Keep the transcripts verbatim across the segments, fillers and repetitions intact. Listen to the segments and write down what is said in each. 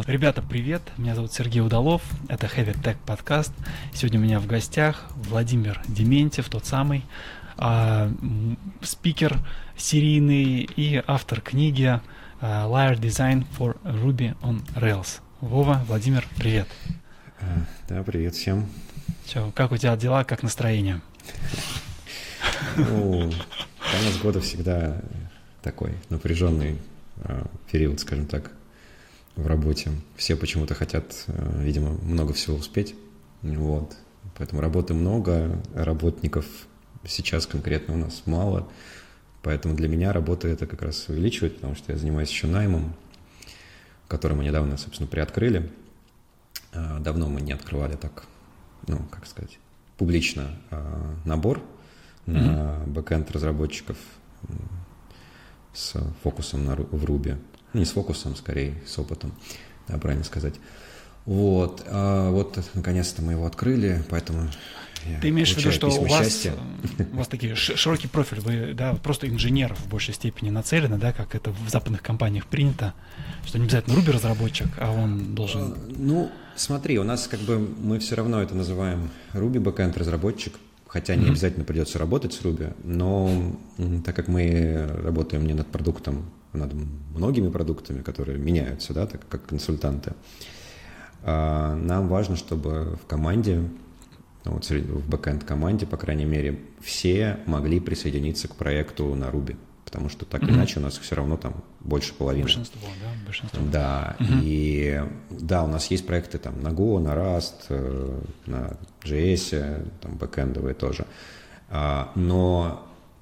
Ребята, привет! Меня зовут Сергей Удалов, это Heavy Tech подкаст. Сегодня у меня в гостях Владимир Дементьев, тот самый а, спикер серийный и автор книги а, Layer Design for Ruby on Rails. Вова, Владимир, привет! Да, привет всем. Че, как у тебя дела, как настроение? Ну, конец года всегда такой напряженный период, скажем так, в работе. Все почему-то хотят, видимо, много всего успеть. Вот. Поэтому работы много, работников сейчас конкретно у нас мало. Поэтому для меня работа это как раз увеличивает, потому что я занимаюсь еще наймом, который мы недавно, собственно, приоткрыли. Давно мы не открывали так, ну, как сказать, публично набор mm-hmm. на бэкэнд разработчиков с фокусом на, в Ruby. Не с фокусом, скорее, с опытом, да, правильно сказать. Вот, а вот наконец-то мы его открыли, поэтому я Ты имеешь в виду, что у вас, счастья. у вас такие широкий профиль, вы, да, просто инженер в большей степени нацелены, да, как это в западных компаниях принято, что не обязательно Ruby-разработчик, а он должен... Ну, смотри, у нас как бы мы все равно это называем Ruby бэкэнд-разработчик, хотя не mm-hmm. обязательно придется работать с Ruby, но так как мы работаем не над продуктом, а над многими продуктами, которые меняются, да, так как консультанты, нам важно, чтобы в команде, вот в бэкэнд-команде, по крайней мере, все могли присоединиться к проекту на Ruby, потому что так mm-hmm. иначе у нас все равно там больше половины. Большинство, да? Большинство. Да, mm-hmm. и да, у нас есть проекты там на Go, на Rust, на джей эс, там бэкэндовые тоже, но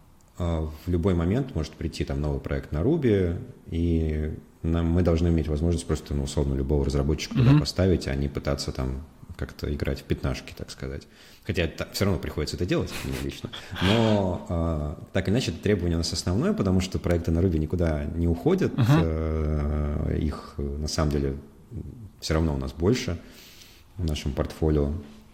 в любой момент может прийти там новый проект на Ruby, и нам, мы должны иметь возможность просто, ну, условно, любого разработчика mm-hmm. туда поставить, а не пытаться там как-то играть в пятнашки, так сказать. Хотя это, все равно приходится это делать, мне лично. Но э, так или иначе, это требование у нас основное, потому что проекты на Ruby никуда не уходят. Uh-huh. Э, их, на самом деле, все равно у нас больше в нашем портфолио.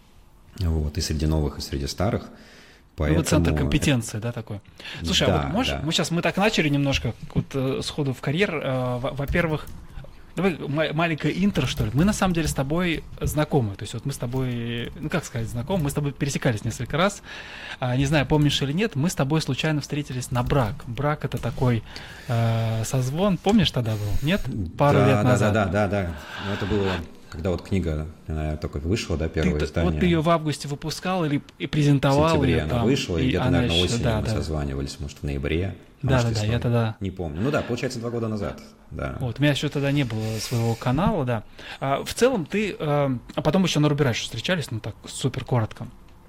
Вот, и среди новых, и среди старых. Поэтому... Ну, центр компетенции, да, такой? Слушай, да, а вот можешь, да. мы сейчас, мы так начали немножко вот, э, сходу в карьер. Э, во-первых, давай маленькое интро, что ли. Мы на самом деле с тобой знакомы. То есть вот мы с тобой, ну как сказать, знакомы, мы с тобой пересекались несколько раз. А, не знаю, помнишь или нет, мы с тобой случайно встретились на брак. Брак — это такой э, созвон. Помнишь, тогда был? Нет? Пару да, лет да, назад. Да, да, да, да. Но это было... Когда вот книга, наверное, только вышла, да, первое ты, издание. Вот ты ее в августе выпускал или и презентовал? В сентябре ее, она там, вышла, и, и где-то, наверное, еще, осенью да, мы да. созванивались, может, в ноябре. А да, может, да, да, я тогда... Не помню. Ну да, получается, два года назад, да. Вот, у меня еще тогда не было своего канала, да. А, в целом ты... А, а потом еще на Ruby Rush встречались, ну так, супер коротко.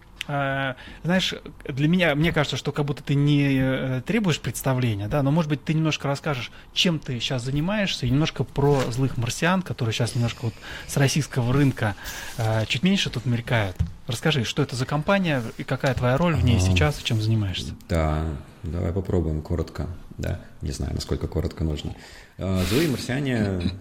А, знаешь, для меня, мне кажется, что как будто ты не требуешь представления, да, но, может быть, ты немножко расскажешь, чем ты сейчас занимаешься, и немножко про злых марсиан, которые сейчас немножко вот с российского рынка а, чуть меньше тут мелькают. Расскажи, что это за компания, и какая твоя роль в ней сейчас, и чем занимаешься? Да, давай попробуем коротко, да, не знаю, насколько коротко нужно. Злые марсиане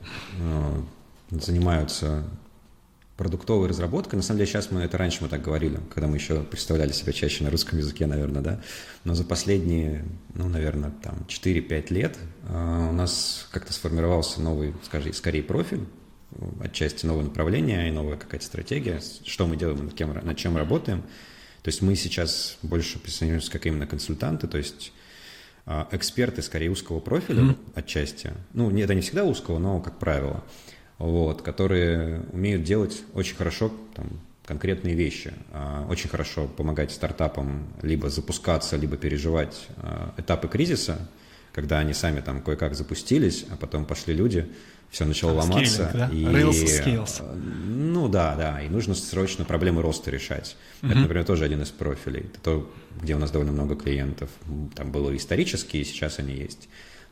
занимаются... продуктовой разработкой. На самом деле сейчас мы, это раньше мы так говорили, когда мы еще представляли себя чаще на русском языке, наверное, да. Но за последние, ну, наверное, там четыре-пять лет э, у нас как-то сформировался новый, скажем, скорее профиль, отчасти новое направление и новая какая-то стратегия, что мы делаем, над, кем, над чем работаем. То есть мы сейчас больше присоединяемся как именно консультанты, то есть э, эксперты скорее узкого профиля mm-hmm. отчасти. Ну, это не всегда узкого, но как правило. Вот, которые умеют делать очень хорошо там, конкретные вещи, очень хорошо помогать стартапам либо запускаться, либо переживать этапы кризиса, когда они сами там кое-как запустились, а потом пошли люди, все начало ломаться. Скейлинг, да? И, Rails scales. Ну да, да, и нужно срочно проблемы роста решать. Mm-hmm. Это, например, тоже один из профилей. Это то, где у нас довольно много клиентов. Там было исторически, и сейчас они есть.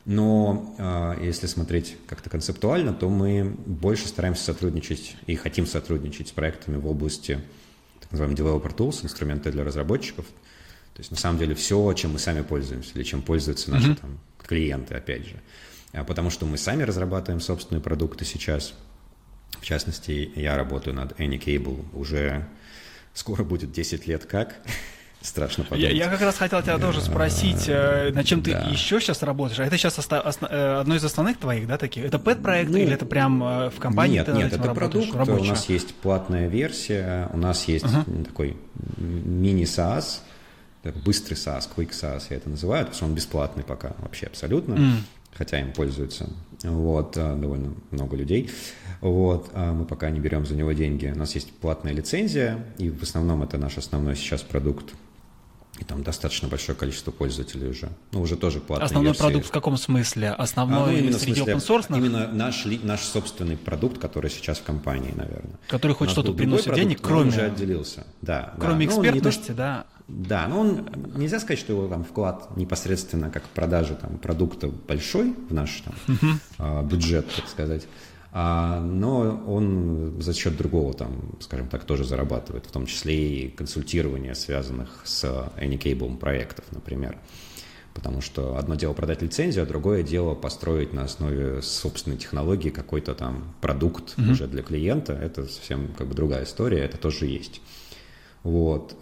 Но э, если смотреть как-то концептуально, то мы больше стараемся сотрудничать и хотим сотрудничать с проектами в области так называемых developer tools, инструменты для разработчиков. То есть на самом деле все, чем мы сами пользуемся или чем пользуются наши mm-hmm. там, клиенты, опять же. А потому что мы сами разрабатываем собственные продукты сейчас. В частности, я работаю над Anycable уже скоро будет десять лет как. Страшно подумать. Я, я как раз хотел тебя тоже спросить, над чем ты да. еще сейчас работаешь? А это сейчас оста- осно- одно из основных твоих, да, таких? Это пэт-проект ну, или это прям в компании? Нет, ты нет, это продукт. Рабочий? У нас есть платная версия, у нас есть uh-huh. такой мини-SaaS, быстрый SaaS, Quick SaaS я это называю, потому что он бесплатный пока вообще абсолютно, mm. хотя им пользуются вот, довольно много людей. Вот, мы пока не берем за него деньги. У нас есть платная лицензия, и в основном это наш основной сейчас продукт. И там достаточно большое количество пользователей уже. Ну, уже тоже платные Основной версии. Продукт в каком смысле? Основной а, ну, среди смысле, open-source? Именно наш, наш собственный продукт, который сейчас в компании, наверное. Который хоть что-то приносит продукт, денег, кроме... Он уже отделился. Да, кроме да. экспертности, то, да. Да, но он, нельзя сказать, что его там вклад непосредственно как продажа там, продукта большой в наш там, uh-huh. бюджет, так сказать. А, но он за счет другого, там, скажем так, тоже зарабатывает, в том числе и консультирование, связанных с Anycable проектов, например. Потому что одно дело продать лицензию, а другое дело построить на основе собственной технологии какой-то там продукт mm-hmm. уже для клиента. Это совсем как бы другая история, это тоже есть. Вот.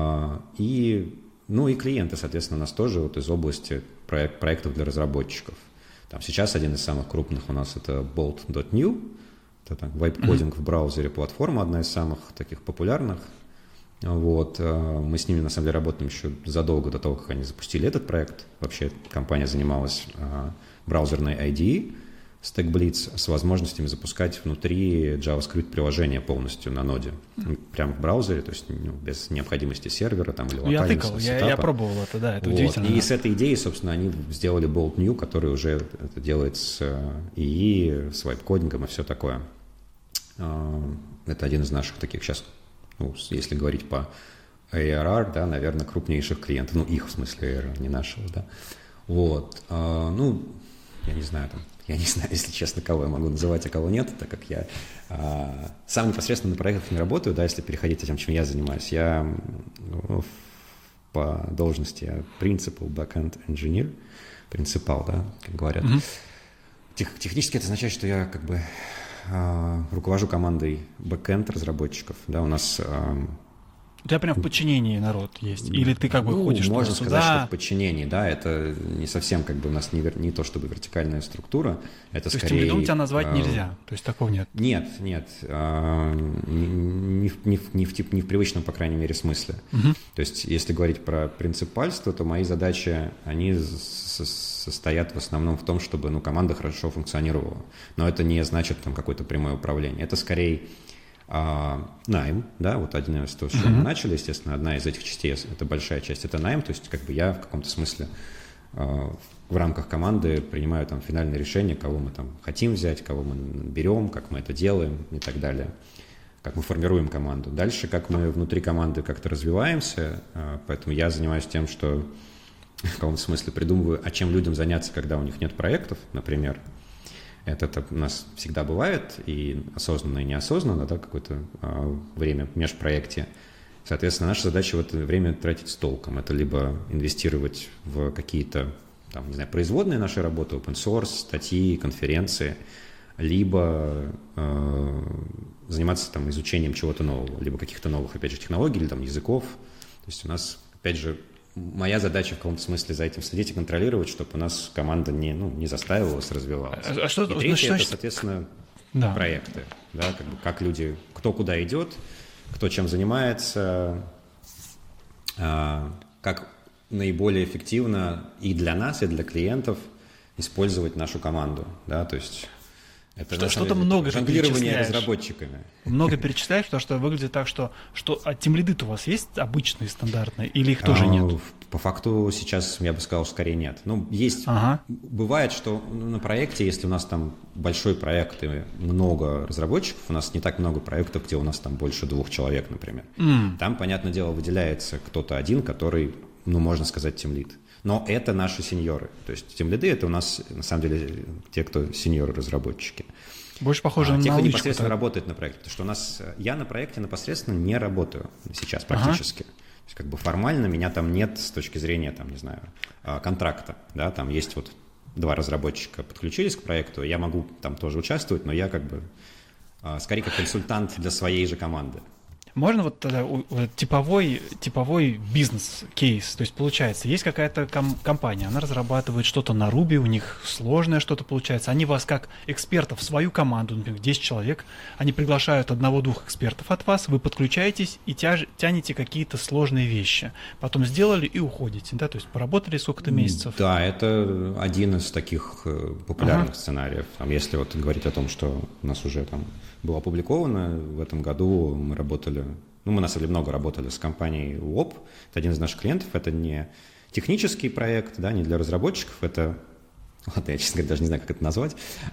И, ну и клиенты, соответственно, у нас тоже вот из области проект, проектов для разработчиков. Там сейчас один из самых крупных у нас это bolt точка new, это там вайп-кодинг mm-hmm. в браузере, платформа, одна из самых таких популярных. Вот. Мы с ними, на самом деле, работаем еще задолго до того, как они запустили этот проект. Вообще компания занималась браузерной ай ди и, StackBlitz, с возможностями запускать внутри JavaScript-приложение полностью на ноде. Прямо в браузере, то есть ну, без необходимости сервера там, или локального Я тыкал, я, я пробовал это, да, это вот. удивительно. И с этой идеей, собственно, они сделали bolt точка new, который уже это делает с ай и и, с вайп-кодингом и все такое. Это один из наших таких сейчас, ну, если говорить по эй ар ар, да, наверное, крупнейших клиентов, ну, их в смысле эй ар ар, не нашего, да. Вот. Ну, я не знаю, там, я не знаю, если честно, кого я могу называть, а кого нет, так как я а, сам непосредственно на проектах не работаю, да, если переходить к тем, чем я занимаюсь. Я ну, по должности я principal backend engineer, принципал, да, как говорят. Mm-hmm. Тех, технически это означает, что я как бы а, руковожу командой backend разработчиков, да, у нас... А, у тебя прям в подчинении народ есть? Или ты как бы ну, ходишь можно туда-сюда? сказать, что в подчинении, да, это не совсем как бы у нас не, не то чтобы вертикальная структура, это то скорее... То есть тимлидом тебя назвать э, нельзя, то есть такого нет? Нет, нет, э, не, не, не, в, тип, не в привычном, по крайней мере, смысле. Uh-huh. То есть если говорить про принципальство, то мои задачи, они со- состоят в основном в том, чтобы ну, команда хорошо функционировала, но это не значит там какое-то прямое управление, это скорее... А, найм, да, вот один из того, с чего uh-huh. мы начали, естественно, одна из этих частей, это большая часть, это найм, то есть как бы я в каком-то смысле а, в рамках команды принимаю там финальное решение, кого мы там хотим взять, кого мы берем, как мы это делаем и так далее, как мы формируем команду. Дальше, как мы внутри команды как-то развиваемся, а, поэтому я занимаюсь тем, что в каком-то смысле придумываю, а чем людям заняться, когда у них нет проектов, например. Это, это у нас всегда бывает, и осознанно, и неосознанно, да, какое-то а, время в межпроекте. Соответственно, наша задача в это время тратить с толком. Это либо инвестировать в какие-то, там, не знаю, производные нашей работы, open source, статьи, конференции, либо э, заниматься там, изучением чего-то нового, либо каких-то новых, опять же, технологий или там, языков. То есть у нас, опять же, моя задача в каком-то смысле за этим следить и контролировать, чтобы у нас команда не, ну, не заставилась, развивалась. А, а что, и третье, что, это, что... соответственно, да. проекты. Да, как бы, как люди, кто куда идет, кто чем занимается, а, как наиболее эффективно и для нас, и для клиентов использовать нашу команду. Да, то есть это что, что-то много жонглирование разработчиками. Много перечисляешь, потому что выглядит так, что, что а тимлиды-то у вас есть обычные, стандартные, или их тоже а, нет? По факту сейчас, я бы сказал, скорее нет. Ну, есть, ага. Бывает, что на проекте, если у нас там большой проект и много разработчиков, у нас не так много проектов, где у нас там больше двух человек, например. Mm. Там, понятное дело, выделяется кто-то один, который, ну, можно сказать, тимлид. Но это наши сеньоры. То есть тимлиды — это у нас, на самом деле, те, кто сеньоры-разработчики. Больше похоже а, на те, кто научку, непосредственно так. работает на проекте. Потому что у нас, я на проекте непосредственно не работаю сейчас практически. Ага. То есть как бы формально меня там нет с точки зрения, там, не знаю, контракта. Да? Там есть вот два разработчика подключились к проекту, я могу там тоже участвовать, но я как бы скорее как консультант для своей же команды. Можно вот тогда типовой, типовой бизнес-кейс, то есть получается, есть какая-то ком- компания, она разрабатывает что-то на Ruby, у них сложное что-то получается, они вас как экспертов в свою команду, например, десять человек, они приглашают одного-двух экспертов от вас, вы подключаетесь и тяж- тянете какие-то сложные вещи, потом сделали и уходите, да, то есть поработали сколько-то месяцев. Да, это один из таких популярных ага. сценариев, там, если вот говорить о том, что у нас уже там было опубликовано, в этом году мы работали, ну, мы на самом деле много работали с компанией ООП, это один из наших клиентов, это не технический проект, да, не для разработчиков, это, ладно, я, честно говоря, даже не знаю, как это назвать,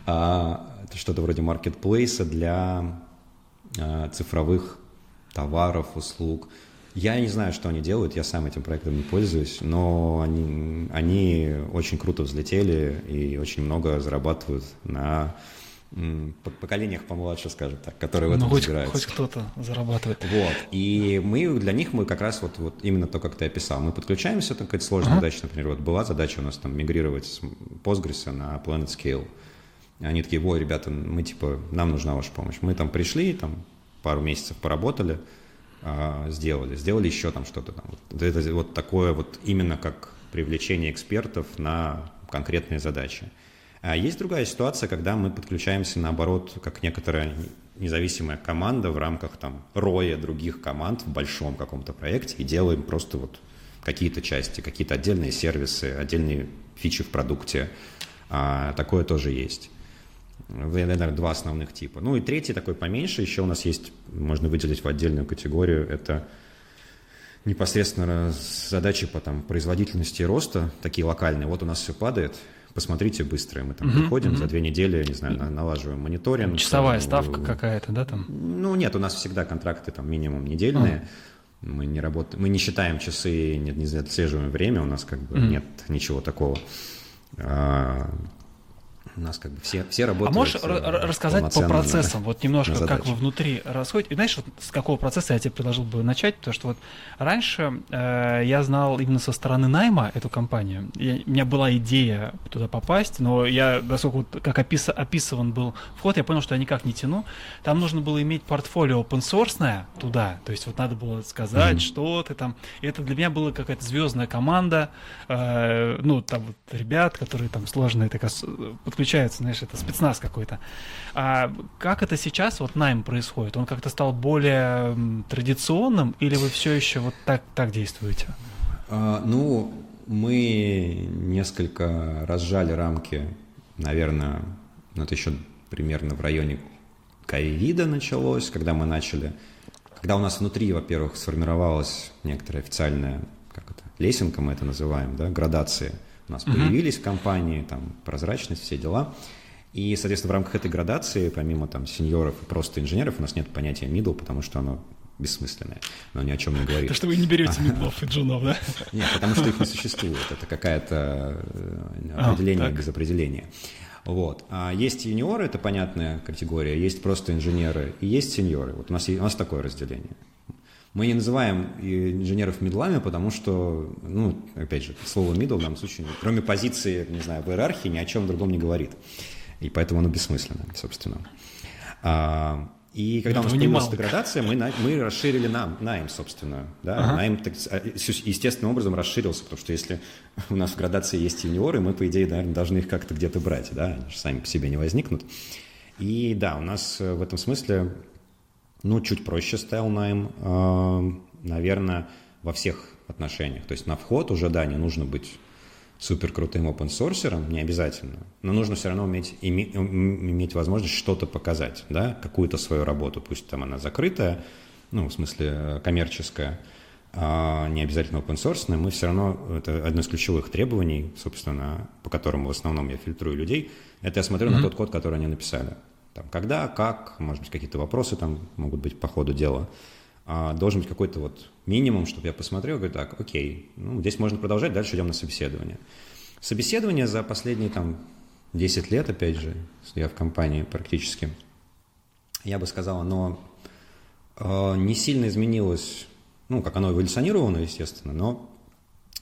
а, это что-то вроде маркетплейса для а, цифровых товаров, услуг. Я не знаю, что они делают, я сам этим проектом не пользуюсь, но они, они очень круто взлетели и очень много зарабатывают на поколениях помладше, скажем так, которые в этом ну, разбираются. Хоть кто-то зарабатывает. Вот. И мы для них мы как раз вот, вот именно то, как ты описал, мы подключаемся, это какая-то сложная ага. задача, например, вот была задача у нас там мигрировать с Postgres на PlanetScale. Они такие: ой, ребята, мы типа, нам нужна ваша помощь. Мы там пришли, там пару месяцев поработали, сделали, сделали еще там что-то там. Вот, это вот такое вот именно как привлечение экспертов на конкретные задачи. А есть другая ситуация, когда мы подключаемся, наоборот, как некоторая независимая команда в рамках там роя других команд в большом каком-то проекте и делаем просто вот какие-то части, какие-то отдельные сервисы, отдельные фичи в продукте. А, такое тоже есть. Наверное, два основных типа. Ну и третий такой поменьше, еще у нас есть, можно выделить в отдельную категорию, это непосредственно задачи по там, производительности и роста, такие локальные. Вот у нас все падает, посмотрите быстро, мы там uh-huh, приходим, uh-huh. за две недели, не знаю, налаживаем мониторинг. Часовая там, ставка какая-то, да, там? Ну нет, у нас всегда контракты там минимум недельные, uh-huh. мы не работаем, мы не считаем часы, не, не отслеживаем время, у нас как бы uh-huh. нет ничего такого. У нас как бы все, все работают. А можешь р- рассказать по процессам, на, вот немножко, как вы внутри расходите? И знаешь, вот с какого процесса я тебе предложил бы начать? Потому что вот раньше э, я знал именно со стороны найма эту компанию. Я, у меня была идея туда попасть, но я, насколько вот, как опис, описан был вход, я понял, что я никак не тяну. Там нужно было иметь портфолио open-source туда, то есть вот надо было сказать, mm-hmm. что ты там. И это для меня была какая-то звездная команда, э, ну, там вот ребят, которые там сложные, так подключаются, знаешь, это спецназ какой-то. А как это сейчас вот найм происходит? Он как-то стал более м, традиционным, или вы все еще вот так, так действуете? А, ну, мы несколько разжали рамки, наверное, ну, это еще примерно в районе ковида началось, когда мы начали, когда у нас внутри, во-первых, сформировалась некоторая официальная, как это, лесенка мы это называем, да, градации. У нас uh-huh. появились в компании, там, прозрачность, все дела. И, соответственно, в рамках этой градации, помимо там сеньоров и просто инженеров, у нас нет понятия middle, потому что оно бессмысленное, оно ни о чем не говорит. То, что вы не берете мидлов и джунов, да? Нет, потому что их не существует. Это какая-то определение без определения. Вот. А есть юниоры, это понятная категория, есть просто инженеры, и есть сеньоры. Вот у нас, у нас такое разделение. Мы не называем инженеров мидлами, потому что, ну, опять же, слово middle в данном случае, кроме позиции, не знаю, в иерархии, ни о чем другом не говорит. И поэтому оно бессмысленно, собственно. А, и когда это у нас появилась эта градация, мы, мы расширили нам, найм, собственно. Да? Ага. Найм так, естественным образом расширился, потому что если у нас в градации есть юниоры, мы, по идее, наверное, должны их как-то где-то брать. Да? Они же сами по себе не возникнут. И да, у нас в этом смысле... Ну, чуть проще стал найм, э, наверное, во всех отношениях. То есть на вход уже, да, не нужно быть суперкрутым опенсорсером, не обязательно, но нужно все равно уметь, иметь, иметь возможность что-то показать, да, какую-то свою работу, пусть там она закрытая, ну, в смысле коммерческая, а не обязательно опенсорсная, мы все равно, это одно из ключевых требований, собственно, по которым в основном я фильтрую людей, это я смотрю mm-hmm. на тот код, который они написали. Там, когда, как, может быть, какие-то вопросы там могут быть по ходу дела. А, должен быть какой-то вот минимум, чтобы я посмотрел, говорю, так, окей, ну, здесь можно продолжать, дальше идем на собеседование. Собеседование за последние там десять лет, опять же, я в компании практически, я бы сказал, оно э, не сильно изменилось, ну, как оно эволюционировано, естественно, но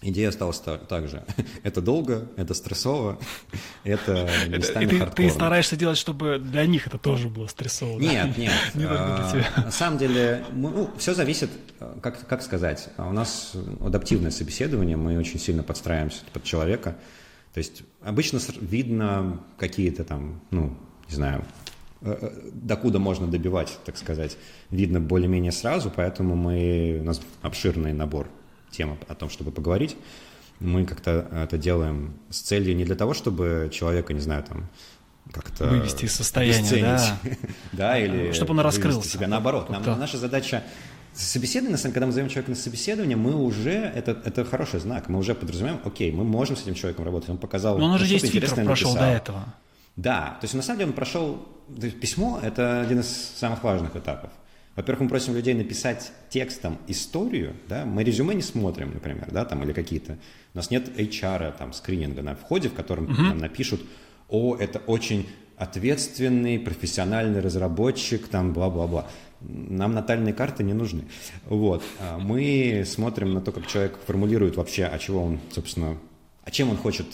идея осталась та, так же. Это долго, это стрессово, это местами ты, хардкорно. Ты стараешься делать, чтобы для них это тоже было стрессово. Нет, да? нет. Не только для тебя. На самом деле, ну, все зависит, как, как сказать. У нас адаптивное собеседование, мы очень сильно подстраиваемся под человека. То есть обычно видно какие-то там, ну, не знаю, докуда можно добивать, так сказать, видно более-менее сразу, поэтому мы, у нас обширный набор тем о том, чтобы поговорить. Мы как-то это делаем с целью не для того, чтобы человека, не знаю, там, как-то вывести из состояния, да. да, или чтобы он раскрылся. Себя. Наоборот, нам, наша задача собеседование, когда мы зовем человека на собеседование, мы уже, это, это хороший знак, мы уже подразумеваем, окей, мы можем с этим человеком работать, он показал, но он уже ну, десять фильтров прошел до этого. Да, то есть на самом деле он прошел, письмо – это один из самых важных этапов. Во-первых, мы просим людей написать текстом историю, да, мы резюме не смотрим, например, да, там, или какие-то, у нас нет эйч ар, там, скрининга на входе, в котором uh-huh. нам напишут, о, это очень ответственный, профессиональный разработчик, там, бла-бла-бла. Нам натальные карты не нужны. Вот. Мы смотрим на то, как человек формулирует вообще, а чего он, собственно, а чем он хочет,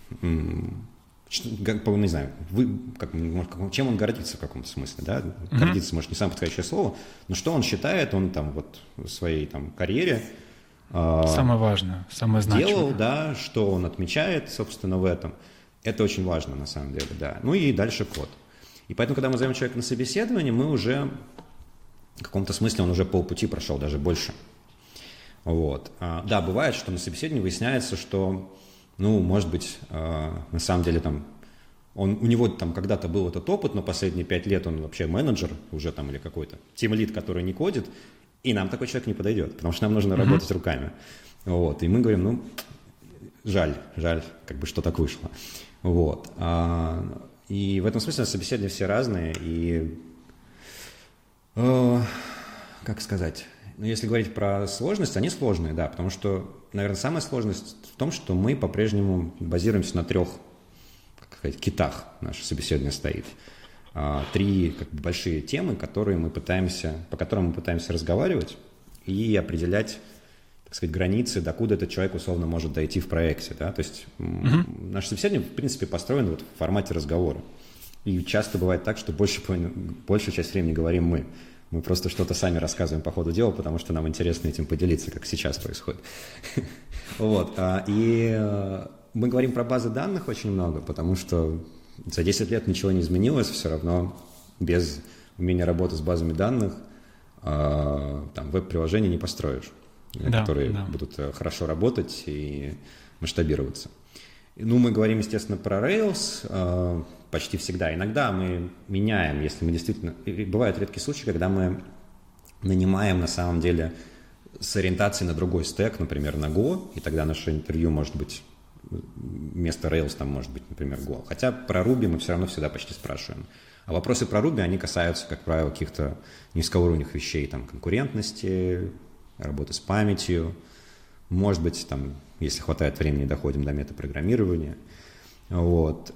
не знаю, вы, как, чем он гордится в каком-то смысле, да? Mm-hmm. Гордиться, может, не самое подходящее слово, но что он считает, он там вот в своей там карьере самое важное, самое значимое. Делал, да, что он отмечает, собственно, в этом. Это очень важно, на самом деле, да. Ну и дальше код. И поэтому, когда мы зовем человека на собеседование, мы уже в каком-то смысле он уже полпути прошел, даже больше. Вот. Да, бывает, что на собеседовании выясняется, что, ну, может быть, на самом деле там он, у него там когда-то был этот опыт, но последние пять лет он вообще менеджер уже там или какой-то тимлид, который не кодит, и нам такой человек не подойдет, потому что нам нужно mm-hmm. работать руками. Вот. И мы говорим, ну, жаль, жаль, как бы что так вышло. Вот. И в этом смысле собеседования все разные, и как сказать, ну, если говорить про сложность, они сложные, да, потому что, наверное, самая сложность в том, что мы по-прежнему базируемся на трех, как сказать, китах, наше собеседование стоит. Три как бы большие темы, которые мы пытаемся, по которым мы пытаемся разговаривать и определять, так сказать, границы, докуда этот человек условно может дойти в проекте, да, то есть mm-hmm. наше собеседование, в принципе, построено вот в формате разговора. И часто бывает так, что больше, большую часть времени говорим мы. Мы просто что-то сами рассказываем по ходу дела, потому что нам интересно этим поделиться, как сейчас происходит. Вот. И мы говорим про базы данных очень много, потому что за десять лет ничего не изменилось, все равно без умения работать с базами данных там веб-приложения не построишь, да, которые да. будут хорошо работать и масштабироваться. Ну, мы говорим, естественно, про Rails почти всегда. Иногда мы меняем, если мы действительно... Бывают редкие случаи, когда мы нанимаем на самом деле с ориентацией на другой стэк, например, на Go, и тогда наше интервью может быть... Вместо Rails там может быть, например, Go. Хотя про Ruby мы все равно всегда почти спрашиваем. А вопросы про Ruby, они касаются, как правило, каких-то низкоуровневых вещей, там, конкурентности, работы с памятью. Может быть, там, если хватает времени, доходим до метапрограммирования. Вот.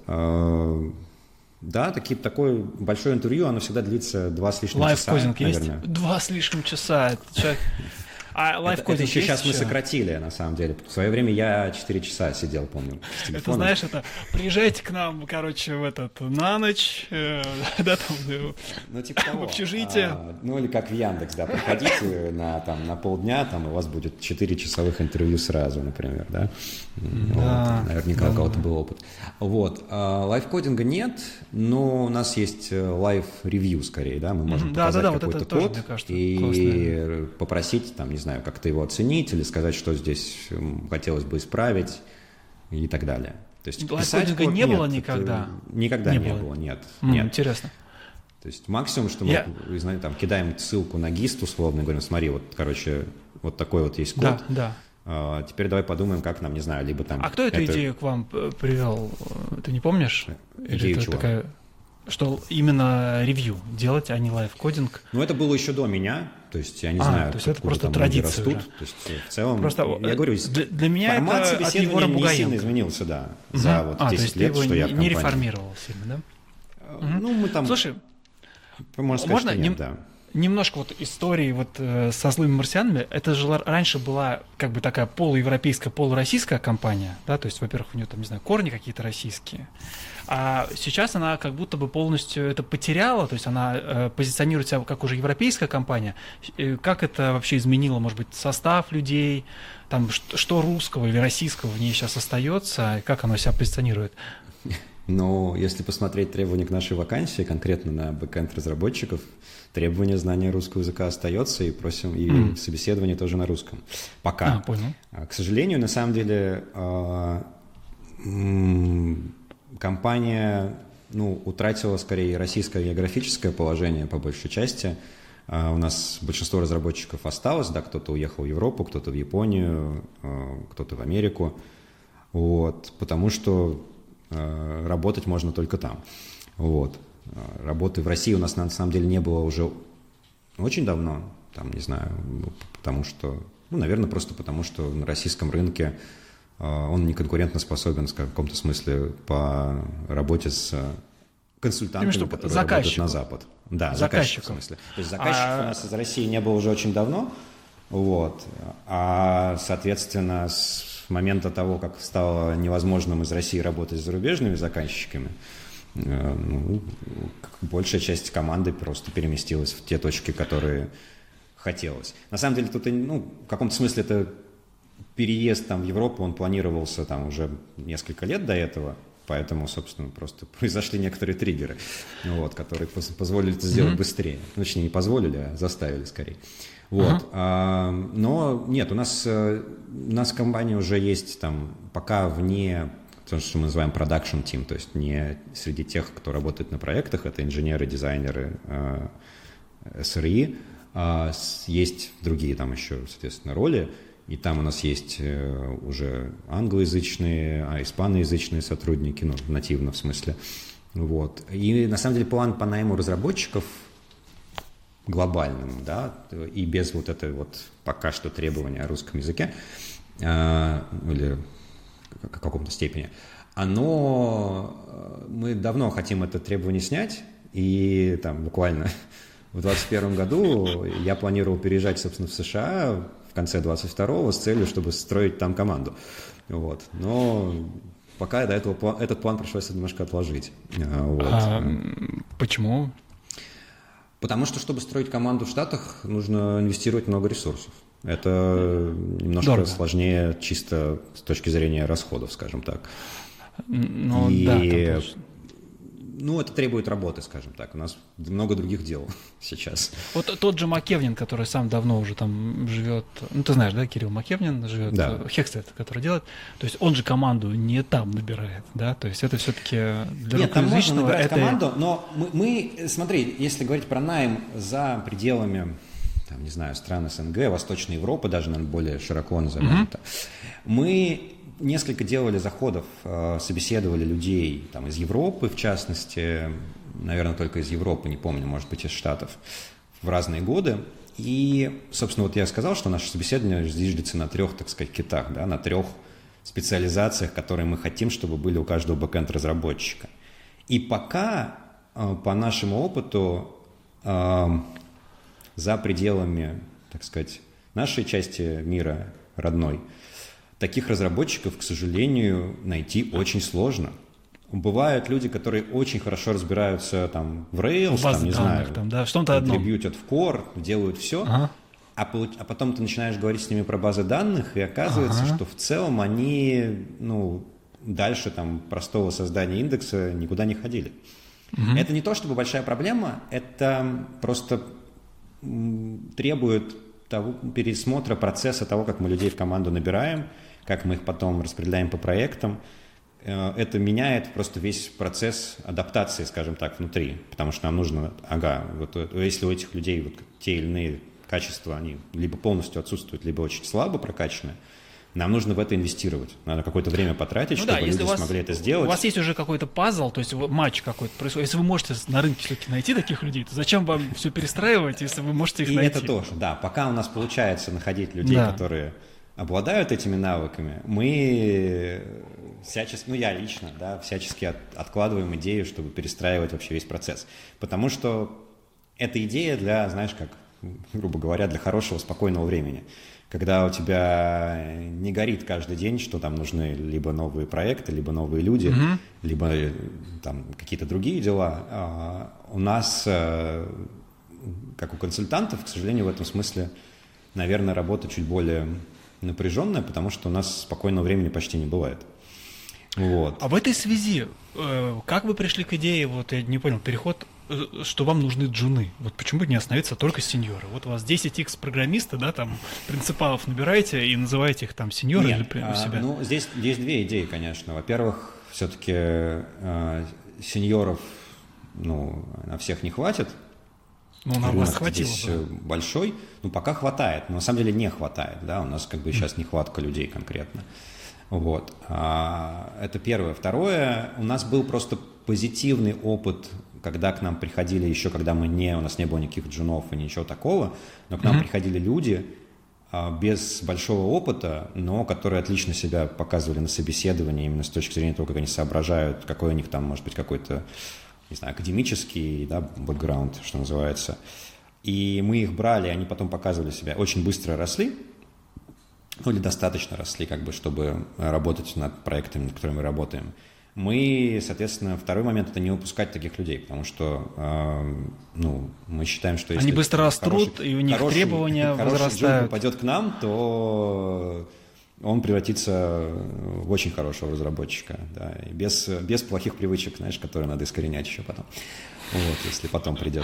Да, такие, такое большое интервью, оно всегда длится два с лишним часа, наверное. Есть два с лишним часа. Это человек... А лайфкодинг это, это еще есть сейчас еще? Мы сократили, на самом деле. В свое время я четыре часа сидел, помню, с телефоном. Это, знаешь, это приезжайте к нам, короче, в этот, на ночь, э, да, там, ну, типа того. в общежитие. А, ну, или как в Яндекс, да, приходите на, там, на полдня, там, у вас будет четырехчасовых интервью сразу, например, да. Да, вот, наверняка да, у кого-то да. был опыт. Вот. А, лайфкодинга нет, но у нас есть лайф-ревью, скорее, да, мы можем да, показать да, да, какой-то вот код тоже, кажется, и классно. Попросить, там, не знаю, как-то его оценить или сказать, что здесь хотелось бы исправить и так далее. То есть лайфкодинга не было никогда? Никогда не, не было. было, нет. Mm, нет. Интересно. То есть максимум, что мы Я... знаете, там, кидаем ссылку на гист условно, и говорим, смотри, вот, короче, вот такой вот есть код. Да, да. А, теперь давай подумаем, как нам, не знаю, либо там... А кто эту это... идею к вам привел? Ты не помнишь? Идею Или чего? Такая... Что именно ревью делать, а не лайфкодинг? Ну, это было еще до меня, то есть я не а, знаю, то есть это просто там традиция растут. Уже. То есть в целом, просто, я говорю, для, для меня формат это собеседования от не сильно изменился, да, угу. за вот а, десять лет, что не, я в компании. Не компании. реформировал сильно, да? Ну, мы там... Слушай, можно сказать, можно что нет, нем... да. немножко вот истории вот э, со злыми марсианами, это же раньше была как бы такая полуевропейская, полуроссийская компания, да, то есть, во-первых, у нее там, не знаю, корни какие-то российские, а сейчас она как будто бы полностью это потеряла, то есть она э, позиционирует себя как уже европейская компания. Э, как это вообще изменило, может быть, состав людей, там, что, что русского или российского в ней сейчас остается, и как оно себя позиционирует? Но если посмотреть требования к нашей вакансии, конкретно на бэкэнд-разработчиков, требование знания русского языка остается, и просим, и mm. собеседование тоже на русском. Пока. А, понял. К сожалению, на самом деле, компания, ну, утратила скорее российское географическое положение по большей части. У нас большинство разработчиков осталось, да, кто-то уехал в Европу, кто-то в Японию, кто-то в Америку, вот, потому что работать можно только там. Вот. Работы в России у нас на самом деле не было уже очень давно, там, не знаю, потому что, ну, наверное, просто потому что на российском рынке он не конкурентоспособен в каком-то смысле по работе с консультантами, что, которые заказчику. работают на Запад. Да, заказчик в смысле. То есть заказчиков а... у нас из России не было уже очень давно, вот, а, соответственно, с С момента того, как стало невозможным из России работать с зарубежными заказчиками, ну, большая часть команды просто переместилась в те точки, которые хотелось. На самом деле, тут, ну, в каком-то смысле это переезд там, в Европу, он планировался там, уже несколько лет до этого, поэтому, собственно, просто произошли некоторые триггеры, вот, которые позволили это сделать mm-hmm. быстрее. Точнее, не позволили, а заставили скорее. Вот. Uh-huh. А, но нет, у нас, у нас в компании уже есть там пока вне то, что мы называем production team, то есть не среди тех, кто работает на проектах, это инженеры, дизайнеры, эс эр и, а есть другие там еще, соответственно, роли, и там у нас есть уже англоязычные, а испаноязычные сотрудники, ну, нативно в смысле. Вот. И на самом деле план по найму разработчиков глобальным, да, и без вот этой вот пока что требования о русском языке, э, или в каком-то степени, оно, мы давно хотим это требование снять, и там буквально в двадцать первом году я планировал переезжать, собственно, в США в конце двадцать второго с целью, чтобы строить там команду, вот, но пока до этого этот план пришлось немножко отложить. Вот. А почему? Потому что, чтобы строить команду в Штатах, нужно инвестировать много ресурсов. Это немножко Дорого. Сложнее чисто с точки зрения расходов, скажем так. Ну, и, да, ну, это требует работы, скажем так. У нас много других дел сейчас. Вот тот же Маккевнин, который сам давно уже там живет, ну, ты знаешь, да, Кирилл Маккевнин живет, да. Хекстед, который делает, то есть он же команду не там набирает, да, то есть это все-таки для Нет, там можно набирать это... команду, но мы, мы, смотри, если говорить про найм за пределами, там, не знаю, стран эс эн гэ, Восточной Европы, даже, наверное, более широко назовем это, мы несколько делали заходов, собеседовали людей там, из Европы, в частности, наверное, только из Европы, не помню, может быть, из Штатов, в разные годы. И, собственно, вот я сказал, что наше собеседование зиждется на трех, так сказать, китах, да, на трех специализациях, которые мы хотим, чтобы были у каждого бэкэнд-разработчика. И пока, по нашему опыту, за пределами, так сказать, нашей части мира родной, таких разработчиков, к сожалению, найти очень сложно. Бывают люди, которые очень хорошо разбираются там, в Rails, там, не знаю, там, да, что-то контрибьютят в Core, делают все, ага. а, а потом ты начинаешь говорить с ними про базы данных, и оказывается, ага. что в целом они ну, дальше там, простого создания индекса никуда не ходили. Угу. Это не то чтобы большая проблема, это просто требует того, пересмотра процесса того, как мы людей в команду набираем, как мы их потом распределяем по проектам. Это меняет просто весь процесс адаптации, скажем так, внутри, потому что нам нужно, ага, вот если у этих людей вот те или иные качества, они либо полностью отсутствуют, либо очень слабо прокачаны, нам нужно в это инвестировать. Надо какое-то время потратить, ну чтобы да, люди вас, смогли это сделать. У вас есть уже какой-то пазл, то есть матч какой-то происходит. Если вы можете на рынке все-таки найти таких людей, то зачем вам все перестраивать, если вы можете их И найти? И это тоже, да. Пока у нас получается находить людей, да. которые обладают этими навыками, мы всячески, ну я лично, да, всячески от, откладываем идею, чтобы перестраивать вообще весь процесс. Потому что это идея для, знаешь, как, грубо говоря, для хорошего, спокойного времени. Когда у тебя не горит каждый день, что там нужны либо новые проекты, либо новые люди, mm-hmm. либо там какие-то другие дела. А у нас, как у консультантов, к сожалению, в этом смысле, наверное, работа чуть более напряженная, потому что у нас спокойного времени почти не бывает. Вот. А в этой связи, как вы пришли к идее, вот я не понял, переход, что вам нужны джуны? Вот почему бы не остановиться только с сеньоры? Вот у вас десять икс программисты, да, там, принципалов набираете и называете их там сеньоры или у себя? А, ну, здесь есть две идеи, конечно. Во-первых, все-таки э, сеньоров, ну, на всех не хватит. Ну, на вас хватило здесь бы. Большой. Ну, пока хватает, но на самом деле не хватает, да, у нас как бы сейчас нехватка людей конкретно. Вот. Это первое. Второе, у нас был просто позитивный опыт, когда к нам приходили еще, когда мы не, у нас не было никаких джунов и ничего такого, но к нам mm-hmm. приходили люди без большого опыта, но которые отлично себя показывали на собеседовании именно с точки зрения того, как они соображают, какой у них там, может быть, какой-то, не знаю, академический, да, бэкграунд, что называется. И мы их брали, они потом показывали себя, очень быстро росли, ну или достаточно росли, как бы, чтобы работать над проектами, над которыми мы работаем. Мы, соответственно, второй момент – это не упускать таких людей, потому что, э, ну, мы считаем, что если… Они быстро растут, хороший, и у них хороший, требования хороший возрастают. Хороший джун попадет к нам, то он превратится в очень хорошего разработчика, да, и без, без плохих привычек, знаешь, которые надо искоренять еще потом, вот, если потом придет.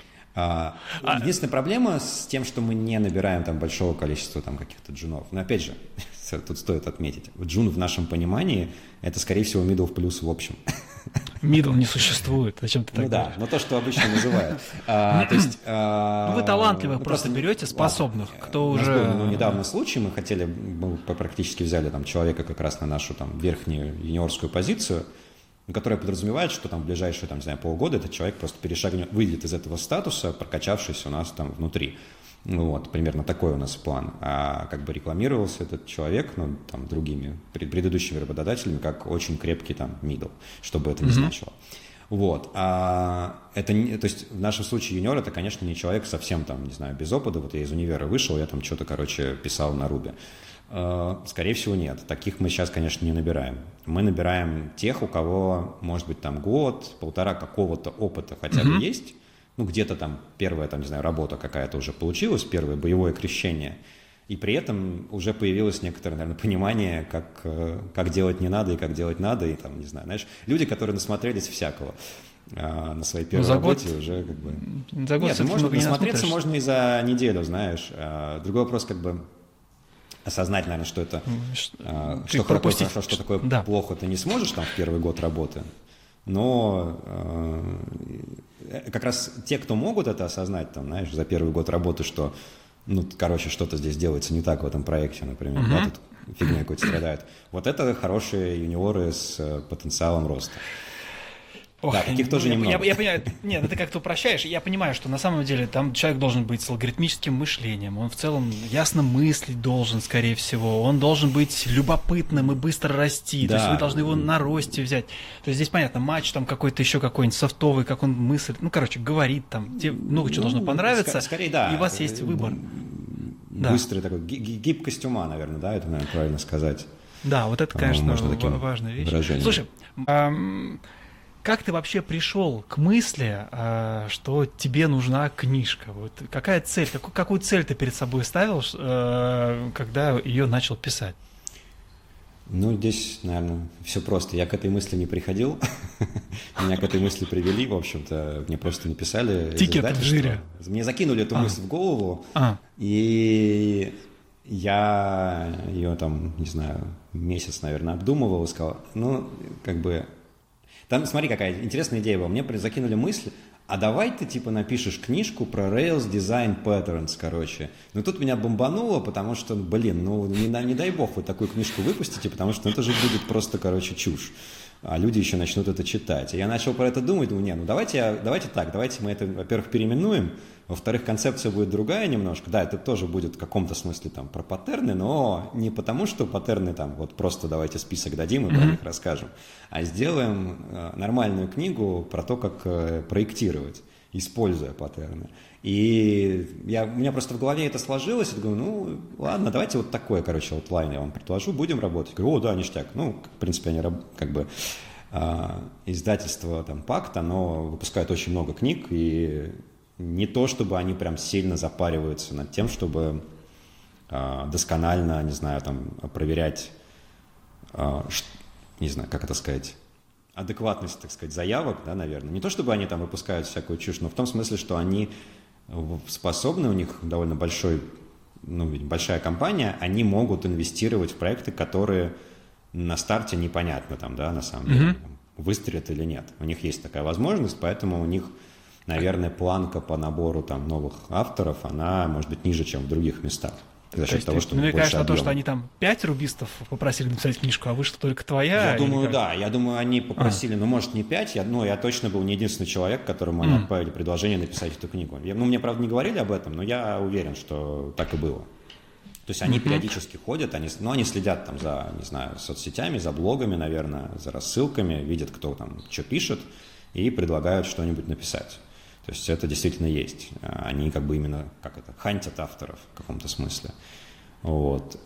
А, единственная проблема с тем, что мы не набираем там большого количества там каких-то джунов. Но опять же, тут стоит отметить, джун в нашем понимании это, скорее всего, middle в плюс в общем. Middle не существует. Зачем ты так ну говоришь? Да, но то, что обычно называют. а, то есть, а, ну вы талантливых ну, просто берете, способных, ладно, кто уже… Был, ну, недавно случай, мы хотели, мы практически взяли там человека как раз на нашу там верхнюю юниорскую позицию, которая подразумевает, что там в ближайшие, там, не знаю, полгода этот человек просто перешагнет, выйдет из этого статуса, прокачавшись у нас там внутри. Вот, примерно такой у нас план. А как бы рекламировался этот человек, ну, там, другими предыдущими работодателями, как очень крепкий там middle, что бы это ни mm-hmm. значило. Вот. А это, то есть в нашем случае юниор это, конечно, не человек совсем там, не знаю, без опыта. Вот я из универа вышел, я там что-то, короче, писал на Ruby. Скорее всего, нет. Таких мы сейчас, конечно, не набираем. Мы набираем тех, у кого, может быть, там год, полтора какого-то опыта хотя бы mm-hmm. есть. Ну, где-то там первая, там, не знаю, работа какая-то уже получилась, первое боевое крещение. И при этом уже появилось некоторое, наверное, понимание, как, как делать не надо и как делать надо. И там, не знаю, знаешь, люди, которые насмотрелись всякого а, на своей первой ну, работе, год, уже как бы… За год нет, можно насмотреться не можно и за неделю, знаешь. А, другой вопрос, как бы… осознать, наверное, что это, э, что такое хорошо, что такое да. плохо, ты не сможешь там в первый год работы, но э, как раз те, кто могут это осознать, там, знаешь, за первый год работы, что, ну, короче, что-то здесь делается не так в этом проекте, например, uh-huh. да, тут фигня какой-то страдает. Вот это хорошие юниоры с потенциалом роста. Ох, да, таких тоже я, немного. Я, я понимаю, нет, ты как-то упрощаешь. Я понимаю, что на самом деле там человек должен быть с алгоритмическим мышлением. Он в целом ясно мыслить должен, скорее всего. Он должен быть любопытным и быстро расти. Да. То есть вы должны его на росте взять. То есть здесь понятно, матч там какой-то еще какой-нибудь софтовый, как он мыслит. Ну, короче, говорит там. Тебе много чего ну, должно понравиться. Скорее, да. И у вас есть выбор. Быстрый да. такой, гибкость ума, наверное, да, это, наверное, правильно сказать. Да, вот это, конечно, важная вещь. Выражением. Слушай, эм... как ты вообще пришел к мысли, что тебе нужна книжка? Вот какая цель, какую, какую цель ты перед собой ставил, когда ее начал писать? Ну, здесь, наверное, все просто. Я к этой мысли не приходил. Меня к этой мысли привели, в общем-то. Мне просто написали. Тикет в жире. Мне закинули эту мысль в голову. И я ее там, не знаю, месяц, наверное, обдумывал и сказал, ну, как бы… Там, смотри, какая интересная идея была. Мне закинули мысль, а давай ты, типа, напишешь книжку про Rails Design Patterns, короче. Но тут меня бомбануло, потому что, блин, ну, не, не дай бог вы такую книжку выпустите, потому что это же будет просто, короче, чушь. А люди еще начнут это читать. И я начал про это думать, думаю, не, ну, давайте, давайте так, давайте мы это, во-первых, переименуем, во-вторых, концепция будет другая немножко. Да, это тоже будет в каком-то смысле там про паттерны, но не потому, что паттерны там вот просто давайте список дадим и mm-hmm. про них расскажем, а сделаем э, нормальную книгу про то, как э, проектировать. используя паттерны. И я, у меня просто в голове это сложилось, я говорю, ну, ладно, давайте вот такое, короче, аутлайн я вам предложу, будем работать. Я говорю, о, да, ништяк. Ну, в принципе, они как бы э, издательство там Пакт, оно выпускает очень много книг, и не то, чтобы они прям сильно запариваются над тем, чтобы э, досконально, не знаю, там, проверять, э, ш, не знаю, как это сказать, адекватность, так сказать, заявок, да, наверное. Не то, чтобы они там выпускают всякую чушь, но в том смысле, что они способны, у них довольно большой, ну, большая компания, они могут инвестировать в проекты, которые на старте непонятно там, да, на самом деле, mm-hmm. выстрелят или нет. У них есть такая возможность, поэтому у них, наверное, планка по набору там новых авторов, она может быть ниже, чем в других местах. За счет того, что намекаешь на то, что они там пять рубистов попросили написать книжку, а вышла только твоя? Я думаю, да. Я думаю, они попросили, а. ну, может, не пять, я, но я точно был не единственный человек, которому они mm. отправили предложение написать эту книгу. Я, ну, мне, правда, не говорили об этом, но я уверен, что так и было. То есть они mm-hmm. периодически ходят, они, ну, они следят там за, не знаю, соцсетями, за блогами, наверное, за рассылками, видят, кто там что пишет, и предлагают что-нибудь написать. То есть это действительно есть. Они как бы именно, как это, хантят авторов в каком-то смысле. Вот.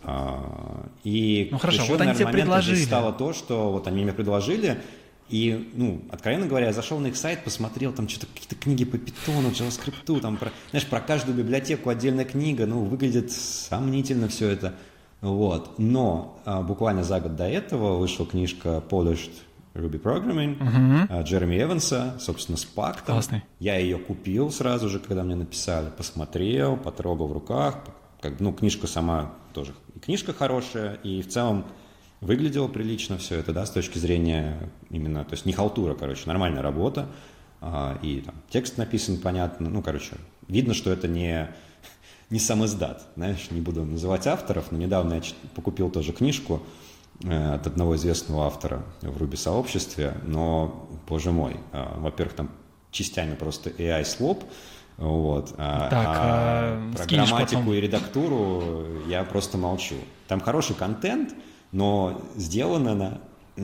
И ну хорошо, еще, вот наверное, они тебе предложили. Стало то, что вот они мне предложили, и, ну, откровенно говоря, я зашел на их сайт, посмотрел, там что-то какие-то книги по питону, JavaScript, там, про, знаешь, про каждую библиотеку отдельная книга, ну, выглядит сомнительно все это. Вот. Но буквально за год до этого вышла книжка Polished Ruby Programming, uh-huh. Джереми Эванса, собственно, с Пактом. Классный. Я ее купил сразу же, когда мне написали, посмотрел, потрогал в руках. Как, ну, книжка сама тоже, и книжка хорошая, и в целом выглядело прилично все это, да, с точки зрения именно, то есть не халтура, короче, нормальная работа, а, и там текст написан понятно, ну, короче, видно, что это не, не сам издат, знаешь, не буду называть авторов, но недавно я покупил тоже книжку от одного известного автора в Ruby-сообществе, но, боже мой, во-первых, там частями просто эй ай-слоп, вот, так, а, а про грамматику потом. И редактуру я просто молчу. Там хороший контент, но сделано на,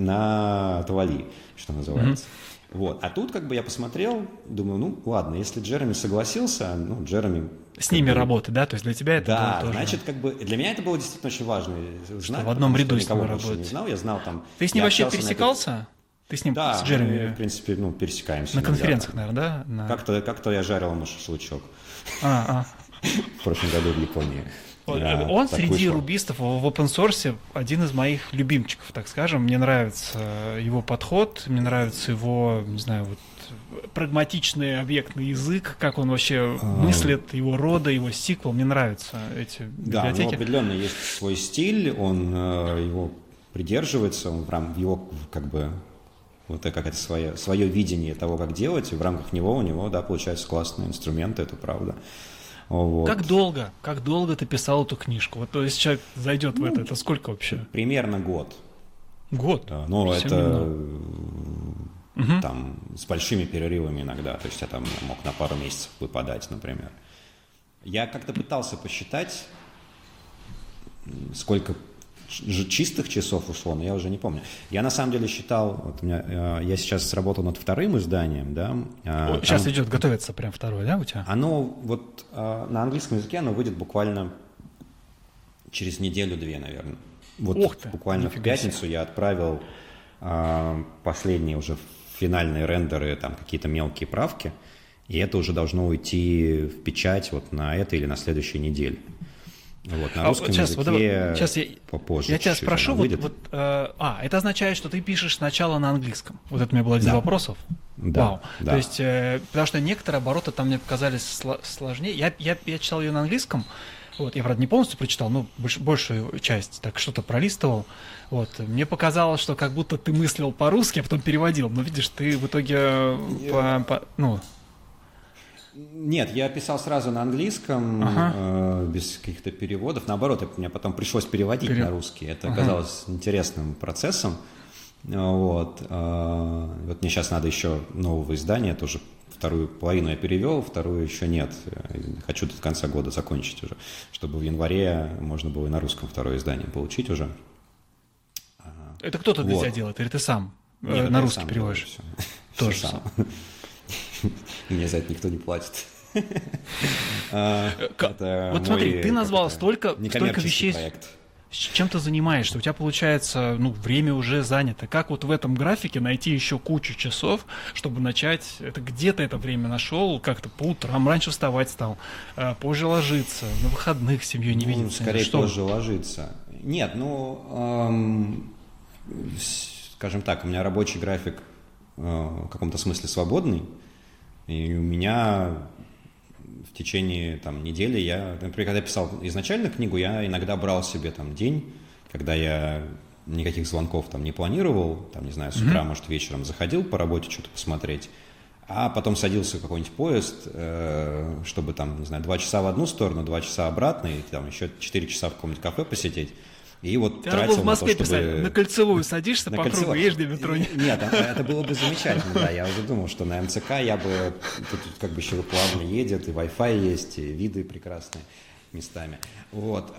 на отвали, что называется. Mm-hmm. Вот. А тут как бы я посмотрел, думаю, ну ладно, если Джереми согласился, ну, Джереми... С ними бы, работать, да? То есть для тебя это да, было тоже... значит, как бы для меня это было действительно очень важно. Знать, в одном ряду с ним работать. Не знал, я знал там... Ты с ним вообще пересекался? На это... Ты с ним, да, с Джереми? мы, в принципе, ну, пересекаемся. На конференциях, наверное, да? На... Как-то, как-то я жарил ему шашлычок. А, а. В прошлом году в Японии. Он, да, он среди вышло. Рубистов в open source один из моих любимчиков, так скажем. Мне нравится его подход, мне нравится его, не знаю, вот прагматичный объектный язык, как он вообще а... мыслит, его рода, его сиквел. Мне нравятся эти библиотеки. Да, у него определенно есть свой стиль, он э, его придерживается, он прям его как бы вот как это свое, свое видение того, как делать, и в рамках него у него, да, получаются классные инструменты, это правда. Вот. Как долго, как долго ты писал эту книжку? Вот, то есть человек зайдет ну, в это, это сколько вообще? Примерно год. Год? Да, ну, это угу. там с большими перерывами иногда, то есть я там мог на пару месяцев выпадать, например. Я как-то пытался посчитать, сколько чистых часов ушло, но я уже не помню. Я на самом деле считал, вот у меня, я сейчас работал над вторым изданием, да. О, сейчас там, идет, готовится прям второе, да, у тебя? Оно вот на английском языке оно выйдет буквально через неделю-две, наверное. Вот Ух ты, буквально в пятницу себе. Я отправил а, последние уже финальные рендеры, там какие-то мелкие правки, и это уже должно уйти в печать вот на этой или на следующей неделе. Вот, на русском а, сейчас, языке вот, сейчас я, попозже. Я тебя спрошу, вот, вот, э, а, это означает, что ты пишешь сначала на английском. Вот это у меня был один из да. вопросов. Да, Вау. Да. То есть, э, потому что некоторые обороты там мне показались сложнее. Я, я, я читал ее на английском, вот, я, правда, не полностью прочитал, но больш, большую часть, так что-то пролистывал. Вот. Мне показалось, что как будто ты мыслил по-русски, а потом переводил. Но видишь, ты в итоге yeah. по, по, ну... Нет, я писал сразу на английском, ага. э, без каких-то переводов. Наоборот, мне потом пришлось переводить Пере... на русский. Это ага. оказалось интересным процессом. Вот. Э, вот мне сейчас надо еще нового издания, тоже вторую половину я перевел, вторую еще нет. Хочу до конца года закончить уже, чтобы в январе можно было и на русском второе издание получить уже. Это кто-то вот. Для тебя делает, или ты сам Нет, на русский переводишь? Все. Тоже все сам. Мне за это никто не платит. Вот смотри, ты назвал столько вещей, чем ты занимаешься. У тебя, получается, ну, время уже занято. Как вот в этом графике найти еще кучу часов, чтобы начать? Это где ты это время нашел? Как-то по утрам раньше вставать стал, позже ложиться, на выходных с семьей не видеться? Скорее позже ложиться. Нет, ну, скажем так, у меня рабочий график в каком-то смысле свободный, и у меня в течение там, недели я, например, когда я писал изначально книгу, я иногда брал себе там день, когда я никаких звонков там не планировал, там, не знаю, с утра, mm-hmm. может, вечером заходил по работе что-то посмотреть, а потом садился в какой-нибудь поезд, э, чтобы там, не знаю, два часа в одну сторону, два часа обратно, и там еще четыре часа в каком-нибудь кафе посидеть. И вот ты тратил в Москве на то, чтобы... писать, на Кольцевую садишься, по кругу едешь до метро. Нет, это было бы замечательно, да. Я уже думал, что на МЦК я бы... Тут как бы еще плавно едет, и Wi-Fi есть, и виды прекрасные местами. Вот.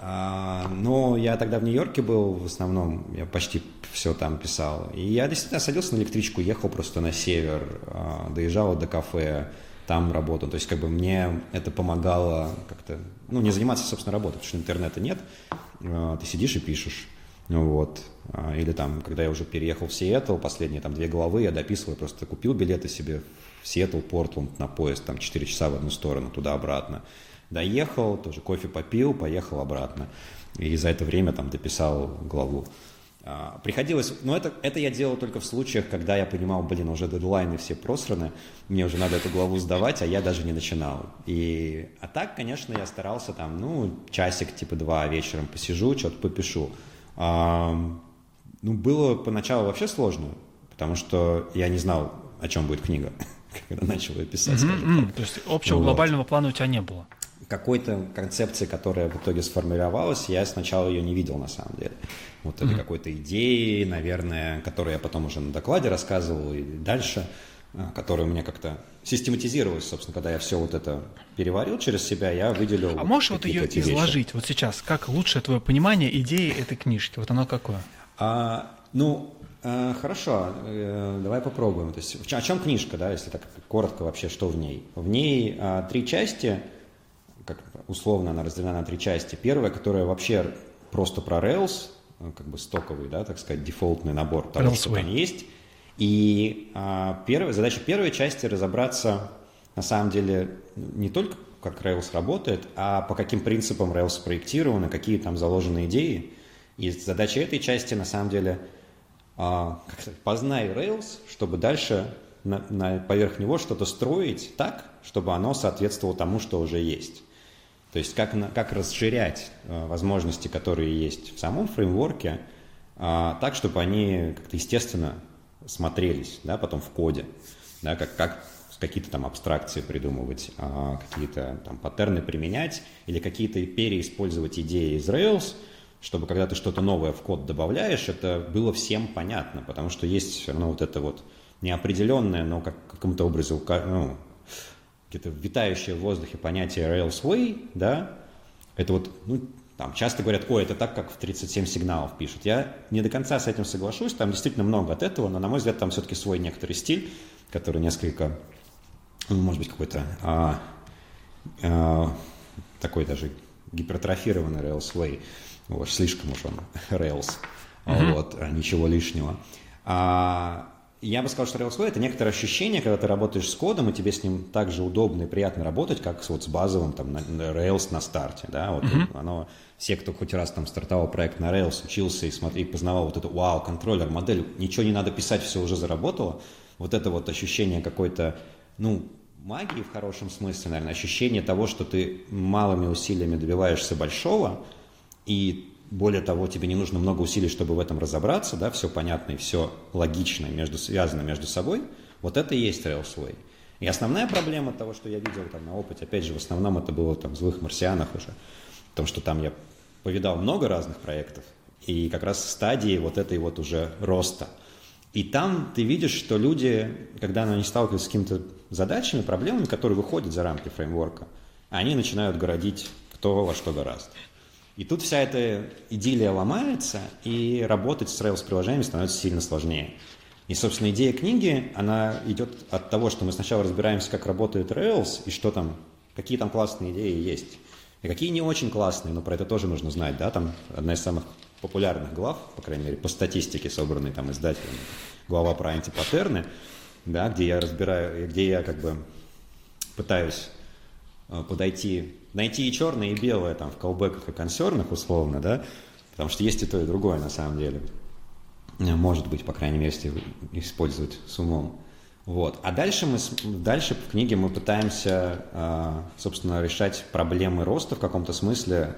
Но я тогда в Нью-Йорке был в основном, я почти все там писал. И я действительно садился на электричку, ехал просто на север, доезжал до кафе, там работал. То есть как бы мне это помогало как-то... Ну, не заниматься, собственно, работой, потому что интернета нет. Ты сидишь и пишешь, вот, или там, когда я уже переехал в Сиэтл, последние там две главы я дописывал, просто купил билеты себе в Сиэтл, Портленд на поезд, там четыре часа в одну сторону, туда-обратно, доехал, тоже кофе попил, поехал обратно, и за это время там дописал главу. Приходилось, но это, это я делал только в случаях, когда я понимал, блин, уже дедлайны все просраны, мне уже надо эту главу сдавать, а я даже не начинал. И, а так, конечно, я старался там, ну, часик, типа два вечером посижу, что-то попишу. А, ну, было поначалу вообще сложно, потому что я не знал, о чем будет книга, когда начал ее писать. Mm-hmm. Так. То есть общего вот. Глобального плана у тебя не было? Какой-то концепции, которая в итоге сформировалась, я сначала ее не видел на самом деле. Вот mm-hmm. это какой-то идеи, наверное, которые я потом уже на докладе рассказывал и дальше, которые у меня как-то систематизировалась, собственно, когда я все вот это переварил через себя, я выделил. А можешь вот ее изложить вещи. Вот сейчас, как лучшее твое понимание идеи этой книжки, вот оно какое? А, ну, а, хорошо, давай попробуем. То есть, о чем книжка, да, если так коротко вообще, что в ней? В ней а, три части. Как условно она разделена на три части. Первая, которая вообще просто про Rails, как бы стоковый, да, так сказать, дефолтный набор того, Rails что way. Там есть. И а, первая, задача первой части разобраться, на самом деле, не только как Rails работает, а по каким принципам Rails спроектированы, какие там заложены идеи. И задача этой части, на самом деле, а, как сказать, познай Rails, чтобы дальше на, на, поверх него что-то строить так, чтобы оно соответствовало тому, что уже есть. То есть как, как расширять э, возможности, которые есть в самом фреймворке, э, так, чтобы они как-то естественно смотрелись, да, потом в коде, да, как, как какие-то там абстракции придумывать, э, какие-то там паттерны применять или какие-то переиспользовать идеи из Rails, чтобы когда ты что-то новое в код добавляешь, это было всем понятно, потому что есть все равно вот это вот неопределенное, но как, каким-то образом, ну, где-то витающее в воздухе понятие Rails Way, да, это вот, ну, там часто говорят, ой, это так, как в тридцать семь сигналов пишут. Я не до конца с этим соглашусь, там действительно много от этого, но, на мой взгляд, там все-таки свой некоторый стиль, который несколько, ну, может быть, какой-то а, а, такой даже гипертрофированный Rails Way, вот, слишком уж он Rails, mm-hmm. вот, ничего лишнего. А, Я бы сказал, что Rails Way — это некоторое ощущение, когда ты работаешь с кодом, и тебе с ним так же удобно и приятно работать, как с, вот, с базовым там, Rails на старте. Да? Вот mm-hmm. оно, все, кто хоть раз там стартовал проект на Rails, учился и, смотри, познавал вот это вау, контроллер, модель, ничего не надо писать, все уже заработало. Вот это вот ощущение какой-то, ну, магии в хорошем смысле, наверное, ощущение того, что ты малыми усилиями добиваешься большого, и более того, тебе не нужно много усилий, чтобы в этом разобраться, да, все понятно и все логично, между, связано между собой. Вот это и есть Rails Way. И основная проблема того, что я видел там на опыте, опять же, в основном это было там в «Злых марсианах» уже, потому что там я повидал много разных проектов, и как раз стадии вот этой вот уже роста. И там ты видишь, что люди, когда они сталкиваются с какими-то задачами, проблемами, которые выходят за рамки фреймворка, они начинают городить кто во что гораздо. И тут вся эта идиллия ломается, и работать с Rails-приложениями становится сильно сложнее. И, собственно, идея книги, она идет от того, что мы сначала разбираемся, как работает Rails, и что там, какие там классные идеи есть. И какие не очень классные, но про это тоже нужно знать, да, там одна из самых популярных глав, по крайней мере, по статистике, собранной там издателем, глава про антипаттерны, да, где я разбираю, где я как бы пытаюсь подойти, найти и черное, и белое там в колбеках и консернах условно, да, потому что есть и то, и другое на самом деле. Может быть, по крайней мере, если использовать с умом. Вот. А дальше, мы, дальше в книге мы пытаемся, собственно, решать проблемы роста в каком-то смысле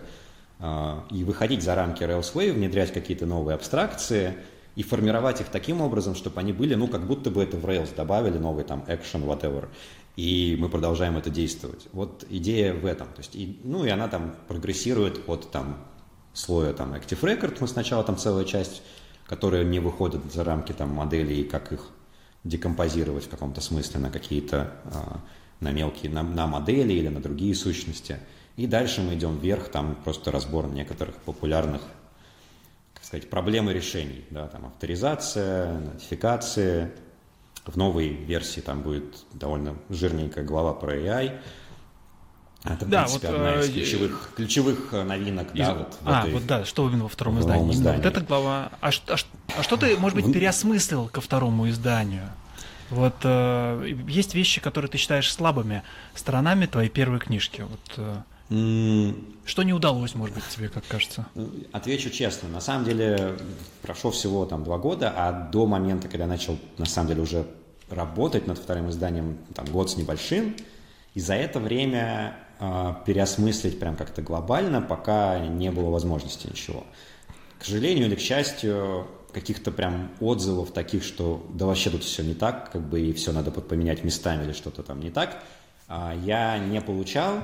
и выходить за рамки Rails Way, внедрять какие-то новые абстракции и формировать их таким образом, чтобы они были, ну, как будто бы это в Rails добавили, новый там action, whatever, и мы продолжаем это действовать. Вот идея в этом. То есть, и, ну, и она там прогрессирует от там, слоя там, Active Record, мы сначала там целая часть, которые не выходят за рамки там, моделей и как их декомпозировать в каком-то смысле на какие-то, на мелкие, на, на модели или на другие сущности. И дальше мы идем вверх, там просто разбор некоторых популярных, как сказать, проблем и решений. Да, там авторизация, нотификации. В новой версии там будет довольно жирненькая глава про эй ай. Это, в да, принципе, вот, одна из э, ключевых, ключевых новинок. Из... Да, вот, а, этой, вот да, что именно во втором в издании? издании. Вот эта глава. А, а, а что ты, может быть, переосмыслил ко второму изданию? Вот э, есть вещи, которые ты считаешь слабыми сторонами твоей первой книжки. Вот, э, mm. Что не удалось, может быть, тебе, как кажется? Отвечу честно. На самом деле прошло всего там два года, а до момента, когда я начал, на самом деле, уже работать над вторым изданием, там, год с небольшим, и за это время э, переосмыслить прям как-то глобально пока не было возможности ничего. К сожалению или к счастью, каких-то прям отзывов таких, что да вообще тут все не так, как бы и все надо поменять местами или что-то там не так, э, я не получал.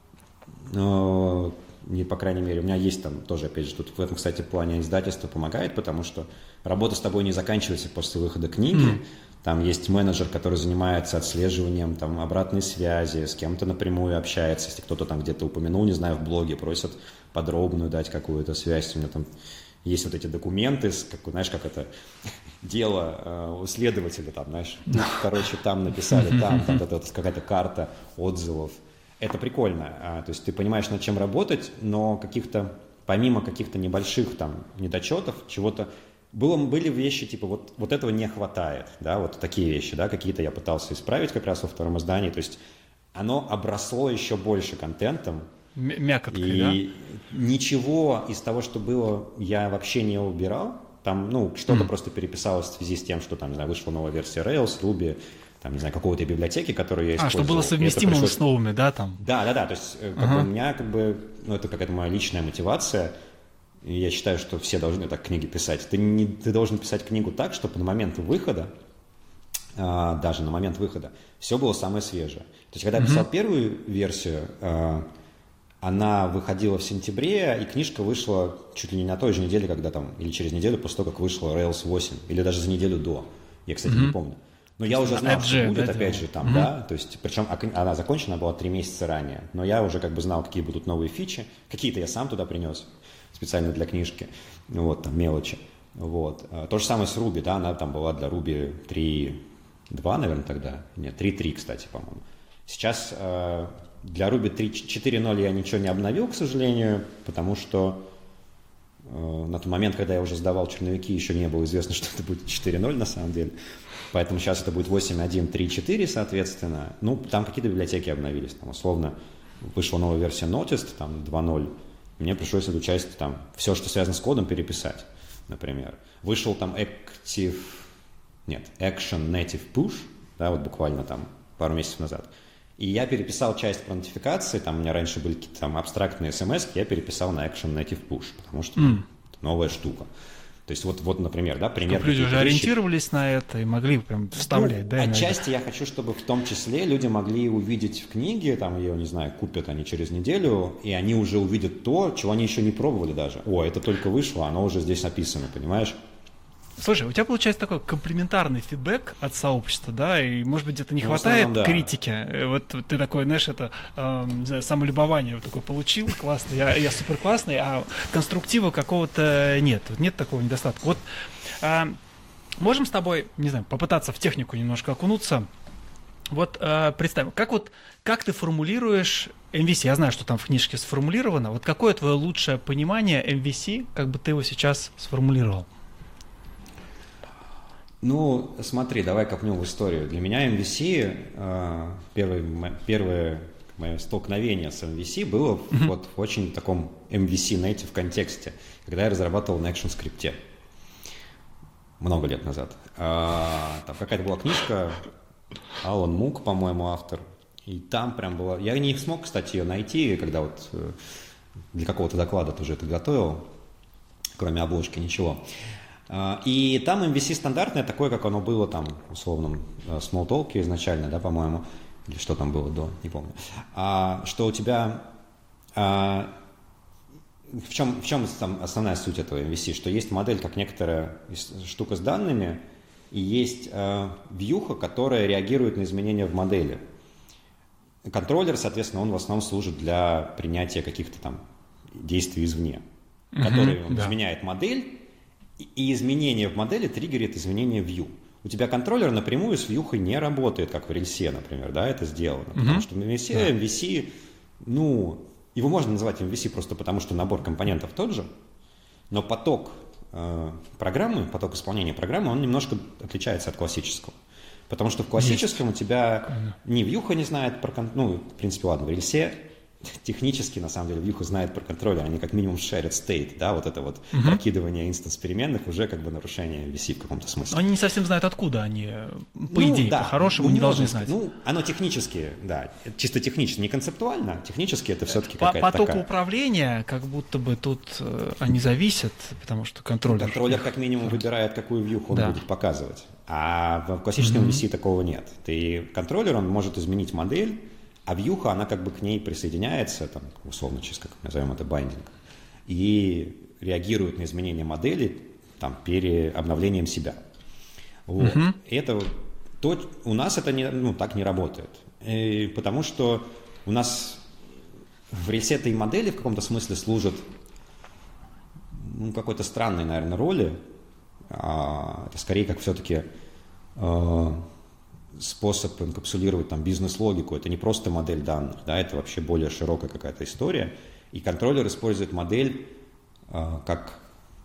Но, не, по крайней мере, у меня есть там тоже, опять же, тут в этом, кстати, плане издательство помогает, потому что работа с тобой не заканчивается после выхода книги. Mm. Там есть менеджер, который занимается отслеживанием там, обратной связи, с кем-то напрямую общается. Если кто-то там где-то упомянул, не знаю, в блоге, просят подробную дать какую-то связь. У меня там есть вот эти документы, как, знаешь, как это дело э, у следователя, там, знаешь, короче, там написали, там, там это, это какая-то карта отзывов. Это прикольно. А, то есть ты понимаешь, над чем работать, но каких-то, помимо каких-то небольших там недочетов, чего-то, Было, были вещи, типа, вот, вот этого не хватает, да, вот такие вещи, да, какие-то я пытался исправить как раз во втором издании, то есть оно обросло еще больше контентом. Мякоткой, и да? Ничего из того, что было, я вообще не убирал, там, ну, что-то mm. просто переписалось в связи с тем, что там, не знаю, вышла новая версия Rails, Ruby, там, не знаю, какой-то библиотеки, которую я использовал. А, что было совместимо пришлось... с новыми, да, там? Да, да, да, то есть как uh-huh. бы, у меня, как бы, ну, это какая-то моя личная мотивация. И я считаю, что все должны так книги писать. Ты, не, ты должен писать книгу так, чтобы на момент выхода, а, даже на момент выхода, все было самое свежее. То есть, когда mm-hmm. я писал первую версию, а, она выходила в сентябре, и книжка вышла чуть ли не на той же неделе, когда там, или через неделю после того, как вышла Rails восемь, или даже за неделю до. Я, кстати, mm-hmm. не помню. Но я уже знал, что будет, да, опять же, там, mm-hmm. да, то есть, причем она закончена была три месяца ранее, но я уже как бы знал, какие будут новые фичи, какие-то я сам туда принес, специально для книжки, вот, там, мелочи, вот. То же самое с Ruby, да, она там была для Ruby три точка два, наверное, тогда, нет, три точка три, кстати, по-моему. Сейчас э, для Ruby четыре точка ноль я ничего не обновил, к сожалению, потому что э, на тот момент, когда я уже сдавал черновики, еще не было известно, что это будет четыре точка ноль на самом деле. Поэтому сейчас это будет восемь точка один, три точка четыре, соответственно. Ну, там какие-то библиотеки обновились. Там, условно, вышла новая версия Notist, там, два точка ноль. Мне пришлось эту часть, там, все, что связано с кодом, переписать, например. Вышел там Active... Нет, Action Native Push, да, вот буквально там пару месяцев назад. И я переписал часть про нотификации, там у меня раньше были какие-то там абстрактные смс, я переписал на Action Native Push, потому что mm. это новая штука. То есть вот, вот например, да, пример. Люди уже вещи. Ориентировались на это и могли прям вставлять, ну, да? Отчасти я хочу, чтобы в том числе люди могли увидеть в книге, там ее, не знаю, купят они через неделю, и они уже увидят то, чего они еще не пробовали даже. О, это только вышло, оно уже здесь написано, понимаешь? Слушай, у тебя получается такой комплиментарный фидбэк от сообщества, да, и, может быть, где-то не ну, хватает да. критики. Вот ты такой, знаешь, это э, самолюбование вот такое получил, классно, я, я супер классный, а конструктива какого-то нет, нет такого недостатка. Вот э, можем с тобой, не знаю, попытаться в технику немножко окунуться. Вот э, представь, как вот как ты формулируешь эм ви си? Я знаю, что там в книжке сформулировано. Вот какое твое лучшее понимание эм ви си, как бы ты его сейчас сформулировал? Ну, смотри, давай копнем в историю. Для меня эм ви си, э, первое, первое мое столкновение с эм ви си было mm-hmm. вот в очень таком эм ви си native контексте, когда я разрабатывал на ActionScript. Много лет назад. А, там какая-то была книжка, Алан Мук, по-моему, автор. И там прям было... Я не смог, кстати, ее найти, когда вот для какого-то доклада тоже это готовил, кроме обложки, ничего. И там эм ви си стандартное, такое, как оно было там, условно, в Smalltalk изначально, да, по-моему, или что там было до, не помню. А, что у тебя... А, в чем, в чем там основная суть этого эм ви си? Что есть модель, как некоторая штука с данными, и есть э, вьюха, которая реагирует на изменения в модели. Контроллер, соответственно, он в основном служит для принятия каких-то там действий извне, uh-huh, который он да. изменяет модель, и изменение в модели триггерит изменение view. У тебя контроллер напрямую с вьюхой не работает, как в рельсе, например, да, это сделано. Uh-huh. Потому что в рельсе да. эм ви си, ну, его можно называть эм ви си просто потому, что набор компонентов тот же, но поток э, программы, поток исполнения программы, он немножко отличается от классического. Потому что в классическом Есть. у тебя ни вьюха не знает про... Ну, в принципе, ладно, в рельсе технически, на самом деле, вьюха знает про контроллер, они как минимум shared state, да, вот это вот угу. прокидывание инстанс-переменных уже как бы нарушение эм ви си в каком-то смысле. Они не совсем знают, откуда они, по ну, идее, да, по-хорошему ну, не должны знать. Ну, оно технически, да, чисто технически, не концептуально, технически это все-таки по какая-то потоку такая... управления, как будто бы тут э, они зависят, потому что контроллер... Контроллер как минимум выбирает, какую вьюху он да. будет показывать, а в классическом угу. эм ви си такого нет. Ты контроллер, он может изменить модель, а вьюха, она как бы к ней присоединяется, там, условно, через, как назовем это, байдинг, и реагирует на изменения модели там, переобновлением себя. Вот. Uh-huh. Это, то, у нас это не, ну, так не работает. И потому что у нас в рельсе-то и модели в каком-то смысле служат ну, какой-то странной, наверное, роли. А, это скорее как все-таки... А, способ инкапсулировать там бизнес-логику. Это не просто модель данных, да, это вообще более широкая какая-то история. И контроллер использует модель э, как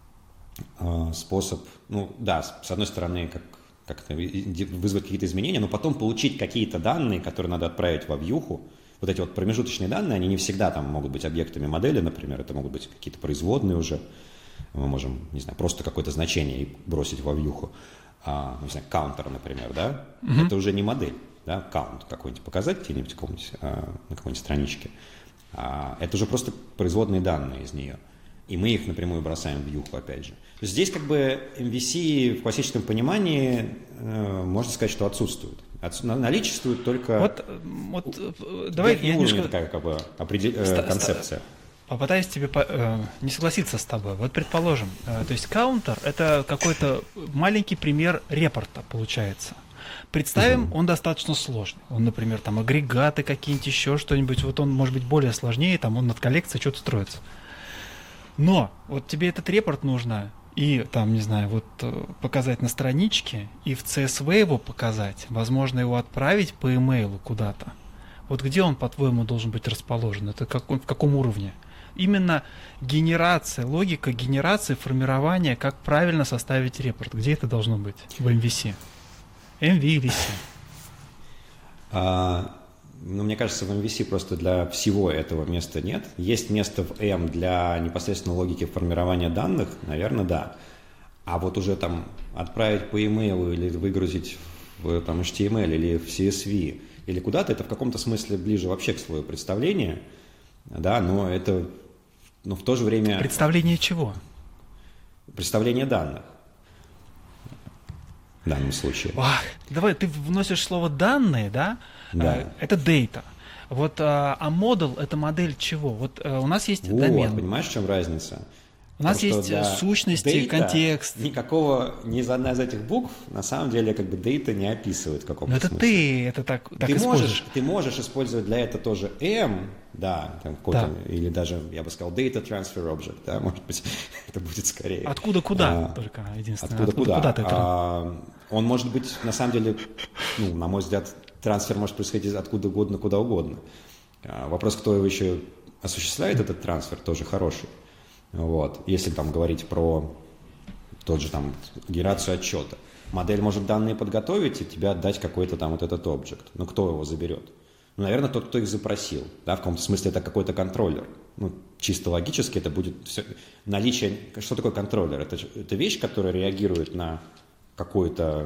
э, способ, ну да, с, с одной стороны, как, как вызвать какие-то изменения, но потом получить какие-то данные, которые надо отправить во вьюху. Вот эти вот промежуточные данные, они не всегда там могут быть объектами модели, например, это могут быть какие-то производные уже. Мы можем, не знаю, просто какое-то значение бросить во вьюху. А, не знаю, counter, например, да, uh-huh. это уже не модель, да, count какой-нибудь показать где-нибудь а, на какой-нибудь страничке. А, это уже просто производные данные из нее. И мы их напрямую бросаем в вьюху, опять же. То есть здесь как бы эм ви си в классическом понимании, э, можно сказать, что отсутствует. Отсу- наличествует только... Вот, вот давай я немножко... такая как бы определ... ста- концепция. Ста- Попытаюсь тебе э, не согласиться с тобой. Вот предположим, э, то есть counter — это какой-то маленький пример репорта, получается. Представим, угу. он достаточно сложный. Он, например, там агрегаты какие-нибудь, еще что-нибудь. Вот он может быть более сложнее, там он над коллекцией что-то строится. Но вот тебе этот репорт нужно и там, не знаю, вот показать на страничке, и в си эс ви его показать, возможно, его отправить по имейлу куда-то. Вот где он, по-твоему, должен быть расположен? Это как, в каком уровне? Именно генерация, логика генерации, формирования, как правильно составить репорт. Где это должно быть в эм ви си? эм ви или си? А, ну, мне кажется, в эм ви си просто для всего этого места нет. Есть место в M для непосредственно логики формирования данных, наверное, да. А вот уже там отправить по имейлу или выгрузить в там, эйч ти эм эль или в си эс ви или куда-то, это в каком-то смысле ближе вообще к слою представления, да, но это, но в то же время... Представление чего? Представление данных в данном случае. Ох, давай, ты вносишь слово «данные», да? Да. Это data. Вот, а model — это модель чего? Вот у нас есть вот, домен. Понимаешь, в чем разница? У нас есть сущности, контекст. Никакого, ни за одна из этих букв, на самом деле, как бы data не описывает в каком-то Но это смысле. ты это так, так ты используешь. Можешь, ты можешь использовать для этого тоже M, да, там да. Или даже, я бы сказал, data transfer object, да, может быть, это будет скорее. Откуда куда, а, только единственное. Откуда, откуда куда. куда а, он может быть, на самом деле, ну, на мой взгляд, трансфер может происходить откуда угодно, куда угодно. А, вопрос, кто его еще осуществляет, этот трансфер, тоже хороший. Вот. Если там говорить про тот же там генерацию отчета, модель может данные подготовить и тебе отдать какой-то там вот этот объект. Но кто его заберет? Ну, наверное, тот, кто их запросил. Да, в каком-то смысле это какой-то контроллер. Ну, чисто логически это будет все... наличие... Что такое контроллер? Это, это вещь, которая реагирует на какой-то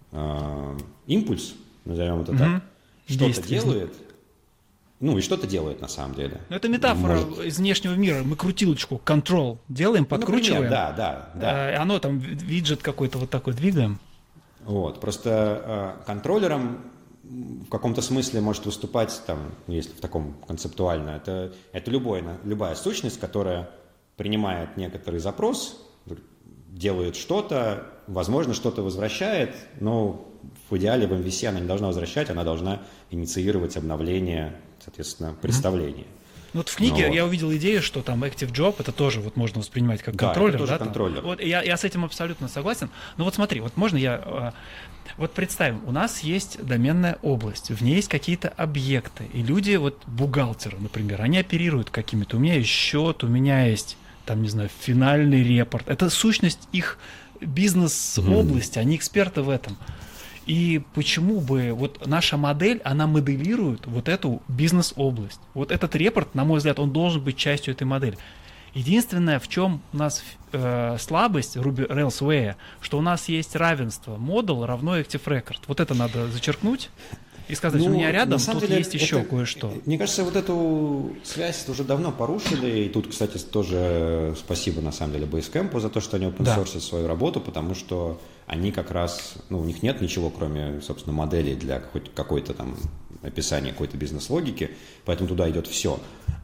э, импульс, назовем это mm-hmm. так, что-то делает. Ну, и что-то делает на самом деле. Ну, это метафора Может... из внешнего мира. Мы крутилочку, control делаем, подкручиваем. Ну, например, да, да, да. И оно там, виджет какой-то вот такой двигаем. Вот, просто э, контроллером в каком-то смысле может выступать, там, если в таком концептуально, это, это любой, любая сущность, которая принимает некоторый запрос, делает что-то, возможно, что-то возвращает, но в идеале в эм ви си она не должна возвращать, она должна инициировать обновление, соответственно, представления. Ну, вот в книге ну, вот. я увидел идею, что там Active Job это тоже вот можно воспринимать как да, контроллер. Это тоже да, контроллер. Вот, я, я с этим абсолютно согласен. Но вот смотри, вот можно я... Вот представим, у нас есть доменная область, в ней есть какие-то объекты, и люди, вот бухгалтеры, например, они оперируют какими-то. У меня есть счет, у меня есть, там, не знаю, финальный репорт. Это сущность их бизнес-области, mm. они эксперты в этом. И почему бы вот наша модель, она моделирует вот эту бизнес-область. Вот этот репорт, на мой взгляд, он должен быть частью этой модели. Единственное, в чем у нас э, слабость Ruby Rails Way, что у нас есть равенство. Model равно Active Record. Вот это надо зачеркнуть и сказать, ну, у меня рядом тут деле, есть еще это, кое-что. Мне кажется, вот эту связь уже давно порушили. И тут, кстати, тоже спасибо, на самом деле, Basecamp за то, что они open-sourced да. свою работу, потому что они как раз, ну, у них нет ничего, кроме, собственно, моделей для какой-то, какой-то там описания какой-то бизнес-логики, поэтому туда идет все,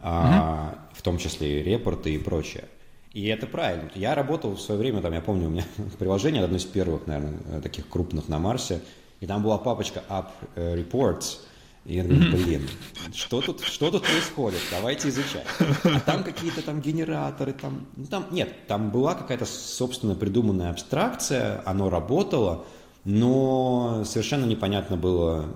а, mm-hmm. в том числе и репорты и прочее. И это правильно. Я работал в свое время, там, я помню, у меня приложение, одно из первых, наверное, таких крупных на Марсе, и там была папочка App Reports, и я говорю, блин, что тут, что тут происходит? Давайте изучать. А там какие-то там генераторы, там, ну, там, нет, там была какая-то собственно придуманная абстракция, оно работало, но совершенно непонятно было,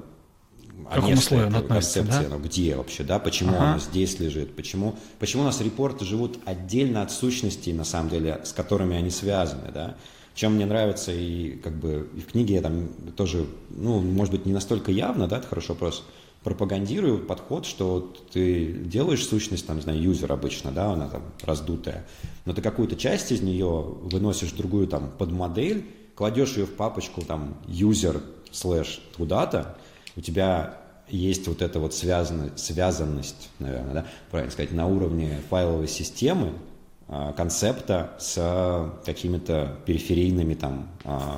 а место этой концепции, да? ну, где вообще, да, почему ага. оно здесь лежит, почему, почему у нас репорты живут отдельно от сущностей, на самом деле, с которыми они связаны, да. Чем мне нравится, и как бы и в книге я там тоже, ну, может быть, не настолько явно, да, это хороший вопрос, пропагандирую подход, что ты делаешь сущность, там, не знаю, юзер обычно, да, она там раздутая, но ты какую-то часть из нее выносишь в другую там под модель, кладешь ее в папочку там user слэш куда-то, у тебя есть вот эта вот связанность, связанность, наверное, да, правильно сказать, на уровне файловой системы, концепта с какими-то периферийными там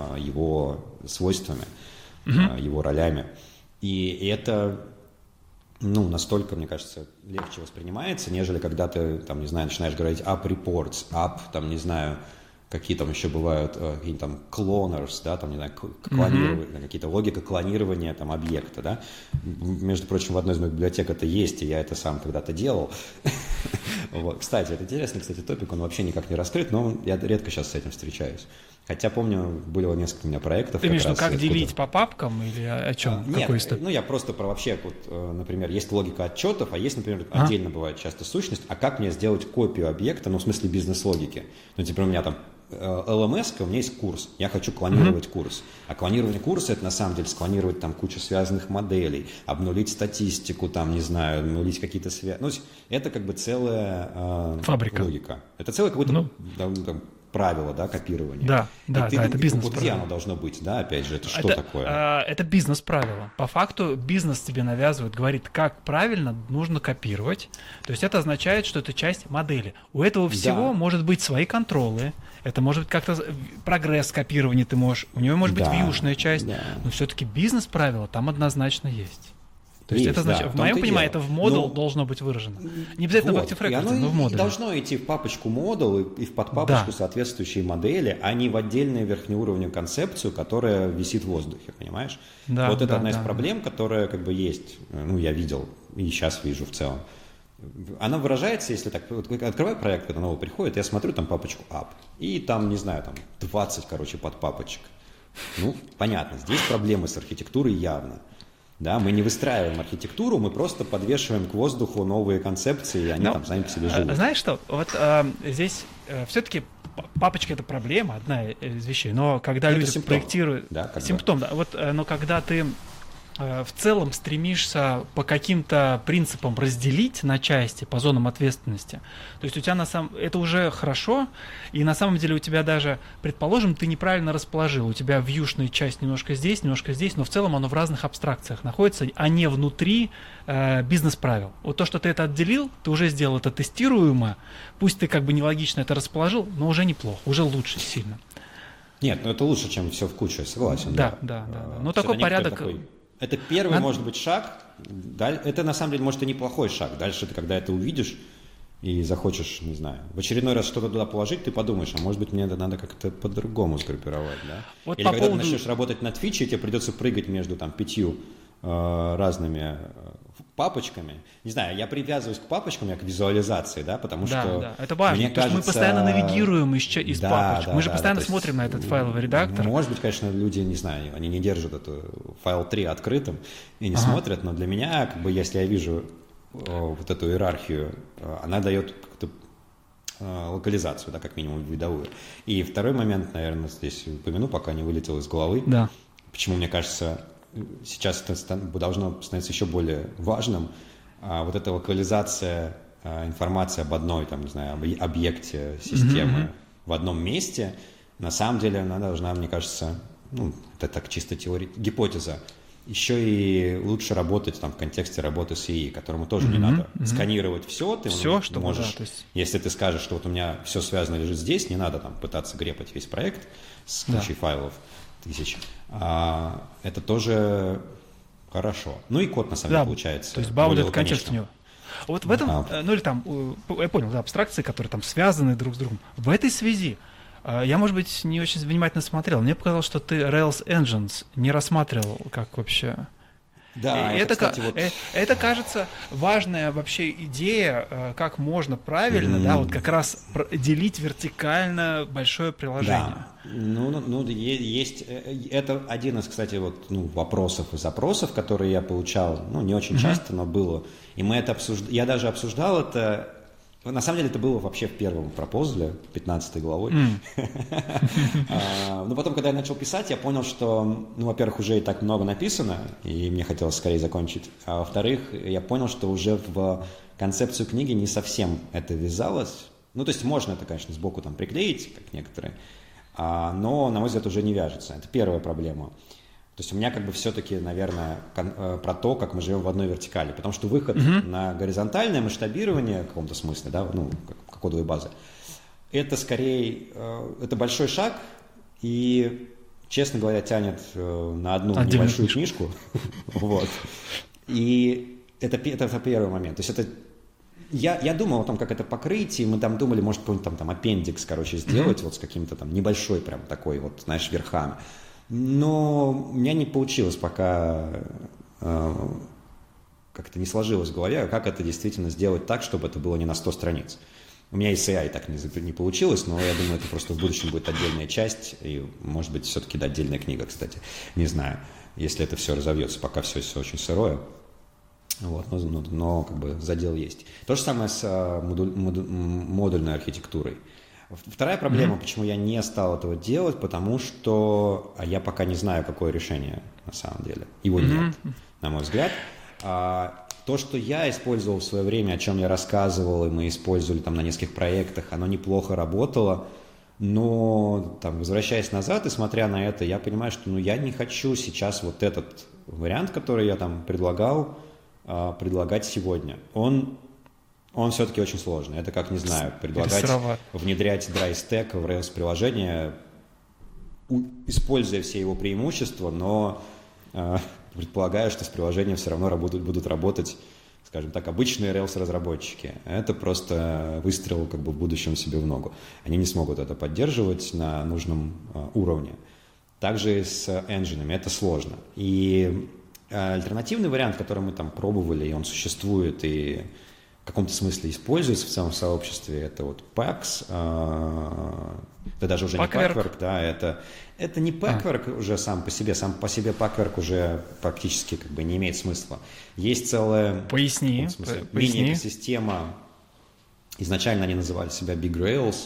его свойствами, mm-hmm. его ролями. И это, ну, настолько, мне кажется, легче воспринимается, нежели когда ты, там, не знаю, начинаешь говорить app reports, app, там, не знаю, какие там еще бывают, какие там cloners, да, там, не знаю, клонирование, mm-hmm. какие-то логика клонирования там объекта, да. Между прочим, в одной из моих библиотек это есть, и я это сам когда-то делал. Вот. Кстати, это интересный, кстати, топик, он вообще никак не раскрыт, но я редко сейчас с этим встречаюсь. Хотя помню, было несколько у меня проектов. Ты имеешь в виду, как делить по папкам или о чем? А, нет, Какой ну я просто про вообще, вот, например, есть логика отчетов, а есть, например, а? отдельно бывает часто сущность, а как мне сделать копию объекта, ну, в смысле бизнес-логики? Ну, типа у меня там эл эм эс, у меня есть курс, я хочу клонировать mm-hmm. курс. А клонирование курса — это на самом деле склонировать там кучу связанных моделей, обнулить статистику, там, не знаю, обнулить какие-то связи. Ну, это как бы целая э, Фабрика. логика. Это целое какое-то ну, там, там, правило, да, копирования. Да, да, и ты, да, ты, это бизнес-правило. Вот где оно должно быть, да, опять же, это что это, такое? Э, это бизнес-правило. По факту бизнес тебе навязывает, говорит, как правильно нужно копировать. То есть это означает, что это часть модели. У этого всего да. может быть свои контролы. Это может быть как-то прогресс копирования ты можешь. У него может быть да, вьюшная часть. Да. Но все-таки бизнес-правило там однозначно есть. То есть, есть, это значит, да, в моем понимании, это в модул но... должно быть выражено. Не обязательно вот. в Active Record, оно но в модуле. Должно идти в папочку модул и в подпапочку да. соответствующие модели, а не в отдельную верхнеуровневую концепцию, которая висит в воздухе, понимаешь? Да, вот это да, одна да. из проблем, которая как бы есть, ну, я видел и сейчас вижу в целом. Она выражается, если так, вот, открываю проект, когда новый приходит, я смотрю там папочку app, и там, не знаю, там двадцать, короче, подпапочек. Ну, понятно, здесь проблемы с архитектурой явно. Да, мы не выстраиваем архитектуру, мы просто подвешиваем к воздуху новые концепции, и они Но, там сами по себе живут. Знаешь что, вот э, здесь э, все-таки папочка — это проблема, одна из вещей, но когда это люди симптом. проектируют... Да, симптом, бы. да. Вот, э, но когда ты э, в целом стремишься по каким-то принципам разделить на части, по зонам ответственности, то есть у тебя на самом... это уже хорошо, и на самом деле у тебя даже, предположим, ты неправильно расположил, у тебя вьюшная часть немножко здесь, немножко здесь, но в целом оно в разных абстракциях находится, а не внутри э, бизнес-правил. Вот то, что ты это отделил, ты уже сделал это тестируемо, пусть ты как бы нелогично это расположил, но уже неплохо, уже лучше сильно. Нет, ну это лучше, чем все в кучу, я согласен. Да, да, да. да, да. Но такой порядок... Такой... Это первый, Надо... может быть, шаг. Это, на самом деле, может и неплохой шаг. Дальше ты, когда это увидишь и захочешь, не знаю, в очередной раз что-то туда положить, ты подумаешь, а может быть, мне это надо как-то по-другому сгруппировать, да? Вот Или по когда поводу... ты начнешь работать над фичей, тебе придется прыгать между там пятью э, разными папочками. Не знаю, я привязываюсь к папочкам, я к визуализации, да, потому да, что... Да, это важно, мне потому кажется... что мы постоянно навигируем из, из да, папочек. Да, мы же да, постоянно да, смотрим есть, на этот файловый редактор. Может быть, конечно, люди, не знаю, они не держат эту файл три открытым и не ага. смотрят, но для меня, как бы, если я вижу о, вот эту иерархию, она дает как-то локализацию, да, как минимум видовую. И второй момент, наверное, здесь упомяну, пока не вылетел из головы. Да. Почему, мне кажется, сейчас это должно становиться еще более важным. А вот эта локализация а, информации об одной, там, не знаю, об объекте системы mm-hmm. в одном месте, на самом деле она должна, мне кажется, ну, это так чисто теория, гипотеза, еще и лучше работать там в контексте работы с ИИ, которому тоже mm-hmm. не надо mm-hmm. сканировать все, ты все, что можешь, да, то есть... если ты скажешь, что вот у меня все связано лежит здесь, не надо там пытаться грепать весь проект с кучей да. файлов тысяч, а, это тоже... Хорошо. Ну и код, на самом деле, да, получается. То есть bounded контекст у него. Вот в этом, а. ну или там, я понял, да, абстракции, которые там связаны друг с другом. В этой связи я, может быть, не очень внимательно смотрел. Мне показалось, что ты Rails Engines не рассматривал как вообще... Да, это, это, кстати, вот... это, кажется, важная вообще идея, как можно правильно, mm. да, вот как раз делить вертикально большое приложение. Да. Ну, ну, ну, есть, это один из, кстати, вот, ну, вопросов и запросов, которые я получал, ну, не очень mm-hmm. часто, но было. И мы это обсуждали, я даже обсуждал это, на самом деле это было вообще в первом пропозале, пятнадцатой главой. Но потом, когда я начал писать, я понял, что, ну, во-первых, уже и так много написано, и мне хотелось скорее закончить, а во-вторых, я понял, что уже в концепцию книги не совсем это вязалось. Ну, то есть можно это, конечно, сбоку там приклеить, как некоторые, но, на мой взгляд, уже не вяжется. Это первая проблема. То есть у меня как бы все-таки, наверное, кон- про то, как мы живем в одной вертикали. Потому что выход uh-huh. на горизонтальное масштабирование в каком-то смысле, да, ну, как, как кодовой базы, это скорее, э, это большой шаг и, честно говоря, тянет э, на одну Отдельную небольшую книжку. Вот. И это, это, это первый момент. То есть это... Я, я думал о том, как это покрыть, и мы там думали, может, какой-нибудь там, там аппендикс, короче, сделать uh-huh. вот с каким-то там небольшой прям такой вот, знаешь, верхами. Но у меня не получилось пока, э, как-то не сложилось в голове, как это действительно сделать так, чтобы это было не на сто страниц. У меня и с эй ай так не, не получилось, но я думаю, это просто в будущем будет отдельная часть, и, может быть, все-таки да, отдельная книга, кстати, не знаю, если это все разовьется, пока все, все очень сырое. Вот, но, но, но как бы задел есть. То же самое с э, модуль, модуль, модульной архитектурой. Вторая проблема, mm-hmm. почему я не стал этого делать, потому что я пока не знаю, какое решение на самом деле. Его mm-hmm. нет, на мой взгляд. А, то, что я использовал в свое время, о чем я рассказывал, и мы использовали там на нескольких проектах, оно неплохо работало, но там, возвращаясь назад и смотря на это, я понимаю, что ну, я не хочу сейчас вот этот вариант, который я там предлагал, а, предлагать сегодня. Он... Он все-таки очень сложный. Это как, не знаю, предлагать внедрять dry stack в Rails приложение, используя все его преимущества, но предполагая, что с приложением все равно работают, будут работать, скажем так, обычные Rails-разработчики. Это просто выстрел как бы в будущем себе в ногу. Они не смогут это поддерживать на нужном уровне. Также и с энджинами это сложно. И альтернативный вариант, который мы там пробовали, и он существует, и в каком-то смысле используется в целом сообществе, это вот Pax. Это даже уже Packwork. не Packwork, да, это, это не Packwork а. уже сам по себе, сам по себе Packwork уже практически как бы не имеет смысла. Есть целая Поясни, смысле, поясни. мини-экосистема. Изначально они называли себя Big Rails.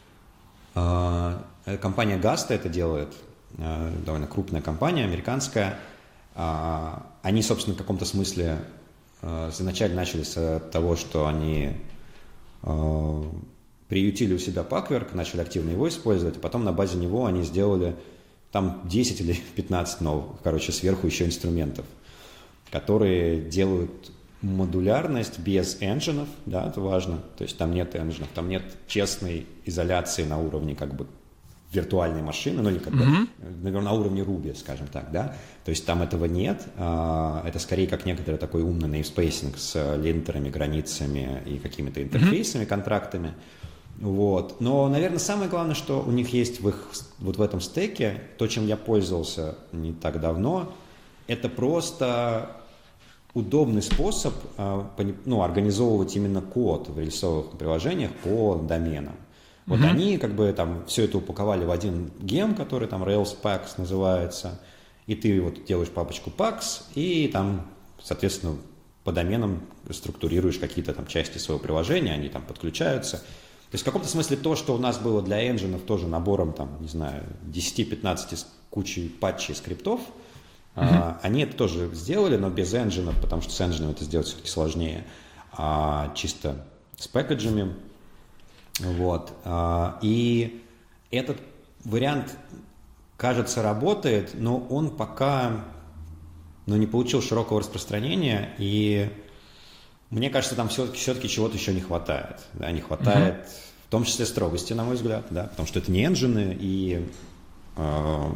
Компания Gasta это делает, довольно крупная компания, американская. Они, собственно, в каком-то смысле изначально начали с того, что они приютили у себя Packwork, начали активно его использовать, а потом на базе него они сделали там десять или пятнадцать новых, короче, сверху еще инструментов, которые делают модулярность без энджинов, да, это важно, то есть там нет энджинов, там нет честной изоляции на уровне как бы виртуальной машины, ну или как бы, mm-hmm. наверное, на уровне Ruby, скажем так, да, то есть там этого нет, это скорее как некоторый такой умный неймспейсинг с линтерами, границами и какими-то интерфейсами, mm-hmm. контрактами, вот, но, наверное, самое главное, что у них есть в их, вот в этом стеке, то, чем я пользовался не так давно, это просто удобный способ, ну, организовывать именно код в рельсовых приложениях по доменам. Вот mm-hmm. они как бы там все это упаковали в один гем, который там Rails Pax называется, и ты вот делаешь папочку Pax, и там, соответственно, по доменам структурируешь какие-то там части своего приложения, они там подключаются. То есть в каком-то смысле то, что у нас было для энджинов тоже набором там, не знаю, десять-пятнадцать с кучей патчей скриптов, mm-hmm. они это тоже сделали, но без энджинов, потому что с энджином это сделать все-таки сложнее, а чисто с пэкэджами. Вот. И этот вариант, кажется, работает, но он пока ну, не получил широкого распространения, и мне кажется, там все-таки, все-таки чего-то еще не хватает. Да, не хватает, mm-hmm. в том числе строгости, на мой взгляд, да, потому что это не энджины, и э,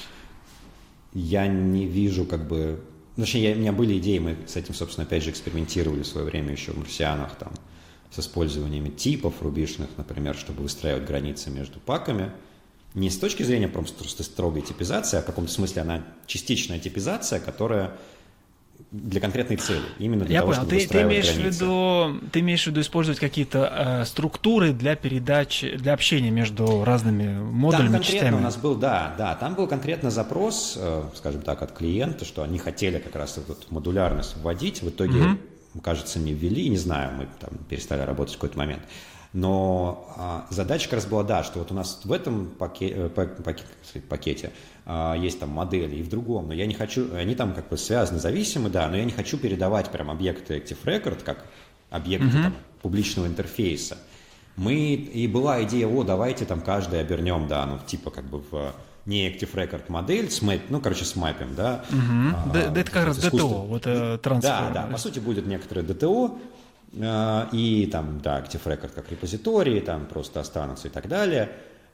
я не вижу как бы... Точнее, я, у меня были идеи, мы с этим, собственно, опять же экспериментировали в свое время еще в марсианах, там, с использованием типов рубишных, например, чтобы выстраивать границы между паками. Не с точки зрения просто строгой типизации, а в каком-то смысле она частичная типизация, которая для конкретной цели. Именно для Я того, понял. чтобы Ты, ты, имеешь в границы. виду, ты имеешь в виду использовать какие-то э, структуры для передачи, для общения между разными модулями, там частями? Там у нас был, да, да, там был конкретно запрос, э, скажем так, от клиента, что они хотели как раз эту модулярность вводить. В итоге... Mm-hmm. кажется, не ввели, не знаю, мы там перестали работать в какой-то момент. Но а, задача как раз была, да, что вот у нас в этом паке, паке, пакете а, есть там модели и в другом, но я не хочу, они там как бы связаны, зависимы, да, но я не хочу передавать прям объекты Active Record как объекты mm-hmm. там, публичного интерфейса. Мы, и была идея, о, давайте там каждый обернем, да, ну типа как бы в... не Active Record модель, с мэп, ну, короче, с мэпом, да. Угу. А, да, да, это как раз ди ти о, вот э, трансфер. Да, да, по сути будет некоторое ди ти о, э, и там, да, Active Record как репозитории, там просто останутся и так далее.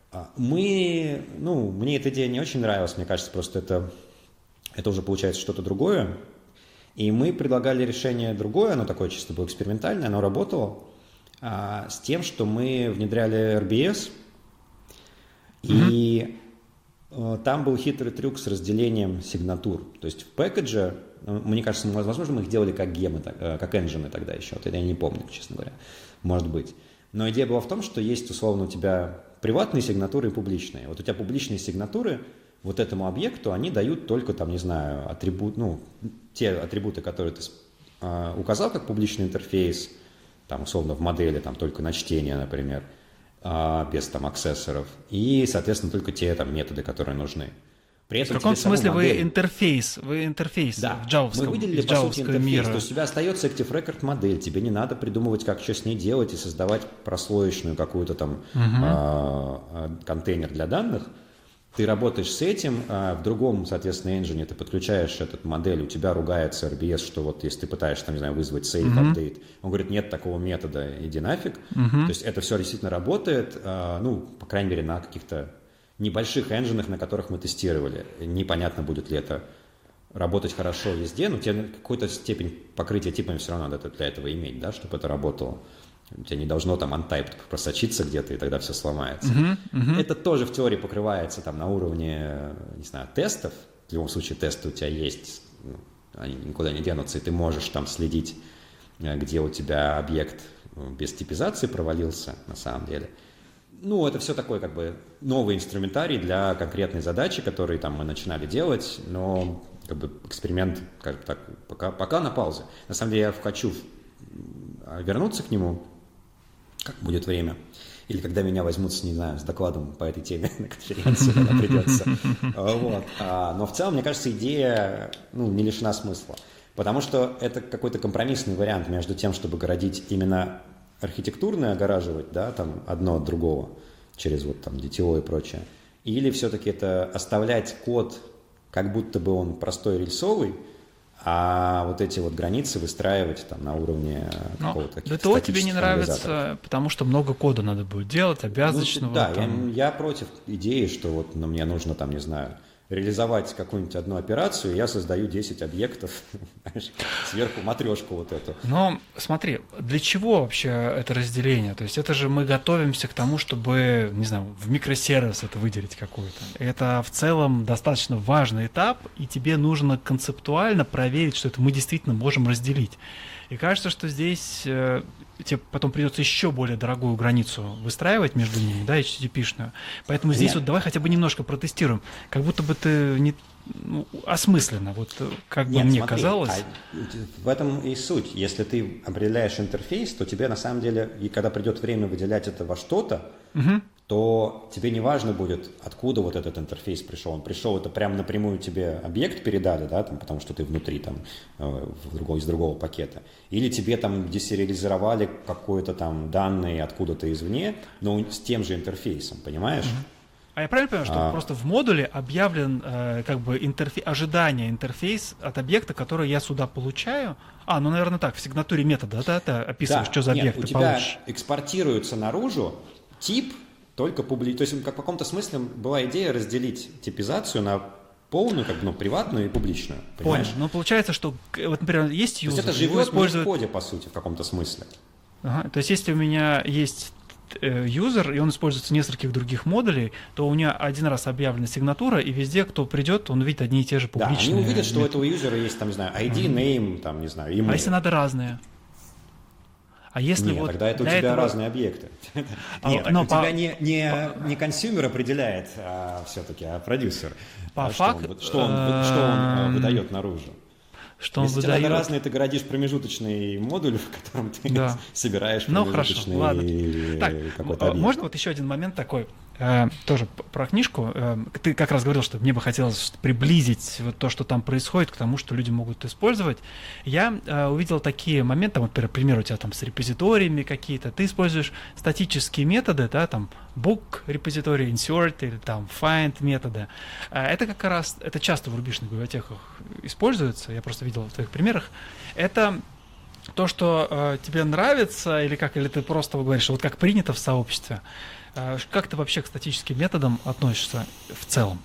Мы, ну, мне эта идея не очень нравилась, мне кажется, просто это, это уже получается что-то другое. И мы предлагали решение другое, оно такое чисто было экспериментальное, оно работало, а, с тем, что мы внедряли эр би эс, mm-hmm. и там был хитрый трюк с разделением сигнатур. То есть в пэкэдже, мне кажется, возможно, мы их делали как гемы, как энджины тогда еще. Вот это я не помню, честно говоря. Может быть. Но идея была в том, что есть, условно, у тебя приватные сигнатуры и публичные. Вот у тебя публичные сигнатуры вот этому объекту, они дают только, там, не знаю, атрибут, ну, те атрибуты, которые ты э, указал как публичный интерфейс, там, условно, в модели, там, только на чтение, например, без там аксессоров, и, соответственно, только те там методы, которые нужны. При этом в каком смысле модель... вы интерфейс, вы интерфейс да. в джавовском, мы выделили, по сути, интерфейс, мира. то есть у тебя остается Active Record модель, тебе не надо придумывать, как что с ней делать и создавать прослоечную какую-то там uh-huh. а, контейнер для данных. Ты работаешь с этим, а в другом, соответственно, engine ты подключаешь эту модель, у тебя ругается эр би эс, что вот если ты пытаешься, там, не знаю, вызвать save, uh-huh. update, он говорит, нет такого метода, иди нафиг. Uh-huh. То есть это все действительно работает, а, ну, по крайней мере, на каких-то небольших энджинах, на которых мы тестировали. Непонятно, будет ли это работать хорошо везде, но тебе какую-то степень покрытия типами все равно надо для этого иметь, да, чтобы это работало. У тебя не должно там untyped просочиться где-то, и тогда все сломается. Uh-huh, uh-huh. Это тоже в теории покрывается там на уровне, не знаю, тестов. В любом случае тесты у тебя есть, ну, они никуда не денутся, и ты можешь там следить, где у тебя объект без типизации провалился на самом деле. Ну, это все такой как бы новый инструментарий для конкретной задачи, которые там мы начинали делать, но как бы эксперимент, как так, пока, пока на паузе. На самом деле я хочу вернуться к нему, как будет время, или когда меня возьмут, не знаю, с докладом по этой теме на конференцию, когда придется. Вот. Но в целом, мне кажется, идея ну, не лишена смысла, потому что это какой-то компромиссный вариант между тем, чтобы городить именно архитектурно, огораживать, да, там одно от другого через вот там ди ти о и прочее, или все-таки это оставлять код, как будто бы он простой рельсовый, а вот эти вот границы выстраивать там на уровне какого-то ди ти о тебе не нравится, потому что много кода надо будет делать, обязательного. Ну, да, там... я, я против идеи, что вот ну, мне нужно там, не знаю, реализовать какую-нибудь одну операцию, я создаю десять объектов, сверху матрешку вот эту. Но смотри, для чего вообще это разделение? То есть это же мы готовимся к тому, чтобы, не знаю, в микросервис это выделить какой-то. Это в целом достаточно важный этап, и тебе нужно концептуально проверить, что это мы действительно можем разделить. И кажется, что здесь э, тебе потом придется еще более дорогую границу выстраивать между ними, да, эйч ти ти пи-шную. Поэтому здесь Нет. вот давай хотя бы немножко протестируем. Как будто бы ты не ну, осмысленно, вот как Нет, бы мне смотри, казалось. А в этом и суть. Если ты определяешь интерфейс, то тебе на самом деле, и когда придет время выделять это во что-то, угу. то тебе не важно будет, откуда вот этот интерфейс пришел. Он пришел, это прям напрямую тебе объект передали, да, там, потому что ты внутри там, в другого, из другого пакета. Или тебе там десериализировали какой-то там данные откуда-то извне, но с тем же интерфейсом, понимаешь? Угу. А я правильно понимаю, что а... просто в модуле объявлен э, как бы интерфей... ожидание интерфейс от объекта, который я сюда получаю? А, ну, наверное, так, в сигнатуре метода, да, ты описываешь, да. что за объект Нет, ты у тебя получишь. Экспортируется наружу тип только публи... То есть, как в каком-то смысле была идея разделить типизацию на полную, как бы, ну, приватную и публичную. Понимаешь? Понял. Но получается, что, вот, например, есть юзер... То есть это живет использует... в коде, по сути, в каком-то смысле. Ага. То есть если у меня есть юзер, и он используется в нескольких других модулей, то у меня один раз объявлена сигнатура, и везде, кто придет, он увидит одни и те же публичные. Да, они увидят, что у этого юзера есть, там, не знаю, ай ди, name, там, не знаю, email. А если надо разные? А если Нет, вот тогда это у тебя этого... разные объекты. А, Нет, но у по... тебя не, не, не консюмер определяет а, все-таки, а продюсер. По а факту... Что он, что он, что он выдает наружу. Что Если он тебе выдает... надо разные, ты городишь промежуточный модуль, в котором ты да. собираешь промежуточный ну, хорошо, ладно. Так, какой-то объект. Можно вот еще один момент такой, э, тоже про книжку. Э, ты как раз говорил, что мне бы хотелось приблизить вот то, что там происходит, к тому, что люди могут использовать. Я э, увидел такие моменты, вот, например, у тебя там с репозиториями какие-то, ты используешь статические методы, да, там book репозиторий, insert или там find методы. Э, это как раз, это часто в рубишных библиотеках используется, я просто видел в твоих примерах, это то, что э, тебе нравится, или как, или ты просто говоришь, вот как принято в сообществе. Э, как ты вообще к статическим методам относишься в целом?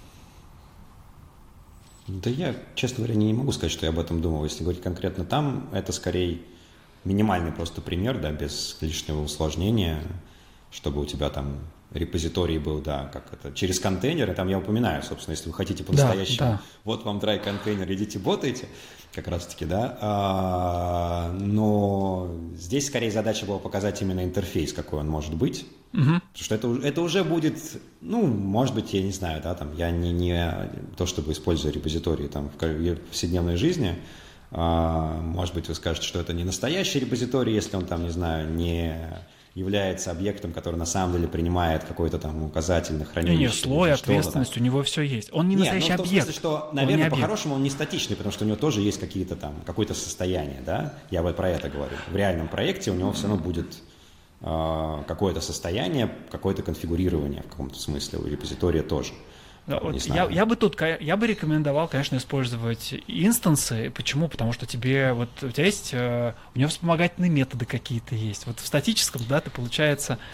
Да я, честно говоря, не могу сказать, что я об этом думал. Если говорить конкретно там, это скорее минимальный просто пример, да, без лишнего усложнения, чтобы у тебя там репозиторий был, да, как это, через контейнеры, там я упоминаю, собственно, если вы хотите по-настоящему, да, да. вот вам dry контейнер, идите ботайте, как раз-таки, да, а, но здесь скорее задача была показать именно интерфейс, какой он может быть, угу. потому что это, это уже будет, ну, может быть, я не знаю, да, там, я не, не то, чтобы использую репозитории там в повседневной жизни, а, может быть, вы скажете, что это не настоящий репозиторий, если он там, не знаю, не... является объектом, который на самом деле принимает какой-то там указатель на хранение. Нет, слой, ответственность, у него все есть. Он не настоящий Нет, ну, объект. В том смысле, что, наверное, по-хорошему он не статичный, потому что у него тоже есть какие-то там, какое-то состояние, да? Я вот про это говорю. В реальном проекте у него все равно будет э, какое-то состояние, какое-то конфигурирование в каком-то смысле, у репозитория тоже. Да, вот я, я бы тут, я бы рекомендовал, конечно, использовать инстансы. Почему? Потому что тебе, вот у тебя есть, у него вспомогательные методы какие-то есть. Вот в статическом, да, ты, получается,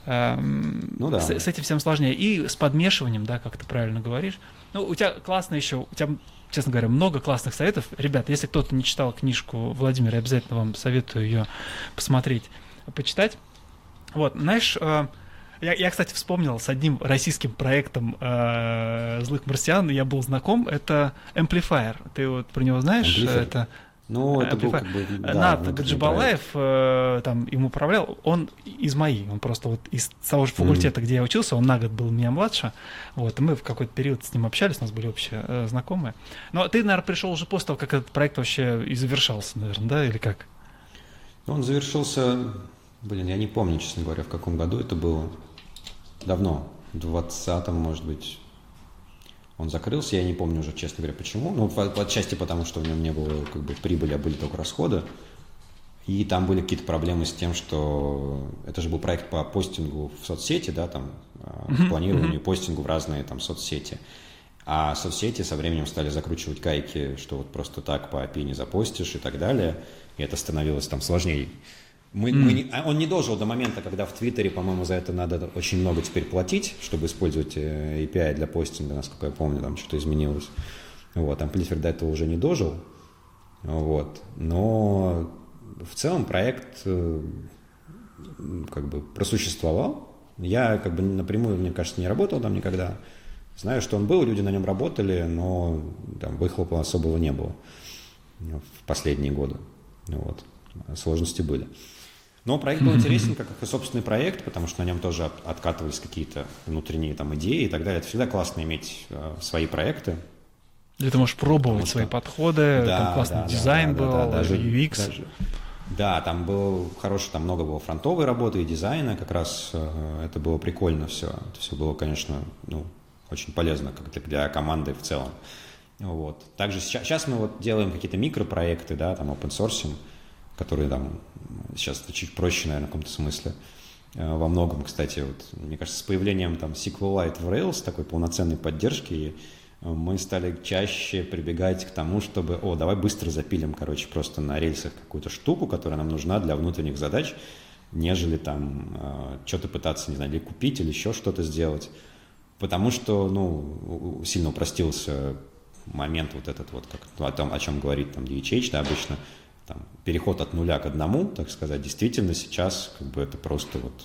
ну, да. с, с этим всем сложнее. И с подмешиванием, да, как ты правильно говоришь. Ну, у тебя классно еще, у тебя, честно говоря, много классных советов. Ребят, если кто-то не читал книжку Владимира, я обязательно вам советую ее посмотреть, почитать. Вот, знаешь, я, я, кстати, вспомнил с одним российским проектом э, «Злых марсиан», я был знаком, это Amplifier. Ты вот про него знаешь? Amplifier. Это... Ну, это был как бы... Да, Нат Гаджибалаев э, там им управлял, он из МАИ, он просто вот из того же факультета, mm-hmm. где я учился, он на год был меня младше, вот, и мы в какой-то период с ним общались, у нас были общие э, знакомые. Но ты, наверное, пришел уже после того, как этот проект вообще и завершался, наверное, да, или как? Он завершился, блин, я не помню, честно говоря, в каком году это было, давно, в двадцатом, может быть. Он закрылся, я не помню уже, честно говоря, почему. Ну, отчасти потому, что в нем не было как бы прибыли, а были только расходы. И там были какие-то проблемы с тем, что это же был проект по постингу в соцсети, да, там, mm-hmm. планированию mm-hmm. постингу в разные там соцсети. А соцсети со временем стали закручивать гайки, что вот просто так по эй пи ай не запостишь и так далее. И это становилось там сложнее. Мы, mm. мы не, он не дожил до момента, когда в Твиттере, по-моему, за это надо очень много теперь платить, чтобы использовать эй пи ай для постинга, насколько я помню, там что-то изменилось. Вот, Amplifier до этого уже не дожил. Вот. Но в целом проект как бы просуществовал. Я как бы напрямую, мне кажется, не работал там никогда. Знаю, что он был, люди на нем работали, но там выхлопа особого не было в последние годы. Вот. Сложности были. Но проект был интересен, как и собственный проект, потому что на нем тоже от, откатывались какие-то внутренние там идеи и так далее. Это всегда классно иметь э, свои проекты. Где ты можешь пробовать что... свои подходы, да, там классный да, дизайн да, был, да, да, даже, ю экс. Даже, да, там был хороший, там много было фронтовой работы и дизайна, как раз э, это было прикольно все. Это все было, конечно, ну, очень полезно как для, для команды в целом. Вот. Также сейчас, сейчас мы вот делаем какие-то микропроекты, да, там open source, которые там сейчас чуть проще, наверное, в каком-то смысле. Во многом, кстати, вот, мне кажется, с появлением там SQLite в Rails, такой полноценной поддержки, мы стали чаще прибегать к тому, чтобы, о, давай быстро запилим, короче, просто на рельсах какую-то штуку, которая нам нужна для внутренних задач, нежели там э, что-то пытаться, не знаю, или купить, или еще что-то сделать. Потому что, ну, сильно упростился момент вот этот вот, как, о том, о чем говорит там ди эйч эйч, да, обычно, там, переход от нуля к одному, так сказать, действительно сейчас как бы это просто вот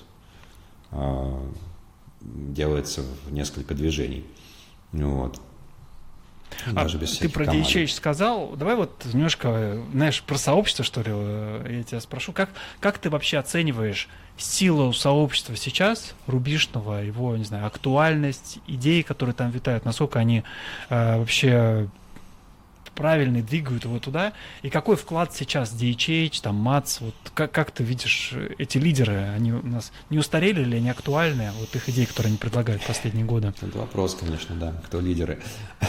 э, делается в несколько движений. Вот. А ты про ди эйч эйч сказал, давай вот немножко, знаешь, про сообщество, что ли, я тебя спрошу. Как, как ты вообще оцениваешь силу сообщества сейчас, рубишного, его, не знаю, актуальность, идеи, которые там витают, насколько они э, вообще правильно двигают его туда, и какой вклад сейчас ди эйч эйч, там, МАЦ, вот как, как ты видишь эти лидеры, они у нас не устарели или они актуальны, вот их идеи, которые они предлагают в последние годы? Это вопрос, конечно, да, кто лидеры.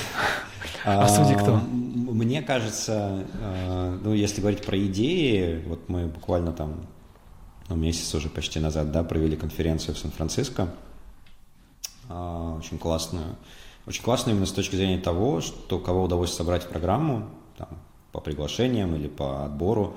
А судьи кто? Мне кажется, ну, если говорить про идеи, вот мы буквально там, ну, месяц уже почти назад, да, провели конференцию в Сан-Франциско, очень классную, Очень классно именно с точки зрения того, что кого удалось собрать в программу там, по приглашениям или по отбору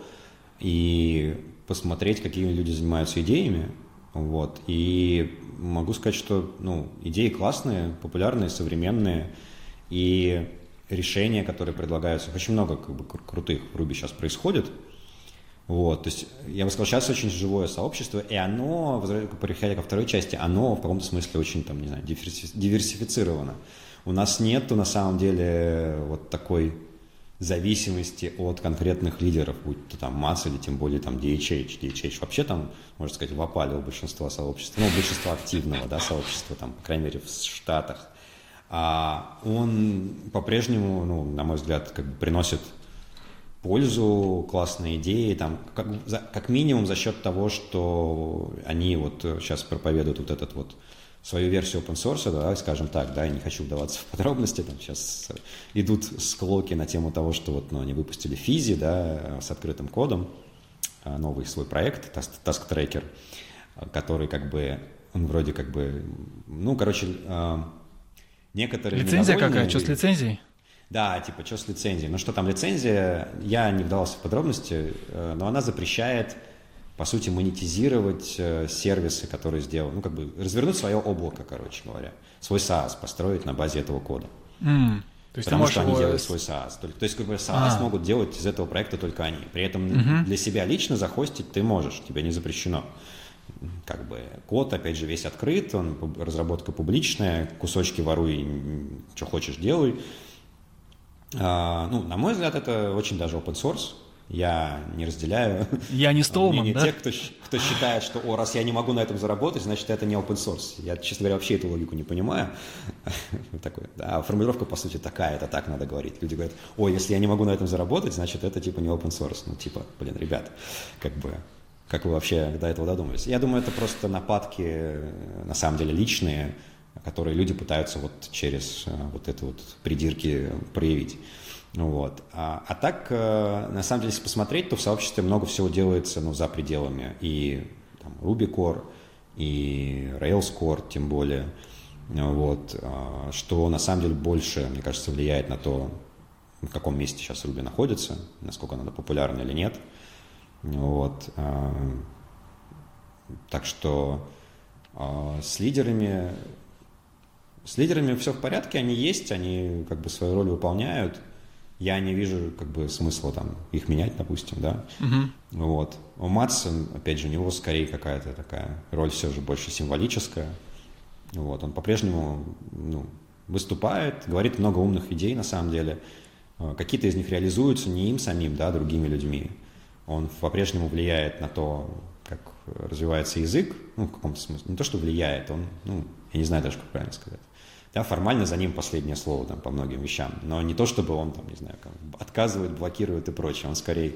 и посмотреть, какие люди занимаются идеями. Вот. И могу сказать, что ну, идеи классные, популярные, современные, и решения, которые предлагаются, очень много как бы, крутых в Ruby сейчас происходит. Вот, то есть, я бы сказал, сейчас очень живое сообщество, и оно, переходя ко второй части, оно в каком-то смысле очень, там, не знаю, диверсифицировано. У нас нету, на самом деле, вот такой зависимости от конкретных лидеров, будь то там МАЦ или тем более там ди эйч эйч. ди эйч эйч вообще там, можно сказать, в опале у большинства сообществ, ну, большинства активного, да, сообщества, там, по крайней мере, в Штатах. А он по-прежнему, ну, на мой взгляд, как бы приносит пользу, классные идеи, там, как, как минимум за счет того, что они вот сейчас проповедуют вот этот вот свою версию open source, да, скажем так, да, я не хочу вдаваться в подробности, там сейчас идут склоки на тему того, что вот, ну, они выпустили Физи, да, с открытым кодом, новый свой проект, Task Tracker, который как бы, он вроде как бы, ну, короче, некоторые... Лицензия какая? Что с лицензией? Да, типа, что с лицензией? Ну, что там лицензия, я не вдавался в подробности, но она запрещает по сути, монетизировать э, сервисы, которые сделаны, ну, как бы развернуть свое облако, короче говоря, свой SaaS построить на базе этого кода. Mm. То есть Потому что его... они делают свой SaaS. То, то есть, как бы, SaaS а. могут делать из этого проекта только они. При этом uh-huh. для себя лично захостить ты можешь, тебе не запрещено. Как бы код, опять же, весь открыт, он, разработка публичная, кусочки воруй, что хочешь делай. А, ну, на мой взгляд, это очень даже open source. Я не разделяю. Я не Столман, да? Тех, кто, кто считает, что, о, раз я не могу на этом заработать, значит, это не open source. Я, честно говоря, вообще эту логику не понимаю. Такой, да, формулировка, по сути, такая, это так надо говорить. Люди говорят, о, если я не могу на этом заработать, значит, это, типа, не open source. Ну, типа, блин, ребят, как бы, как вы вообще до этого додумались? Я думаю, это просто нападки, на самом деле, личные, которые люди пытаются вот через вот это вот придирки проявить. Вот. А, а так, на самом деле, если посмотреть, то в сообществе много всего делается, ну, за пределами. И там, Ruby Core, и Rails Core, тем более. Вот. Что на самом деле больше, мне кажется, влияет на то, в каком месте сейчас Ruby находится, насколько она популярна или нет. Вот. Так что с лидерами, с лидерами все в порядке, они есть, они как бы свою роль выполняют. Я не вижу как бы смысла там их менять, допустим, да. Uh-huh. Вот. У Матса, опять же, у него скорее какая-то такая роль все же больше символическая. Вот. Он по-прежнему, ну, выступает, говорит много умных идей на самом деле. Какие-то из них реализуются не им самим, да, другими людьми. Он по-прежнему влияет на то, как развивается язык, ну, в каком-то смысле. Не то, что влияет, он, ну, я не знаю даже, как правильно сказать. Да, формально за ним последнее слово там, по многим вещам, но не то, чтобы он там, не знаю, как, отказывает, блокирует и прочее, он скорее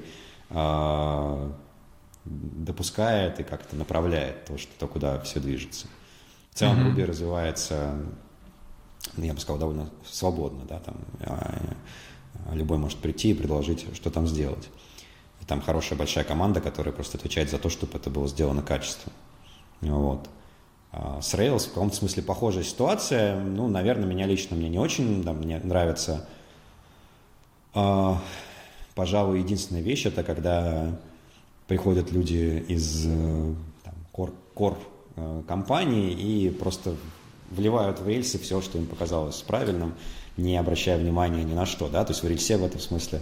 э, допускает и как-то направляет то, что, то, куда все движется. В целом mm-hmm. Ruby развивается, я бы сказал, довольно свободно, да, там э, любой может прийти и предложить, что там сделать. И там хорошая большая команда, которая просто отвечает за то, чтобы это было сделано качественно. Вот. С Rails в каком-то смысле похожая ситуация. Ну, наверное, меня лично мне не очень, да, мне нравится. А, пожалуй, единственная вещь — это когда приходят люди из там, кор, кор компании и просто вливают в Rails все, что им показалось правильным, не обращая внимания ни на что. Да? То есть в Rails в этом смысле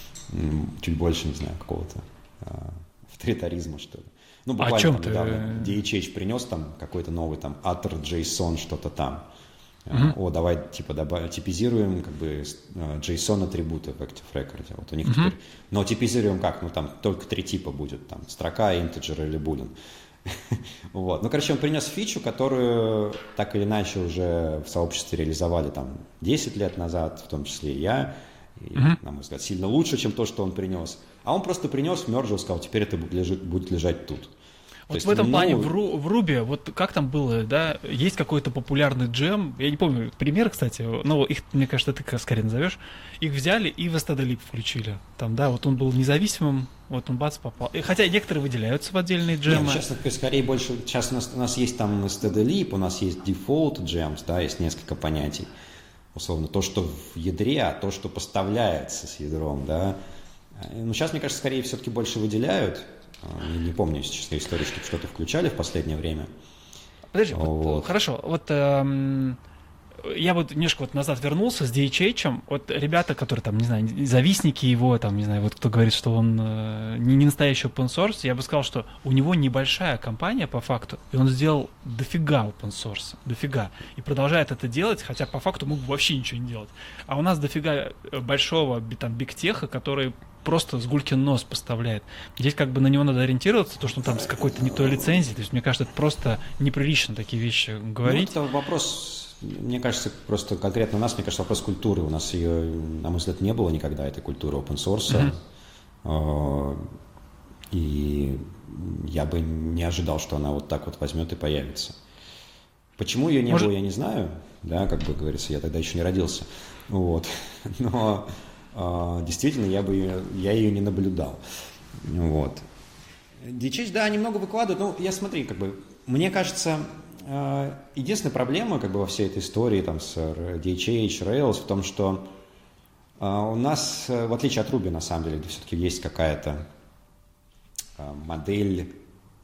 чуть больше, не знаю, какого-то а, авторитаризма, что ли. Ну, буквально, о чем там, ты? Недавно ди эйч эйч принес там какой-то новый там Utter.json, что-то там. Uh-huh. О, давай типа добавим, типизируем как бы JSON атрибуты в Active Record. Вот у них uh-huh. теперь. Но типизируем как? Ну там только три типа будет, там строка, integer или boolean. Вот. Ну, короче, он принес фичу, которую так или иначе уже в сообществе реализовали там десять лет назад, в том числе и я. И, uh-huh. на мой взгляд, сильно лучше, чем то, что он принес. А он просто принес, мержил, сказал, теперь это будет лежать, будет лежать тут. Вот есть, в этом ну... плане в, Ру, в Ruby, вот как там было, да, есть какой-то популярный джем, я не помню пример, кстати, но их, мне кажется, ты скорее назовешь, их взяли и в stdlib включили. Там, да, вот он был независимым, вот он бац попал. И, хотя некоторые выделяются в отдельные джемы. Нет, сейчас скорее больше, сейчас у нас, у нас есть там stdlib, у нас есть default gems, да, есть несколько понятий. Условно, то, что в ядре, а то, что поставляется с ядром, да. Ну, сейчас, мне кажется, скорее все-таки больше выделяют. Не, не помню, если честно, истории, чтобы что-то включали в последнее время. Подожди, вот. Вот, хорошо. Вот эм, я вот немножко вот назад вернулся с ди эйч эйч. Вот ребята, которые там, не знаю, завистники его, там, не знаю, вот кто говорит, что он э, не, не настоящий open source, я бы сказал, что у него небольшая компания по факту, и он сделал дофига open source, дофига. И продолжает это делать, хотя по факту мог бы вообще ничего не делать. А у нас дофига большого там бигтеха, который просто с гулькин нос поставляет. Здесь как бы на него надо ориентироваться, то, что он там с какой-то не той лицензией. То есть, мне кажется, это просто неприлично такие вещи говорить. Ну, это вопрос, мне кажется, просто конкретно у нас, мне кажется, вопрос культуры. У нас ее, на мой взгляд, не было никогда, этой культуры open source. Uh-huh. И я бы не ожидал, что она вот так вот возьмет и появится. Почему ее не Может... было, я не знаю. Да, как бы говорится, я тогда еще не родился. Вот. Но действительно, я бы ее, я ее не наблюдал. Вот. ди эйч эйч, да, немного выкладывают. Ну, я смотри, как бы, мне кажется, единственная проблема, как бы, во всей этой истории там с ди эйч эйч, Rails в том, что у нас, в отличие от Ruby, на самом деле, все-таки есть какая-то модель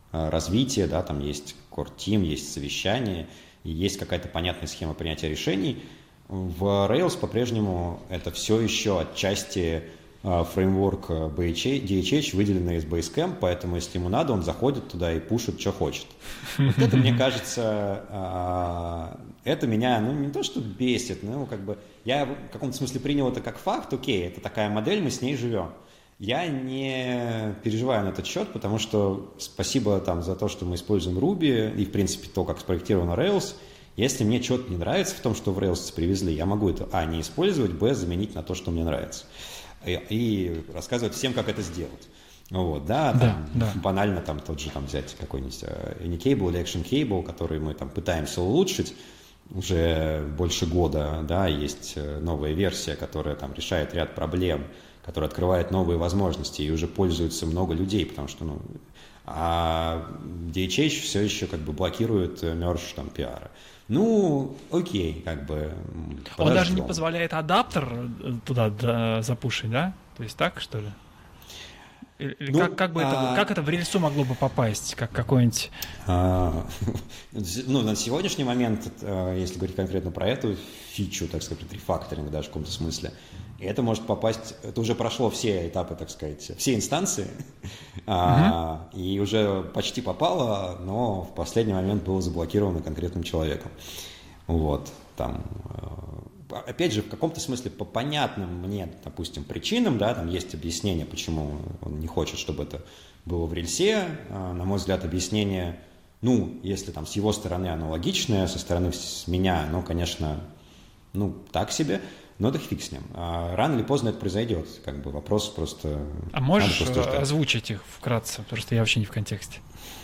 развитие, да, там есть core team, есть совещание, и есть какая-то понятная схема принятия решений. В Rails по-прежнему это все еще отчасти фреймворк ди эйч эйч, выделенный из Basecamp, поэтому если ему надо, он заходит туда и пушит, что хочет. Вот это, мне кажется, это меня, ну, не то что бесит, но как бы я в каком-то смысле принял это как факт, окей, это такая модель, мы с ней живем. Я не переживаю на этот счет, потому что спасибо там за то, что мы используем Ruby и, в принципе, то, как спроектировано Rails. Если мне что-то не нравится в том, что в Rails привезли, я могу это, а, не использовать, б, заменить на то, что мне нравится. И, и рассказывать всем, как это сделать. Вот, да, да, там, да. банально там тот же там взять какой-нибудь Anycable или ActionCable, который мы там пытаемся улучшить уже больше года, да, есть новая версия, которая там решает ряд проблем, которая открывает новые возможности, и уже пользуются много людей, потому что, ну, а ди эйч эйч все еще как бы блокирует мерж там пиара. Ну, окей, как бы. Подождем. Он даже не позволяет адаптер туда да, запушить, да? То есть так, что ли? Или ну, как, как, бы а... это, как это в рельсу могло бы попасть, как какой-нибудь... А... Ну, на сегодняшний момент, если говорить конкретно про эту фичу, так сказать, рефакторинг даже в каком-то смысле, это может попасть... Это уже прошло все этапы, так сказать, все инстанции, uh-huh. а, и уже почти попало, но в последний момент было заблокировано конкретным человеком. Вот, там... Опять же, в каком-то смысле по понятным мне, допустим, причинам, да, там есть объяснение, почему он не хочет, чтобы это было в рельсе. На мой взгляд, объяснение, ну, если там с его стороны оно логичное, со стороны с меня, оно, конечно, ну, так себе, но да фиг с ним. А рано или поздно это произойдет, как бы вопрос просто... А можешь просто озвучить их вкратце, потому что я вообще не в контексте.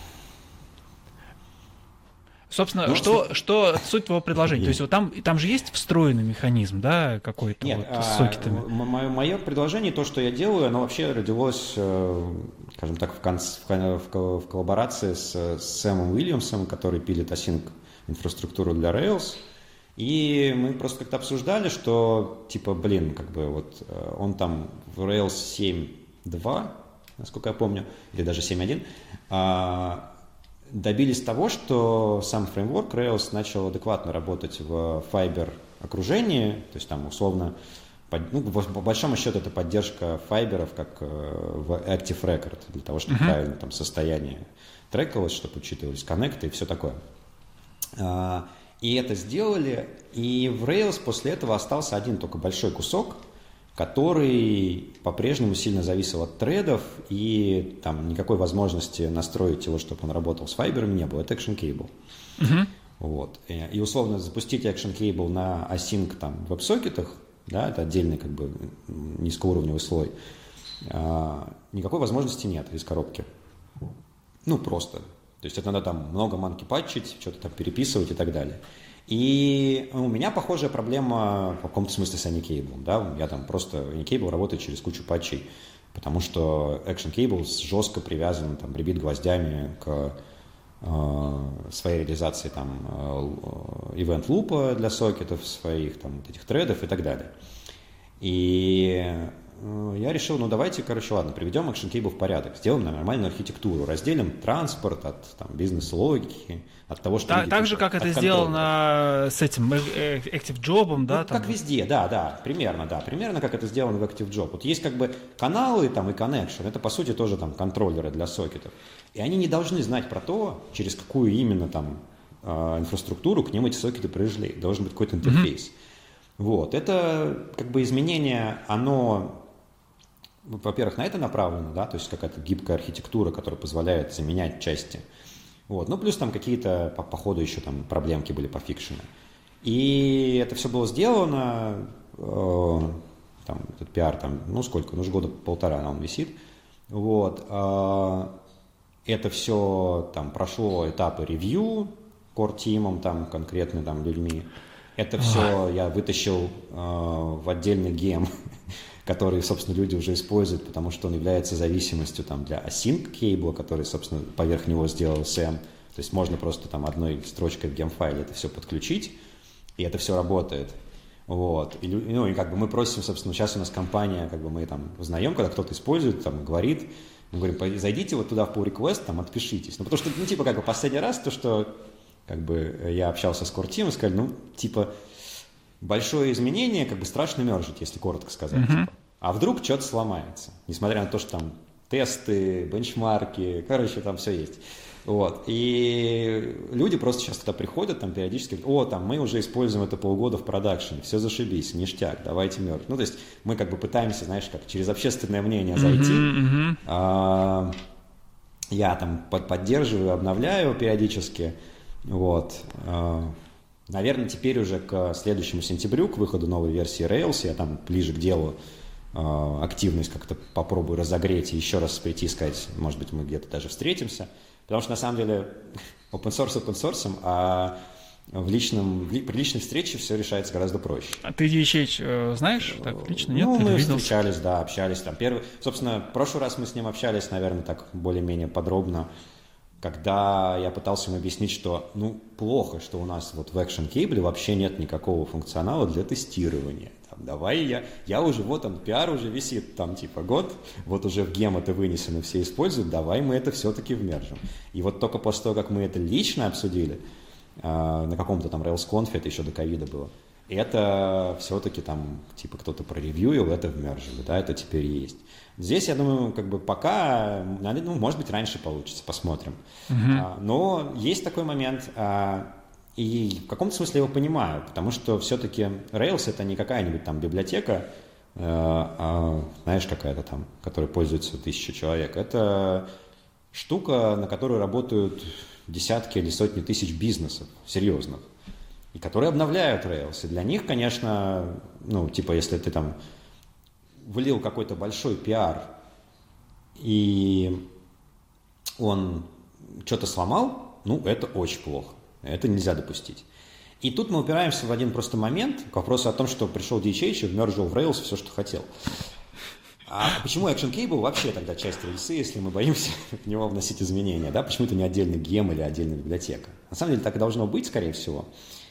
Собственно, ну, что, суть... что суть твоего предложения? Есть. То есть вот там, там же есть встроенный механизм, да, какой-то Нет, вот, с сокетами? Мое, мое предложение, то, что я делаю, оно вообще родилось, скажем так, в, конц, в, в коллаборации с, с Сэмом Уильямсом, который пилит async инфраструктуру для Rails. И мы просто как-то обсуждали, что, типа, блин, как бы вот он там в Rails семь точка два, насколько я помню, или даже семь точка один, добились того, что сам фреймворк Rails начал адекватно работать в Fiber окружении, то есть там условно, ну, по большому счету это поддержка файберов как в Active Record, для того, чтобы uh-huh. правильно там состояние трекалось, чтобы учитывались коннекты и все такое. И это сделали, и в Rails после этого остался один только большой кусок, который по-прежнему сильно зависел от тредов, и там никакой возможности настроить его, чтобы он работал с файберами, не было. Это ActionCable. Uh-huh. Вот. И, и условно запустить ActionCable на async там, в веб-сокетах, да, это отдельный как бы низкоуровневый слой, а, никакой возможности нет из коробки. Ну, просто. То есть это надо там много манки патчить, что-то там переписывать и так далее. И у меня похожая проблема в каком-то смысле с Anycable, да, я там просто, Anycable работает через кучу патчей, потому что ActionCable жестко привязан, там, прибит гвоздями к э, своей реализации, там, э, event loop для сокетов своих, там, вот этих тредов и так далее. И я решил, ну давайте, короче, ладно, приведем ActionCable в порядок, сделаем нормальную архитектуру, разделим транспорт от там, бизнес-логики, от того, что... Так, так же, как это сделано с этим ActiveJob, да? Ну, там... Как везде, да, да, примерно, да, примерно как это сделано в ActiveJob. Вот есть как бы каналы там, и connection, это по сути тоже там контроллеры для сокетов, и они не должны знать про то, через какую именно там инфраструктуру к ним эти сокеты пришли, должен быть какой-то интерфейс. Mm-hmm. Вот, это как бы изменение, оно... Во-первых, на это направлено, да, то есть какая-то гибкая архитектура, которая позволяет заменять части. Вот. Ну, плюс там какие-то, по, по ходу еще там проблемки были пофикшены. И это все было сделано, э, там, этот пиар, там, ну, сколько, ну, уже года полтора он висит. Вот. Э, это все там прошло этапы ревью core-тимом, там, конкретно там людьми. Это все я вытащил э, в отдельный гем, который, собственно, люди уже используют, потому что он является зависимостью там, для async cable, который, собственно, поверх него сделал Сэм. То есть можно просто там одной строчкой в гемфайле это все подключить, и это все работает. Вот. И, ну, и как бы мы просим, собственно, сейчас у нас компания, как бы мы там узнаем, когда кто-то использует, там, говорит, Мы говорим, зайдите вот туда в pull request, там, отпишитесь. Ну, потому что, ну, типа, как бы последний раз то, что, как бы, я общался с core team, сказали, ну, типа, большое изменение, как бы, страшно мержить, если коротко сказать. Mm-hmm. Типа. А вдруг что-то сломается, несмотря на то, что там тесты, бенчмарки, короче, там все есть. Вот. И люди просто сейчас туда приходят, там периодически говорят, о, там мы уже используем это полгода в продакшене, все зашибись, ништяк, давайте мертв. Ну, то есть мы как бы пытаемся, знаешь, как через общественное мнение зайти. Mm-hmm, mm-hmm. А, я там поддерживаю, обновляю периодически. Вот. А, наверное, теперь уже к следующему сентябрю, к выходу новой версии Rails, я там ближе к делу а, активность как-то попробую разогреть и еще раз прийти и сказать, может быть, мы где-то даже встретимся. Потому что, на самом деле, open source open source, а в личном, при личной встрече все решается гораздо проще. А ты ди эйч эйч э, знаешь? Так, лично нет? Ну, ты мы виделся? встречались, да, общались. Там первый, собственно, в прошлый раз мы с ним общались, наверное, так более-менее подробно, когда я пытался ему объяснить, что, ну, плохо, что у нас вот в Action Cable вообще нет никакого функционала для тестирования. Там, давай я, я уже, вот он, пиар уже висит, там, типа, год, вот уже в гем это вынесено, все используют, давай мы это все-таки вмержим. И вот только после того, как мы это лично обсудили, э, на каком-то там RailsConf, это еще до ковида было, это все-таки там, типа, кто-то проревьюил, это вмержили, да, это теперь есть. Здесь, я думаю, как бы пока, ну, может быть, раньше получится, посмотрим. Uh-huh. А, но есть такой момент, а, и в каком-то смысле я его понимаю, потому что все-таки Rails — это не какая-нибудь там библиотека, а, а, знаешь, какая-то там, которой пользуются тысячи человек. Это штука, на которой работают десятки или сотни тысяч бизнесов серьезных, и которые обновляют Rails. И для них, конечно, ну, типа, если ты там влил какой-то большой пиар, и он что-то сломал, ну, это очень плохо. Это нельзя допустить. И тут мы упираемся в один просто момент к вопросу о том, что пришел ди эйч эйч и вмержил в Rails все, что хотел. А почему Action Cable вообще тогда часть Rails, если мы боимся в него вносить изменения? Да? Почему это не отдельный гем или отдельная библиотека? На самом деле так и должно быть, скорее всего.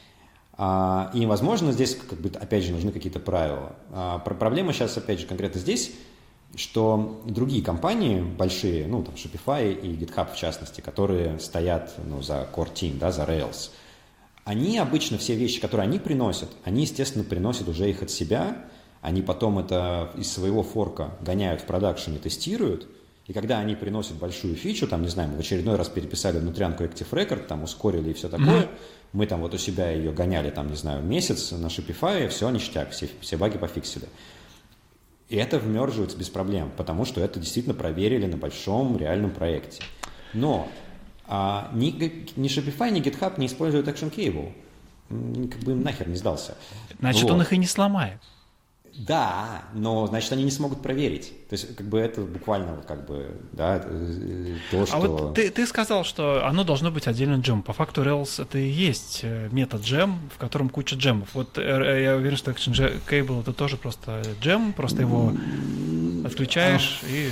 И, возможно, здесь, как бы, опять же, нужны какие-то правила. Проблема сейчас, опять же, конкретно здесь, что другие компании большие, ну, там, Shopify и GitHub, в частности, которые стоят, ну, за Core Team, да, за Rails, они обычно все вещи, которые они приносят, они, естественно, приносят уже их от себя, они потом это из своего форка гоняют в продакшн и тестируют, и когда они приносят большую фичу, там, не знаю, мы в очередной раз переписали внутрянку Active Record, там, ускорили и все такое, mm-hmm. мы там вот у себя ее гоняли, там, не знаю, месяц на Shopify, все ништяк, все, все баги пофиксили. И это вмерживается без проблем, потому что это действительно проверили на большом реальном проекте. Но а, ни, ни Shopify, ни GitHub не используют Action Cable. Как бы им нахер не сдался. Значит, вот. Он их и не сломает. Да, но, значит, они не смогут проверить. То есть, как бы это буквально, как бы, да, то, что... А вот ты, ты сказал, что оно должно быть отдельным джемом. По факту Rails это и есть метод джем, в котором куча джемов. Вот я уверен, что Action Cable это тоже просто джем, просто его отключаешь и...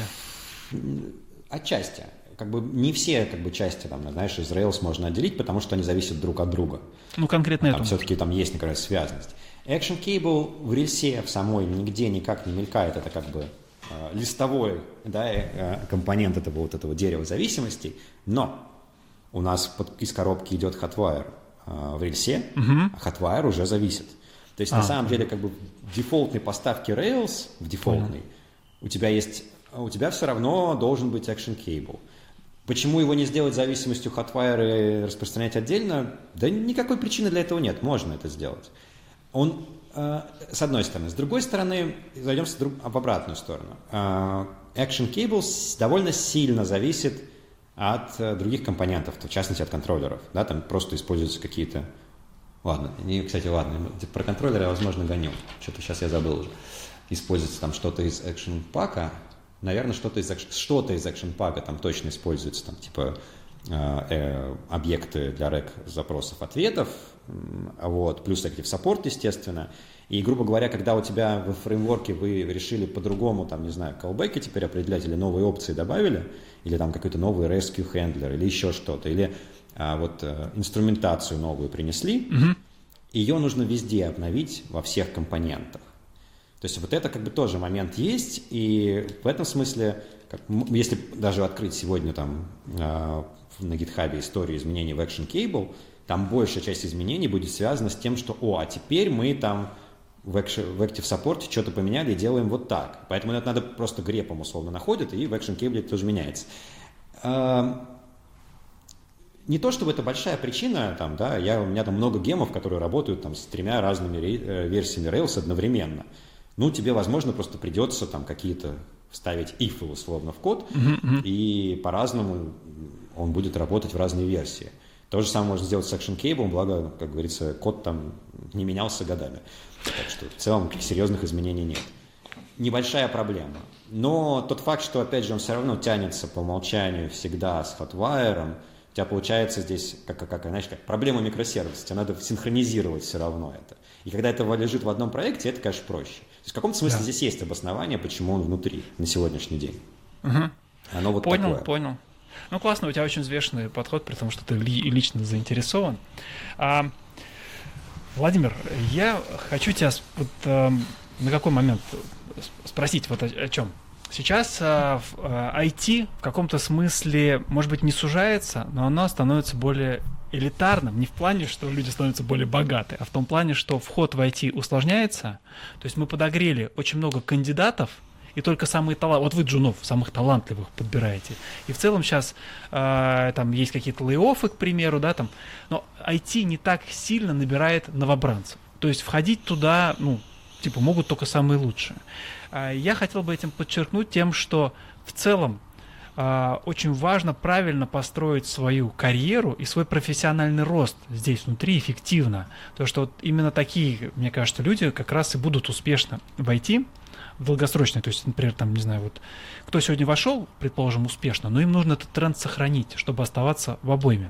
Отчасти. Как бы не все, как бы, части, там, знаешь, из Rails можно отделить, потому что они зависят друг от друга. Ну, конкретно это. Там все-таки там есть, например, связанность. Action Cable в рельсе в самой нигде никак не мелькает, это как бы э, листовой, да, э, компонент этого вот этого дерева зависимостей, но у нас под, из коробки идет Hotwire э, в рельсе, uh-huh. а Hotwire уже зависит. То есть а, на самом деле как бы в дефолтной поставке Rails, в дефолтной, uh-huh. у тебя есть, у тебя все равно должен быть Action Cable. Почему его не сделать зависимостью Hotwire и распространять отдельно? Да никакой причины для этого нет, можно это сделать. Он, э, с одной стороны. С другой стороны, зайдем с друг, в обратную сторону. Э, Action Cable довольно сильно зависит от э, других компонентов, в частности, от контроллеров. Да, там просто используются какие-то... Ладно, не, кстати, ладно, про контроллеры я, возможно, гоню. Что-то сейчас я забыл уже. Используется там что-то из Action Pack. Наверное, что-то из, что-то из Action Pack там точно используется, там, типа... Э, объекты для рэк запросов-ответов, вот, плюс Active Support, естественно. И, грубо говоря, когда у тебя в фреймворке вы решили по-другому, там, не знаю, callback теперь определять, или новые опции добавили, или там какой-то новый rescue handler, или еще что-то, или а, вот а, инструментацию новую принесли, mm-hmm. ее нужно везде обновить во всех компонентах. То есть вот это как бы тоже момент есть, и в этом смысле как, если даже открыть сегодня там на GitHub историю изменений в Action Cable, там большая часть изменений будет связана с тем, что, о, а теперь мы там в Active Support что-то поменяли и делаем вот так. Поэтому это надо просто грепом условно находит, и в Action Cable это тоже меняется. Не то чтобы это большая причина, там, да, я, у меня там много гемов, которые работают там, с тремя разными версиями Rails одновременно. Ну, тебе, возможно, просто придется там какие-то вставить ифы условно в код, mm-hmm. и по-разному он будет работать в разные версии. То же самое можно сделать с Action Cable, благо, как говорится, код там не менялся годами. Так что в целом серьезных изменений нет. Небольшая проблема. Но тот факт, что, опять же, он все равно тянется по умолчанию всегда с Hotwire, у тебя получается здесь, как, как, как, знаешь, как проблема микросервиса, тебе надо синхронизировать все равно это. И когда это лежит в одном проекте, это, конечно, проще. То есть в каком-то смысле да. здесь есть обоснование, почему он внутри на сегодняшний день. Угу. Оно вот понял, такое. Понял, Ну, классно, у тебя очень взвешенный подход, при том, что ты ли, лично заинтересован. А, Владимир, я хочу тебя вот, а, на какой момент спросить вот о, о чем. Сейчас а, а, ай ти в каком-то смысле, может быть, не сужается, но оно становится более элитарным, не в плане, что люди становятся более богаты, а в том плане, что вход в ай ти усложняется. То есть мы подогрели очень много кандидатов, и только самые талантливые, вот вы джунов, самых талантливых подбираете. И в целом сейчас э, там есть какие-то лей-оффы, к примеру, да, там, но ай ти не так сильно набирает новобранцев. То есть входить туда, ну, типа, могут только самые лучшие. Э, я хотел бы этим подчеркнуть тем, что в целом э, очень важно правильно построить свою карьеру и свой профессиональный рост здесь внутри эффективно. Потому что вот именно такие, мне кажется, люди как раз и будут успешны в ай ти, в долгосрочной, то есть, например, там, не знаю, вот кто сегодня вошел, предположим, успешно, но им нужно этот тренд сохранить, чтобы оставаться в обойме.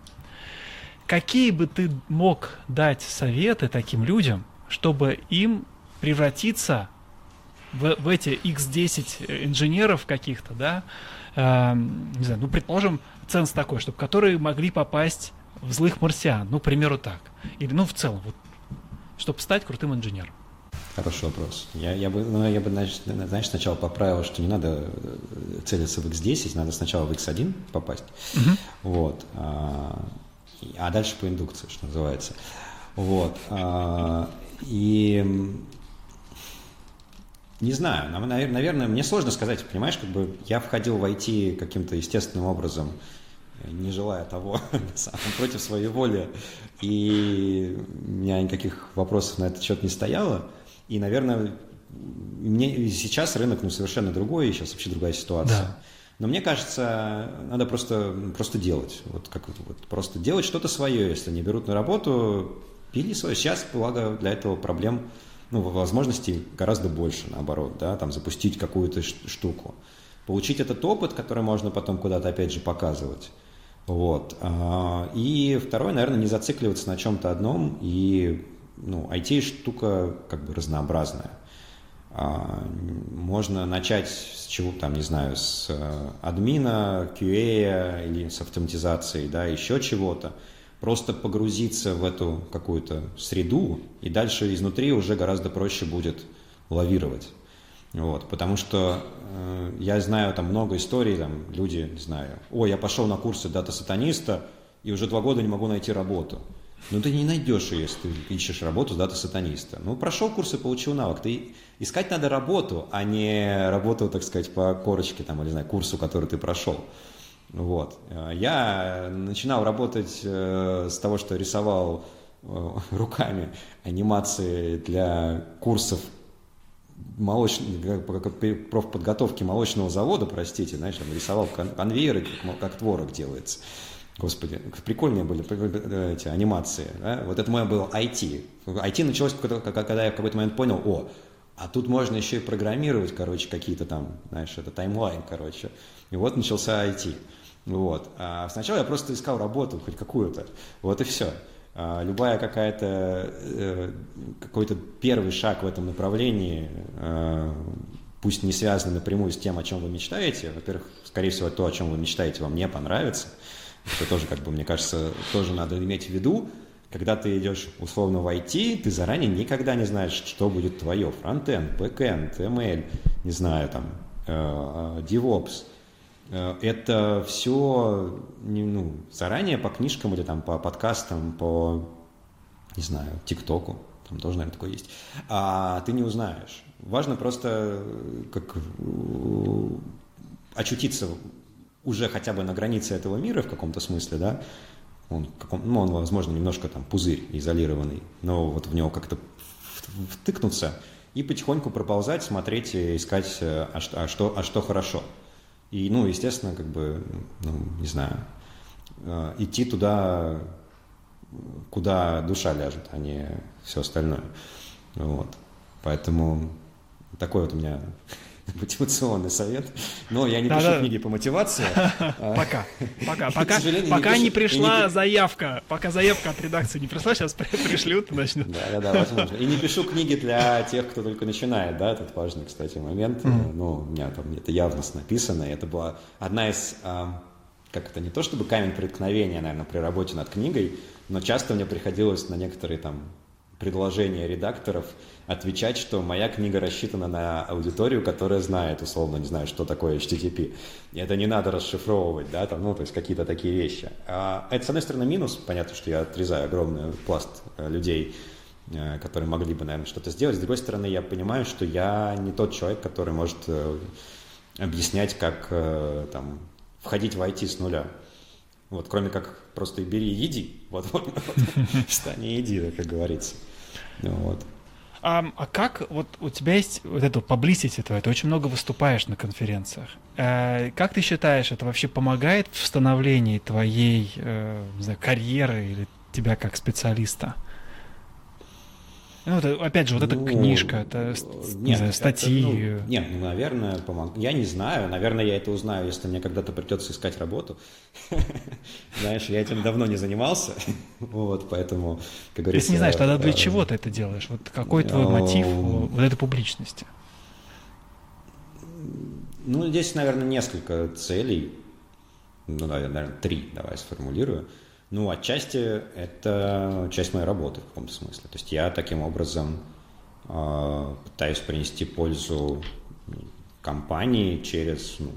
Какие бы ты мог дать советы таким людям, чтобы им превратиться в, в эти икс десять инженеров каких-то, да, э, не знаю, ну, предположим, ценз такой, чтобы которые могли попасть в злых марсиан, ну, к примеру, так, или, ну, в целом, вот, чтобы стать крутым инженером? Хороший вопрос. Я, я бы, ну, я бы, знаешь, сначала поправил, что не надо целиться в икс десять, надо сначала в икс один попасть. Uh-huh. Вот. А, а дальше по индукции, что называется. Вот. А, и не знаю, наверное, мне сложно сказать, понимаешь, как бы я входил в ай ти каким-то естественным образом, не желая того, против своей воли, и у меня никаких вопросов на этот счет не стояло. И, наверное, мне сейчас рынок ну, совершенно другой, сейчас вообще другая ситуация. Да. Но мне кажется, надо просто, просто делать. Вот как вот, просто делать что-то свое. Если не берут на работу, пили свое. Сейчас, благо, для этого проблем, ну, возможностей гораздо больше, наоборот, да, там запустить какую-то штуку. Получить этот опыт, который можно потом куда-то, опять же, показывать. Вот. И второе, наверное, не зацикливаться на чем-то одном. И ну, ай ти штука как бы разнообразная. Можно начать с чего, там, не знаю, с админа, кью эй или с автоматизацией, да, еще чего-то. Просто погрузиться в эту какую-то среду, и дальше изнутри уже гораздо проще будет лавировать. Вот, потому что э, я знаю там много историй, там люди, не знаю, ой, я пошел на курсы дата-сатаниста, и уже два года не могу найти работу. Ну, ты не найдешь ее, если ты ищешь работу с дата-сатаниста. Ну, прошел курсы, получил навык. Ты искать надо работу, а не работу, так сказать, по корочке, там, или, не знаю, курсу, который ты прошел. Вот. Я начинал работать э, с того, что рисовал э, руками анимации для курсов молочной, профподготовки молочного завода, простите, знаешь, там рисовал конвейеры, как, как творог делается. Господи, прикольные были эти анимации. Да? Вот это мое было ай ти. ай ти началось, когда я в какой-то момент понял, о, а тут можно еще и программировать, короче, какие-то там, знаешь, это таймлайн, короче. И вот начался ай ти. Вот. А сначала я просто искал работу, хоть какую-то. Вот и все. А любая какая-то, какой-то первый шаг в этом направлении, пусть не связанный напрямую с тем, о чем вы мечтаете, во-первых, скорее всего, то, о чем вы мечтаете, вам не понравится. Это тоже, как бы, мне кажется, тоже надо иметь в виду. Когда ты идешь условно в ай ти, ты заранее никогда не знаешь, что будет твое. Фронтенд, бэкенд, эм эл, не знаю, там, DevOps, Это все ну, заранее по книжкам или там, по подкастам, по, не знаю, ТикТоку, там тоже, наверное, такое есть, а ты не узнаешь. Важно просто как очутиться уже хотя бы на границе этого мира в каком-то смысле, да, он, каком, ну, он, возможно, немножко там пузырь изолированный, но вот в него как-то втыкнуться и потихоньку проползать, смотреть и искать, а что, а что, а что хорошо. И, ну, естественно, как бы, ну, не знаю, идти туда, куда душа ляжет, а не все остальное. Вот. Поэтому такой вот у меня мотивационный совет. Но я не пишу Да-да. книги по мотивации. Пока, пока, пока, пока не пришла заявка, пока заявка от редакции не пришла, сейчас пришлют и начнут. Да-да-да, возможно. И не пишу книги для тех, кто только начинает, да, это важный, кстати, момент. Mm-hmm. Ну, у меня там это явно написано, это была одна из, как это, не то чтобы камень преткновения, наверное, при работе над книгой, но часто мне приходилось на некоторые там предложения редакторов отвечать, что моя книга рассчитана на аудиторию, которая знает, условно, не знаю, что такое эйч ти ти пи. И это не надо расшифровывать, да, там, ну, то есть какие-то такие вещи. А это, с одной стороны, минус. Понятно, что я отрезаю огромный пласт людей, которые могли бы, наверное, что-то сделать. С другой стороны, я понимаю, что я не тот человек, который может объяснять, как там входить в ай ти с нуля. Вот, кроме как просто бери и еди. Вот, вот, вот. Встань и иди, как говорится. Вот. А, а как, вот у тебя есть вот это publicity твое, ты очень много выступаешь на конференциях. Э, как ты считаешь, это вообще помогает в становлении твоей, э, не знаю, карьеры или тебя как специалиста? Ну, вот, опять же, вот эта ну, книжка, это нет, не знаю, статьи. Это, ну, нет, ну, наверное, помог... я не знаю. Наверное, я это узнаю, если мне когда-то придется искать работу. Знаешь, я этим давно не занимался. Вот, поэтому, как говорится... Если не знаешь, тогда для чего ты это делаешь? Вот какой твой мотив вот этой публичности? Ну, здесь, наверное, несколько целей. Ну, наверное, три, давай сформулирую. Ну, отчасти это часть моей работы в каком-то смысле. То есть я таким образом э, пытаюсь принести пользу компании через, ну,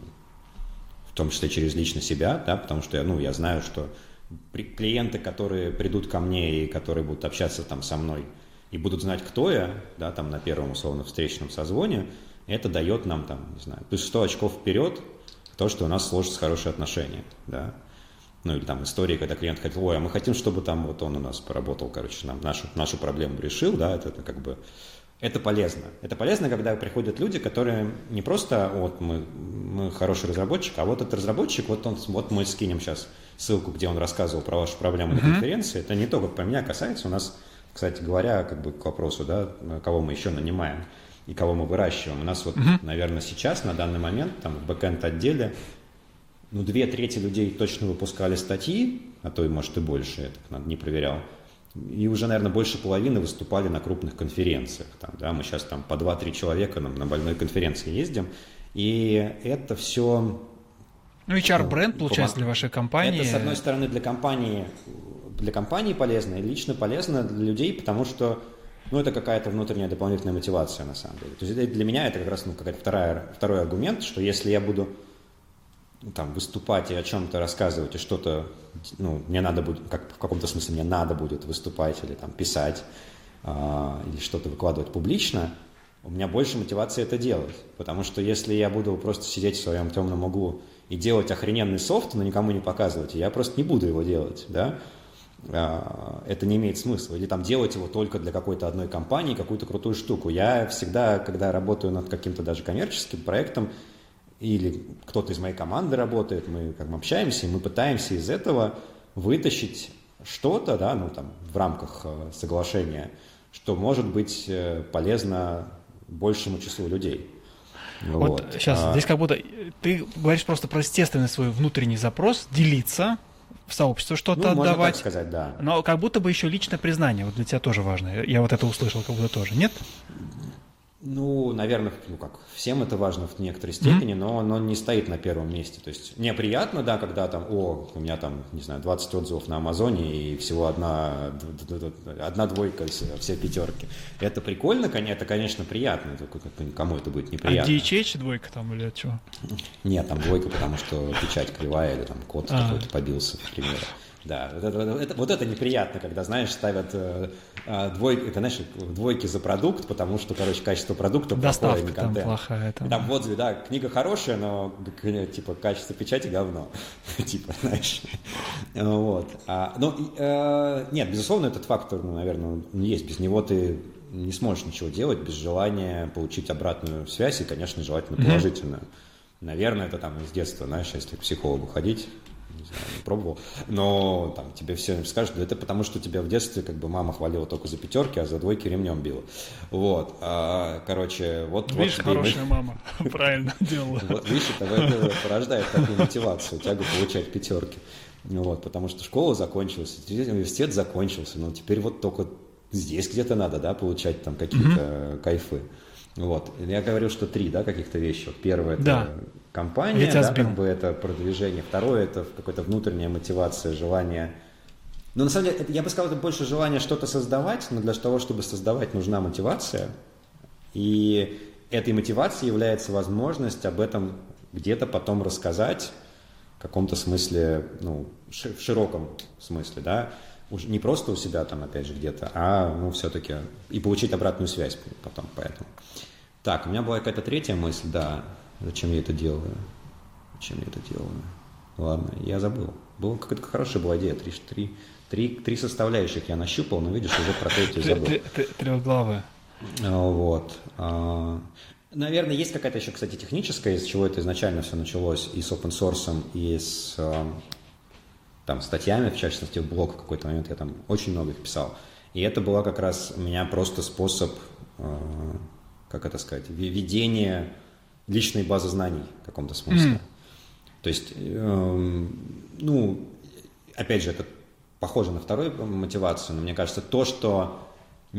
в том числе через лично себя, да, потому что ну, я знаю, что при, клиенты, которые придут ко мне и которые будут общаться там со мной и будут знать, кто я, да, там на первом условно встречном созвоне, это дает нам там, не знаю, плюс сто очков вперед в то, что у нас сложатся хорошие отношения, да. Ну, или там истории, когда клиент хотел, ой, а мы хотим, чтобы там вот он у нас поработал, короче, нам нашу, нашу проблему решил, да, это, это как бы, это полезно. Это полезно, когда приходят люди, которые не просто, вот мы, мы хороший разработчик, а вот этот разработчик, вот он, вот мы скинем сейчас ссылку, где он рассказывал про вашу проблему на конференции, это не только про меня касается, у нас, кстати говоря, как бы к вопросу, да, кого мы еще нанимаем и кого мы выращиваем, у нас вот, наверное, сейчас, на данный момент, там, в бэкэнд отделе, ну, две трети людей точно выпускали статьи, а то и, может, и больше, я так не проверял. И уже, наверное, больше половины выступали на крупных конференциях. Там, да, мы сейчас там по два-три человека на, на больной конференции ездим. И это все... Ну, эйч ар-бренд, получается, для вашей компании. Это, с одной стороны, для компании, для компании полезно, и лично полезно для людей, потому что ну, это какая-то внутренняя дополнительная мотивация, на самом деле. То есть для меня это как раз ну, какая-то вторая, второй аргумент, что если я буду там, выступать и о чем-то рассказывать, и что-то, ну, мне надо будет, как, в каком-то смысле мне надо будет выступать или там писать, э, или что-то выкладывать публично, у меня больше мотивации это делать. Потому что если я буду просто сидеть в своем темном углу и делать охрененный софт, но никому не показывать, я просто не буду его делать, да, э, это не имеет смысла. Или там делать его только для какой-то одной компании, какую-то крутую штуку. Я всегда, когда работаю над каким-то даже коммерческим проектом, или кто-то из моей команды работает, мы как бы общаемся, и мы пытаемся из этого вытащить что-то, да, ну, там, в рамках э, соглашения, что может быть э, полезно большему числу людей. Вот, вот. Сейчас, а... здесь как будто ты говоришь просто про естественный свой внутренний запрос, делиться, в сообщество что-то ну, отдавать. Можно так сказать, да. Но как будто бы еще личное признание, вот для тебя тоже важно. Я вот это услышал, как будто тоже, нет? Ну, наверное, ну как, всем это важно в некоторой степени, mm-hmm. но оно не стоит на первом месте. То есть мне приятно, да, когда там, о, у меня там, не знаю, двадцать отзывов на Амазоне и всего одна, одна двойка, все пятерки. Это прикольно, это, конечно, приятно. Кому это будет неприятно? А ди эйч эйч двойка там или от чего? Нет, там двойка, потому что печать кривая или там код а. какой-то побился, к примеру. Да, вот это, это, вот это неприятно, когда, знаешь, ставят э, двойки, это, знаешь, двойки за продукт, потому что, короче, качество продукта плохое, не контент. Там плохая. Там, там в отзыве, да, книга хорошая, но, типа, качество печати говно. Типа, знаешь. Вот. А, ну, э, нет, безусловно, этот фактор, ну, наверное, он есть. Без него ты не сможешь ничего делать, без желания получить обратную связь и, конечно, желательно положительную. Mm-hmm. Наверное, это там из детства, знаешь, если к психологу ходить, не знаю, не пробовал, но там тебе все скажут, да это потому, что тебя в детстве как бы мама хвалила только за пятерки, а за двойки ремнем била. Вот, а, короче, вот... Видишь, вот хорошая и... мама правильно делала. Вот, видишь, это порождает такую мотивацию, тягу получать пятерки. Вот, потому что школа закончилась, университет закончился, но теперь вот только здесь где-то надо, да, получать там какие-то кайфы. Вот, я говорил, что три, да, каких-то вещи. Вот первое это да. компания, да, как бы это продвижение. Второе это какая-то внутренняя мотивация, желание. Но на самом деле, я бы сказал, это больше желание что-то создавать, но для того, чтобы создавать, нужна мотивация. И этой мотивацией является возможность об этом где-то потом рассказать в каком-то смысле, ну, в широком смысле, да. Уже не просто у себя там, опять же, где-то, а, ну, все-таки и получить обратную связь потом, поэтому. Так, у меня была какая-то третья мысль, да, зачем я это делаю, зачем я это делаю, ладно, я забыл, была какая-то хорошая была идея, три, три, три, три составляющих я нащупал, но, видишь, уже про третью забыл. Трехглавая. Вот. Наверное, есть какая-то еще, кстати, техническая, из чего это изначально все началось, и с open source, и с... там, статьями, в частности, в блог в какой-то момент я там очень много их писал. И это была как раз у меня просто способ, э, как это сказать, ведения личной базы знаний в каком-то смысле. Mm. То есть, э, ну, опять же, это похоже на вторую мотивацию, но мне кажется, то, что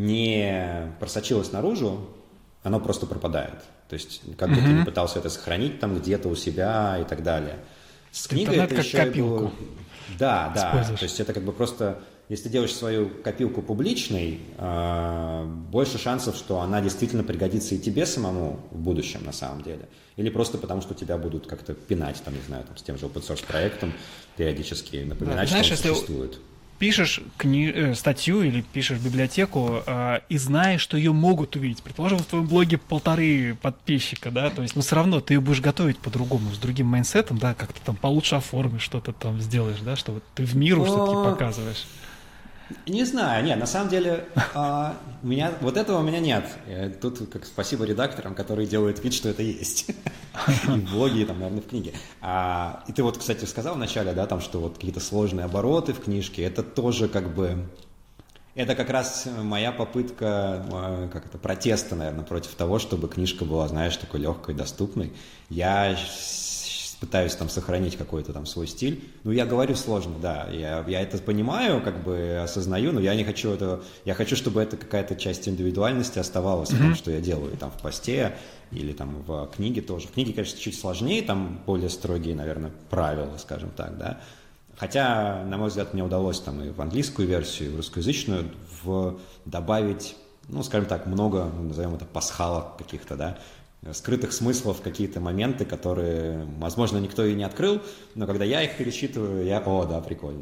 не просочилось наружу, оно просто пропадает. То есть, как бы mm-hmm. ты не пытался это сохранить там где-то у себя и так далее. С книгой это, это еще копилку. Да, да, то есть это как бы просто, если ты делаешь свою копилку публичной, э, больше шансов, что она действительно пригодится и тебе самому в будущем на самом деле, или просто потому, что тебя будут как-то пинать, там, не знаю, там, с тем же open source проектом периодически напоминать, да, что знаешь, он существует. Пишешь кни... статью или пишешь библиотеку э, и знаешь, что ее могут увидеть. Предположим, в твоем блоге полторы подписчика, да, то есть, но все равно ты ее будешь готовить по-другому, с другим майндсетом, да, как-то там получше оформишь, что-то там сделаешь, да, что вот ты в миру все-таки показываешь. Не знаю, нет, на самом деле а, у меня, вот этого у меня нет. Тут как спасибо редакторам, которые делают вид, что это есть. И в блоге, и там, наверное, в книге. А, и ты вот, кстати, сказал вначале, да, там, что вот какие-то сложные обороты в книжке, это тоже как бы, это как раз моя попытка, как это, протеста, наверное, против того, чтобы книжка была, знаешь, такой легкой, доступной. Я пытаюсь там сохранить какой-то там свой стиль. Ну, я говорю сложно, да, я, я это понимаю, как бы осознаю, но я не хочу это, я хочу, чтобы это какая-то часть индивидуальности оставалась mm-hmm. в том, что я делаю там в посте или там в книге тоже. В книге, конечно, чуть сложнее, там более строгие, наверное, правила, скажем так, да. Хотя, на мой взгляд, мне удалось там и в английскую версию, и в русскоязычную в, добавить, ну, скажем так, много, назовем это, пасхалок каких-то, да, скрытых смыслов, какие-то моменты, которые, возможно, никто и не открыл, но когда я их перечитываю, я, о, да, прикольно.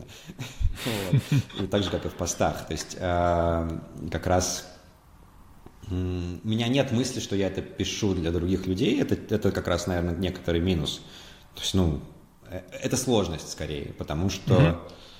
И так же, как и в постах. То есть как раз у меня нет мысли, что я это пишу для других людей, это, это как раз, наверное, некоторый минус. То есть, ну, это сложность скорее, потому что,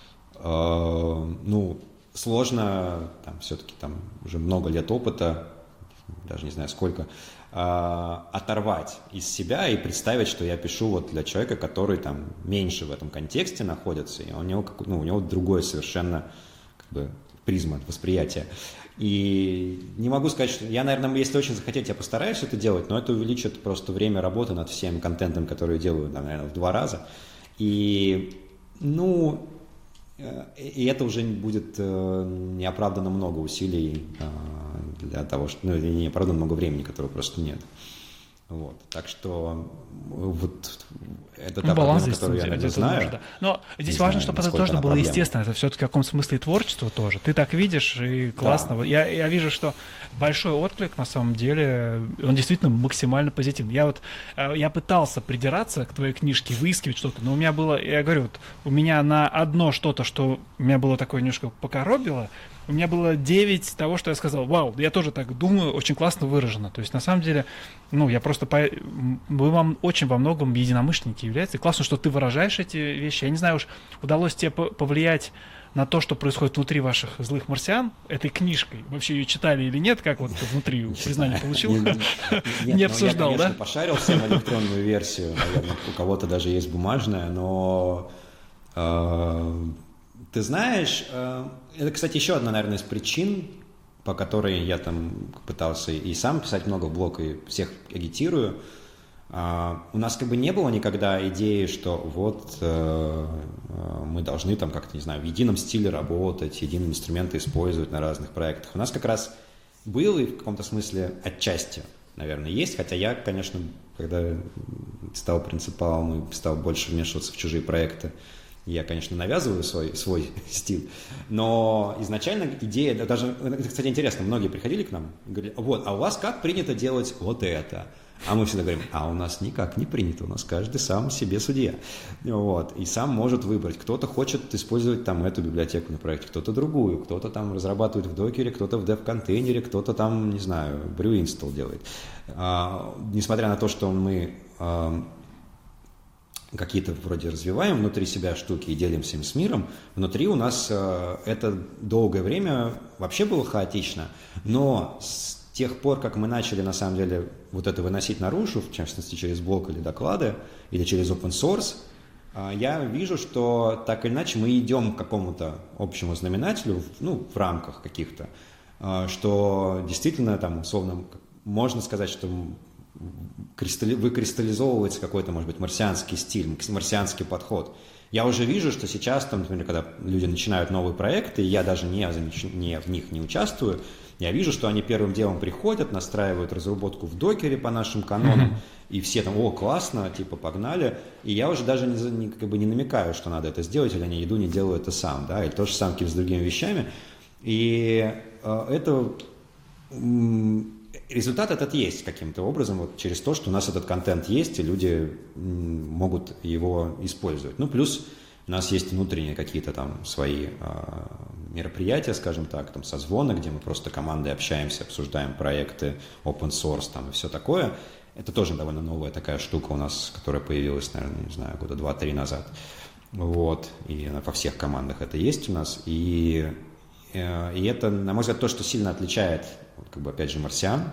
ну, сложно, там, все-таки там уже много лет опыта, даже не знаю сколько, оторвать из себя и представить, что я пишу вот для человека, который там меньше в этом контексте находится, и у него, ну, у него другое совершенно как бы призма восприятия. И не могу сказать, что я, наверное, если очень захотеть, я постараюсь это делать, но это увеличит просто время работы над всем контентом, который я делаю, наверное, в два раза. И, ну, и это уже будет неоправданно много усилий для того, что, ну, не правда, много времени, которого просто нет. Вот. Так что вот это та ну, баланс проблема, которую я, наверное, знаю. Тоже, да. Но здесь не важно, знаю, чтобы это тоже было проблема. естественно. Это все-таки в каком смысле и творчество тоже. Ты так видишь, и классно. Да. Я, я вижу, что большой отклик, на самом деле, он действительно максимально позитивный. Я вот я пытался придираться к твоей книжке, выискивать что-то, но у меня было, я говорю, вот, у меня на одно что-то, что у меня было такое немножко покоробило, у меня было девять того, что я сказал, вау, я тоже так думаю, очень классно выражено. То есть, на самом деле, ну, я просто... По... Вы вам очень во многом единомышленники являются. И классно, что ты выражаешь эти вещи. Я не знаю уж, удалось тебе повлиять на то, что происходит внутри ваших злых марсиан этой книжкой. Вообще ее читали или нет? Как вот внутри признание получил? Не обсуждал, да? Я, конечно, пошарил всем электронную версию. Наверное, у кого-то даже есть бумажная, но... Ты знаешь, это, кстати, еще одна, наверное, из причин, по которой я там пытался и сам писать много в блог, и всех агитирую. У нас как бы не было никогда идеи, что вот мы должны там как-то, не знаю, в едином стиле работать, единые инструменты использовать на разных проектах. У нас как раз было и в каком-то смысле отчасти, наверное, есть, хотя я, конечно, когда стал принципалом и стал больше вмешиваться в чужие проекты, я, конечно, навязываю свой, свой стиль, но изначально идея, даже, это, кстати, интересно, многие приходили к нам и говорили, вот, а у вас как принято делать вот это? А мы всегда говорим, а у нас никак не принято, у нас каждый сам себе судья, вот, и сам может выбрать. Кто-то хочет использовать там эту библиотеку на проекте, кто-то другую, кто-то там разрабатывает в докере, кто-то в dev-контейнере, кто-то там, не знаю, brew install делает. А, несмотря на то, что мы... А, какие-то вроде развиваем внутри себя штуки и делимся им с миром, внутри у нас э, это долгое время вообще было хаотично, но с тех пор, как мы начали на самом деле вот это выносить наружу, в частности через блог или доклады, или через open source, э, я вижу, что так или иначе мы идем к какому-то общему знаменателю, ну, в рамках каких-то, э, что действительно там условно можно сказать, что выкристаллизовывается какой-то, может быть, марсианский стиль, марсианский подход. Я уже вижу, что сейчас, там, например, когда люди начинают новые проекты, и я даже не, не в них не участвую, я вижу, что они первым делом приходят, настраивают разработку в докере по нашим канонам, mm-hmm. и все там, о, классно, типа, погнали, и я уже даже не, не, как бы не намекаю, что надо это сделать, или не иду, не делаю это сам, да, и то же самое с другими вещами, и э, это... М- Результат этот есть каким-то образом, вот через то, что у нас этот контент есть, и люди могут его использовать. Ну, плюс у нас есть внутренние какие-то там свои э, мероприятия, скажем так, там созвоны, где мы просто командой общаемся, обсуждаем проекты, open source там и все такое. Это тоже довольно новая такая штука у нас, которая появилась, наверное, не знаю, года два-три назад. Вот, и во всех командах это есть у нас, и... И это, на мой взгляд, то, что сильно отличает, как бы, опять же, марсиан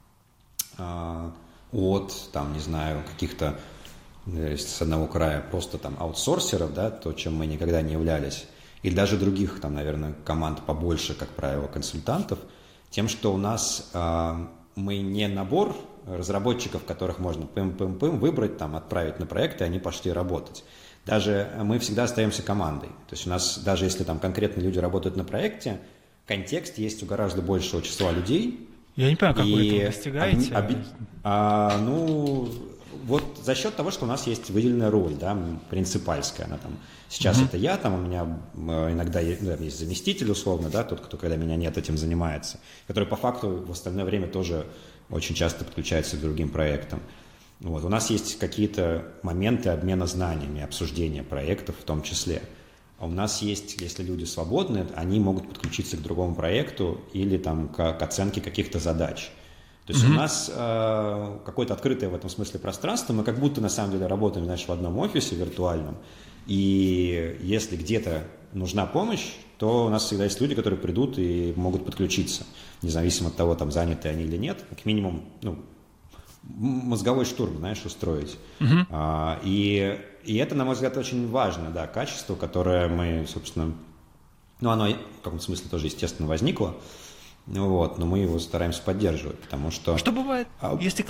от, там, не знаю, каких-то с одного края просто там аутсорсеров, да, то, чем мы никогда не являлись, или даже других, там, наверное, команд побольше, как правило, консультантов, тем, что у нас мы не набор разработчиков, которых можно пым-пым-пым выбрать, там, отправить на проект, и они пошли работать. Даже мы всегда остаемся командой. То есть у нас, даже если там конкретно люди работают на проекте, контекст есть у гораздо большего числа людей. Я не понимаю, как и вы это достигаете. Об, об, а, ну, вот за счет того, что у нас есть выделенная роль, да, принципальская. Она там, сейчас mm-hmm. это я, там у меня иногда есть, да, есть заместитель, условно, да, тот, кто, когда меня нет, этим занимается, который по факту в остальное время тоже очень часто подключается к другим проектам. Вот. У нас есть какие-то моменты обмена знаниями, обсуждения проектов в том числе. А у нас есть, если люди свободны, они могут подключиться к другому проекту или там, к, к оценке каких-то задач. То есть mm-hmm. у нас э, какое-то открытое в этом смысле пространство, мы как будто на самом деле работаем, знаешь, в одном офисе виртуальном, и если где-то нужна помощь, то у нас всегда есть люди, которые придут и могут подключиться, независимо от того, там заняты они или нет, как минимум, ну, мозговой штурм, знаешь, устроить. Uh-huh. А, и, и это, на мой взгляд, очень важно, да, качество, которое мы, собственно, ну, оно в каком-то смысле тоже, естественно, возникло, вот, но мы его стараемся поддерживать, потому что... Что бывает, а, если...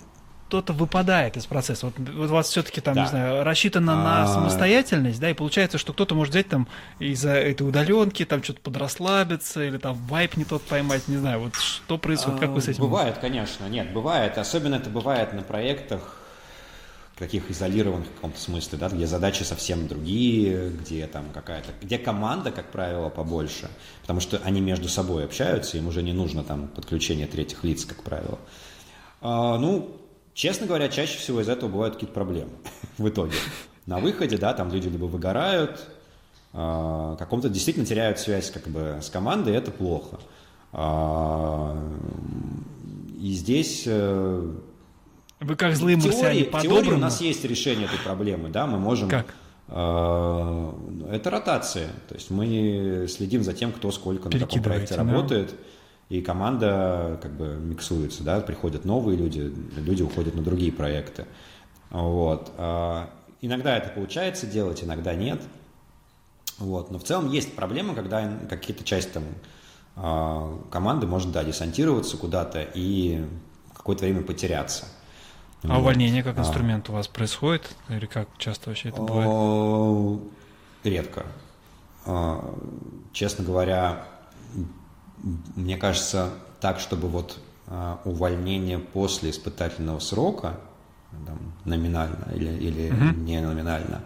что-то выпадает из процесса. Вот, вот у вас все-таки там, да. не знаю, рассчитано на самостоятельность, да, и получается, что кто-то может взять там из-за этой удаленки, там что-то подрасслабиться, или там вайп не тот поймать, не знаю, вот что происходит, как вы с этим? Бывает, конечно, нет, бывает, особенно это бывает на проектах, таких изолированных в каком-то смысле, да, где задачи совсем другие, где там какая-то, где команда, как правило, побольше, потому что они между собой общаются, им уже не нужно там подключение третьих лиц, как правило. А, ну, честно говоря, чаще всего из этого бывают какие-то проблемы в итоге. На выходе, да, там люди либо выгорают, а, каком-то действительно теряют связь как бы с командой, и это плохо. А, и здесь... Вы как злые марсиане по-доброму. В теории у нас есть решение этой проблемы, да, мы можем... Как? Э, это ротация, то есть мы следим за тем, кто сколько на каком проекте да? работает, и команда как бы миксуется, да, приходят новые люди, люди уходят на другие проекты. Вот. Э, иногда это получается делать, иногда нет. Вот. Но в целом есть проблема, когда какие-то части там, э, команды может, да, десантироваться куда-то и какое-то время потеряться. А вот. Увольнение как инструмент а. у вас происходит? Или как часто вообще это бывает? Редко. Честно говоря, мне кажется, так, чтобы вот увольнение после испытательного срока, там, номинально или, или угу. не номинально,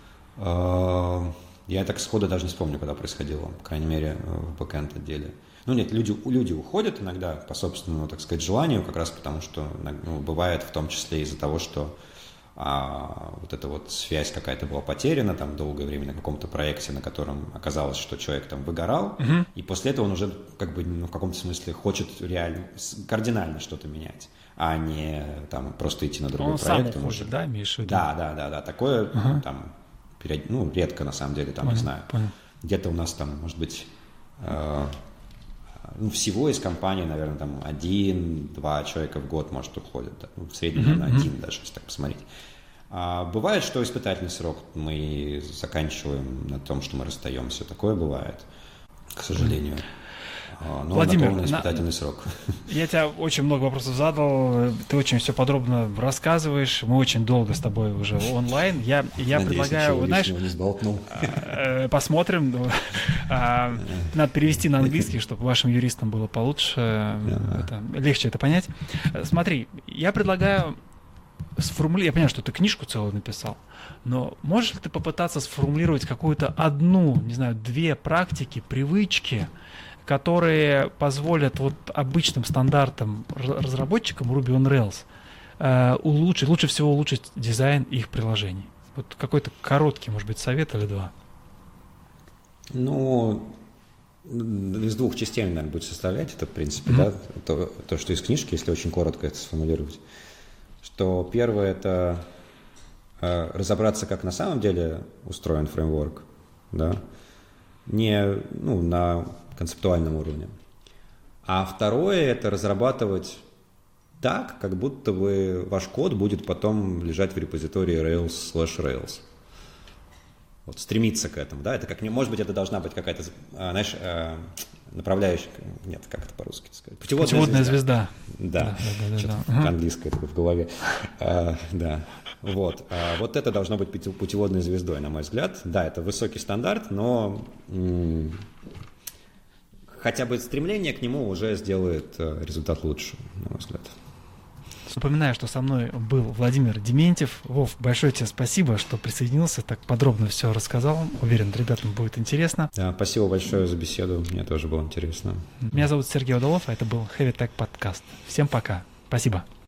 я так сходу даже не вспомню, когда происходило, по крайней мере, в бэкэнд отделе. Ну нет, люди, люди уходят иногда по собственному, так сказать, желанию, как раз потому что, ну, бывает в том числе из-за того, что а, вот эта вот связь какая-то была потеряна там долгое время на каком-то проекте, на котором оказалось, что человек там выгорал, uh-huh. и после этого он уже как бы, ну, в каком-то смысле хочет реально кардинально что-то менять, а не там просто идти на другой он проект. Сам уходит, да, имеешь в виду? Да, да, да, да, такое uh-huh. там, ну, редко на самом деле, там, понял, не знаю, понял. Где-то у нас там, может быть, э- ну, всего из компании, наверное, там один-два человека в год, может, уходят. Да? Ну, в среднем, mm-hmm. наверное, один даже, если так посмотреть. А бывает, что испытательный срок мы заканчиваем на том, что мы расстаемся. Такое бывает, к сожалению. Но Владимир, на испытательный на... срок. Я тебе очень много вопросов задал, ты очень все подробно рассказываешь, мы очень долго с тобой уже онлайн. Я, я Надеюсь, предлагаю, знаешь, не сболтнул. Посмотрим. Надо перевести на английский, чтобы вашим юристам было получше, это, легче это понять. Смотри, я предлагаю сформулировать, я понимаю, что ты книжку целую написал, но можешь ли ты попытаться сформулировать какую-то одну, не знаю, две практики, привычки, которые позволят вот обычным стандартным разработчикам Ruby on Rails э, улучшить, лучше всего улучшить дизайн их приложений? Вот какой-то короткий, может быть, совет или два? Ну, из двух частей, наверное, будет составлять это, в принципе, mm-hmm. да, то, то, что из книжки, если очень коротко это сформулировать. Что первое – это э, разобраться, как на самом деле устроен фреймворк, да, не, ну, на концептуальном уровне. А второе – это разрабатывать так, как будто бы ваш код будет потом лежать в репозитории Rails slash Rails. Вот, стремиться к этому, да, это как, может быть, это должна быть какая-то, знаешь, направляющая, нет, как это по-русски сказать? Путеводная, Путеводная звезда. звезда. Да, да, да, да, что-то да. Английское такое в голове. А, да, вот. А, вот это должно быть путеводной звездой, на мой взгляд. Да, это высокий стандарт, но м- хотя бы стремление к нему уже сделает результат лучше, на мой взгляд. Напоминаю, что со мной был Владимир Дементьев. Вов, большое тебе спасибо, что присоединился, так подробно все рассказал. Уверен, ребятам будет интересно. Да, спасибо большое за беседу, мне тоже было интересно. Меня зовут Сергей Удалов, а это был Heavy Tech Podcast. Всем пока. Спасибо.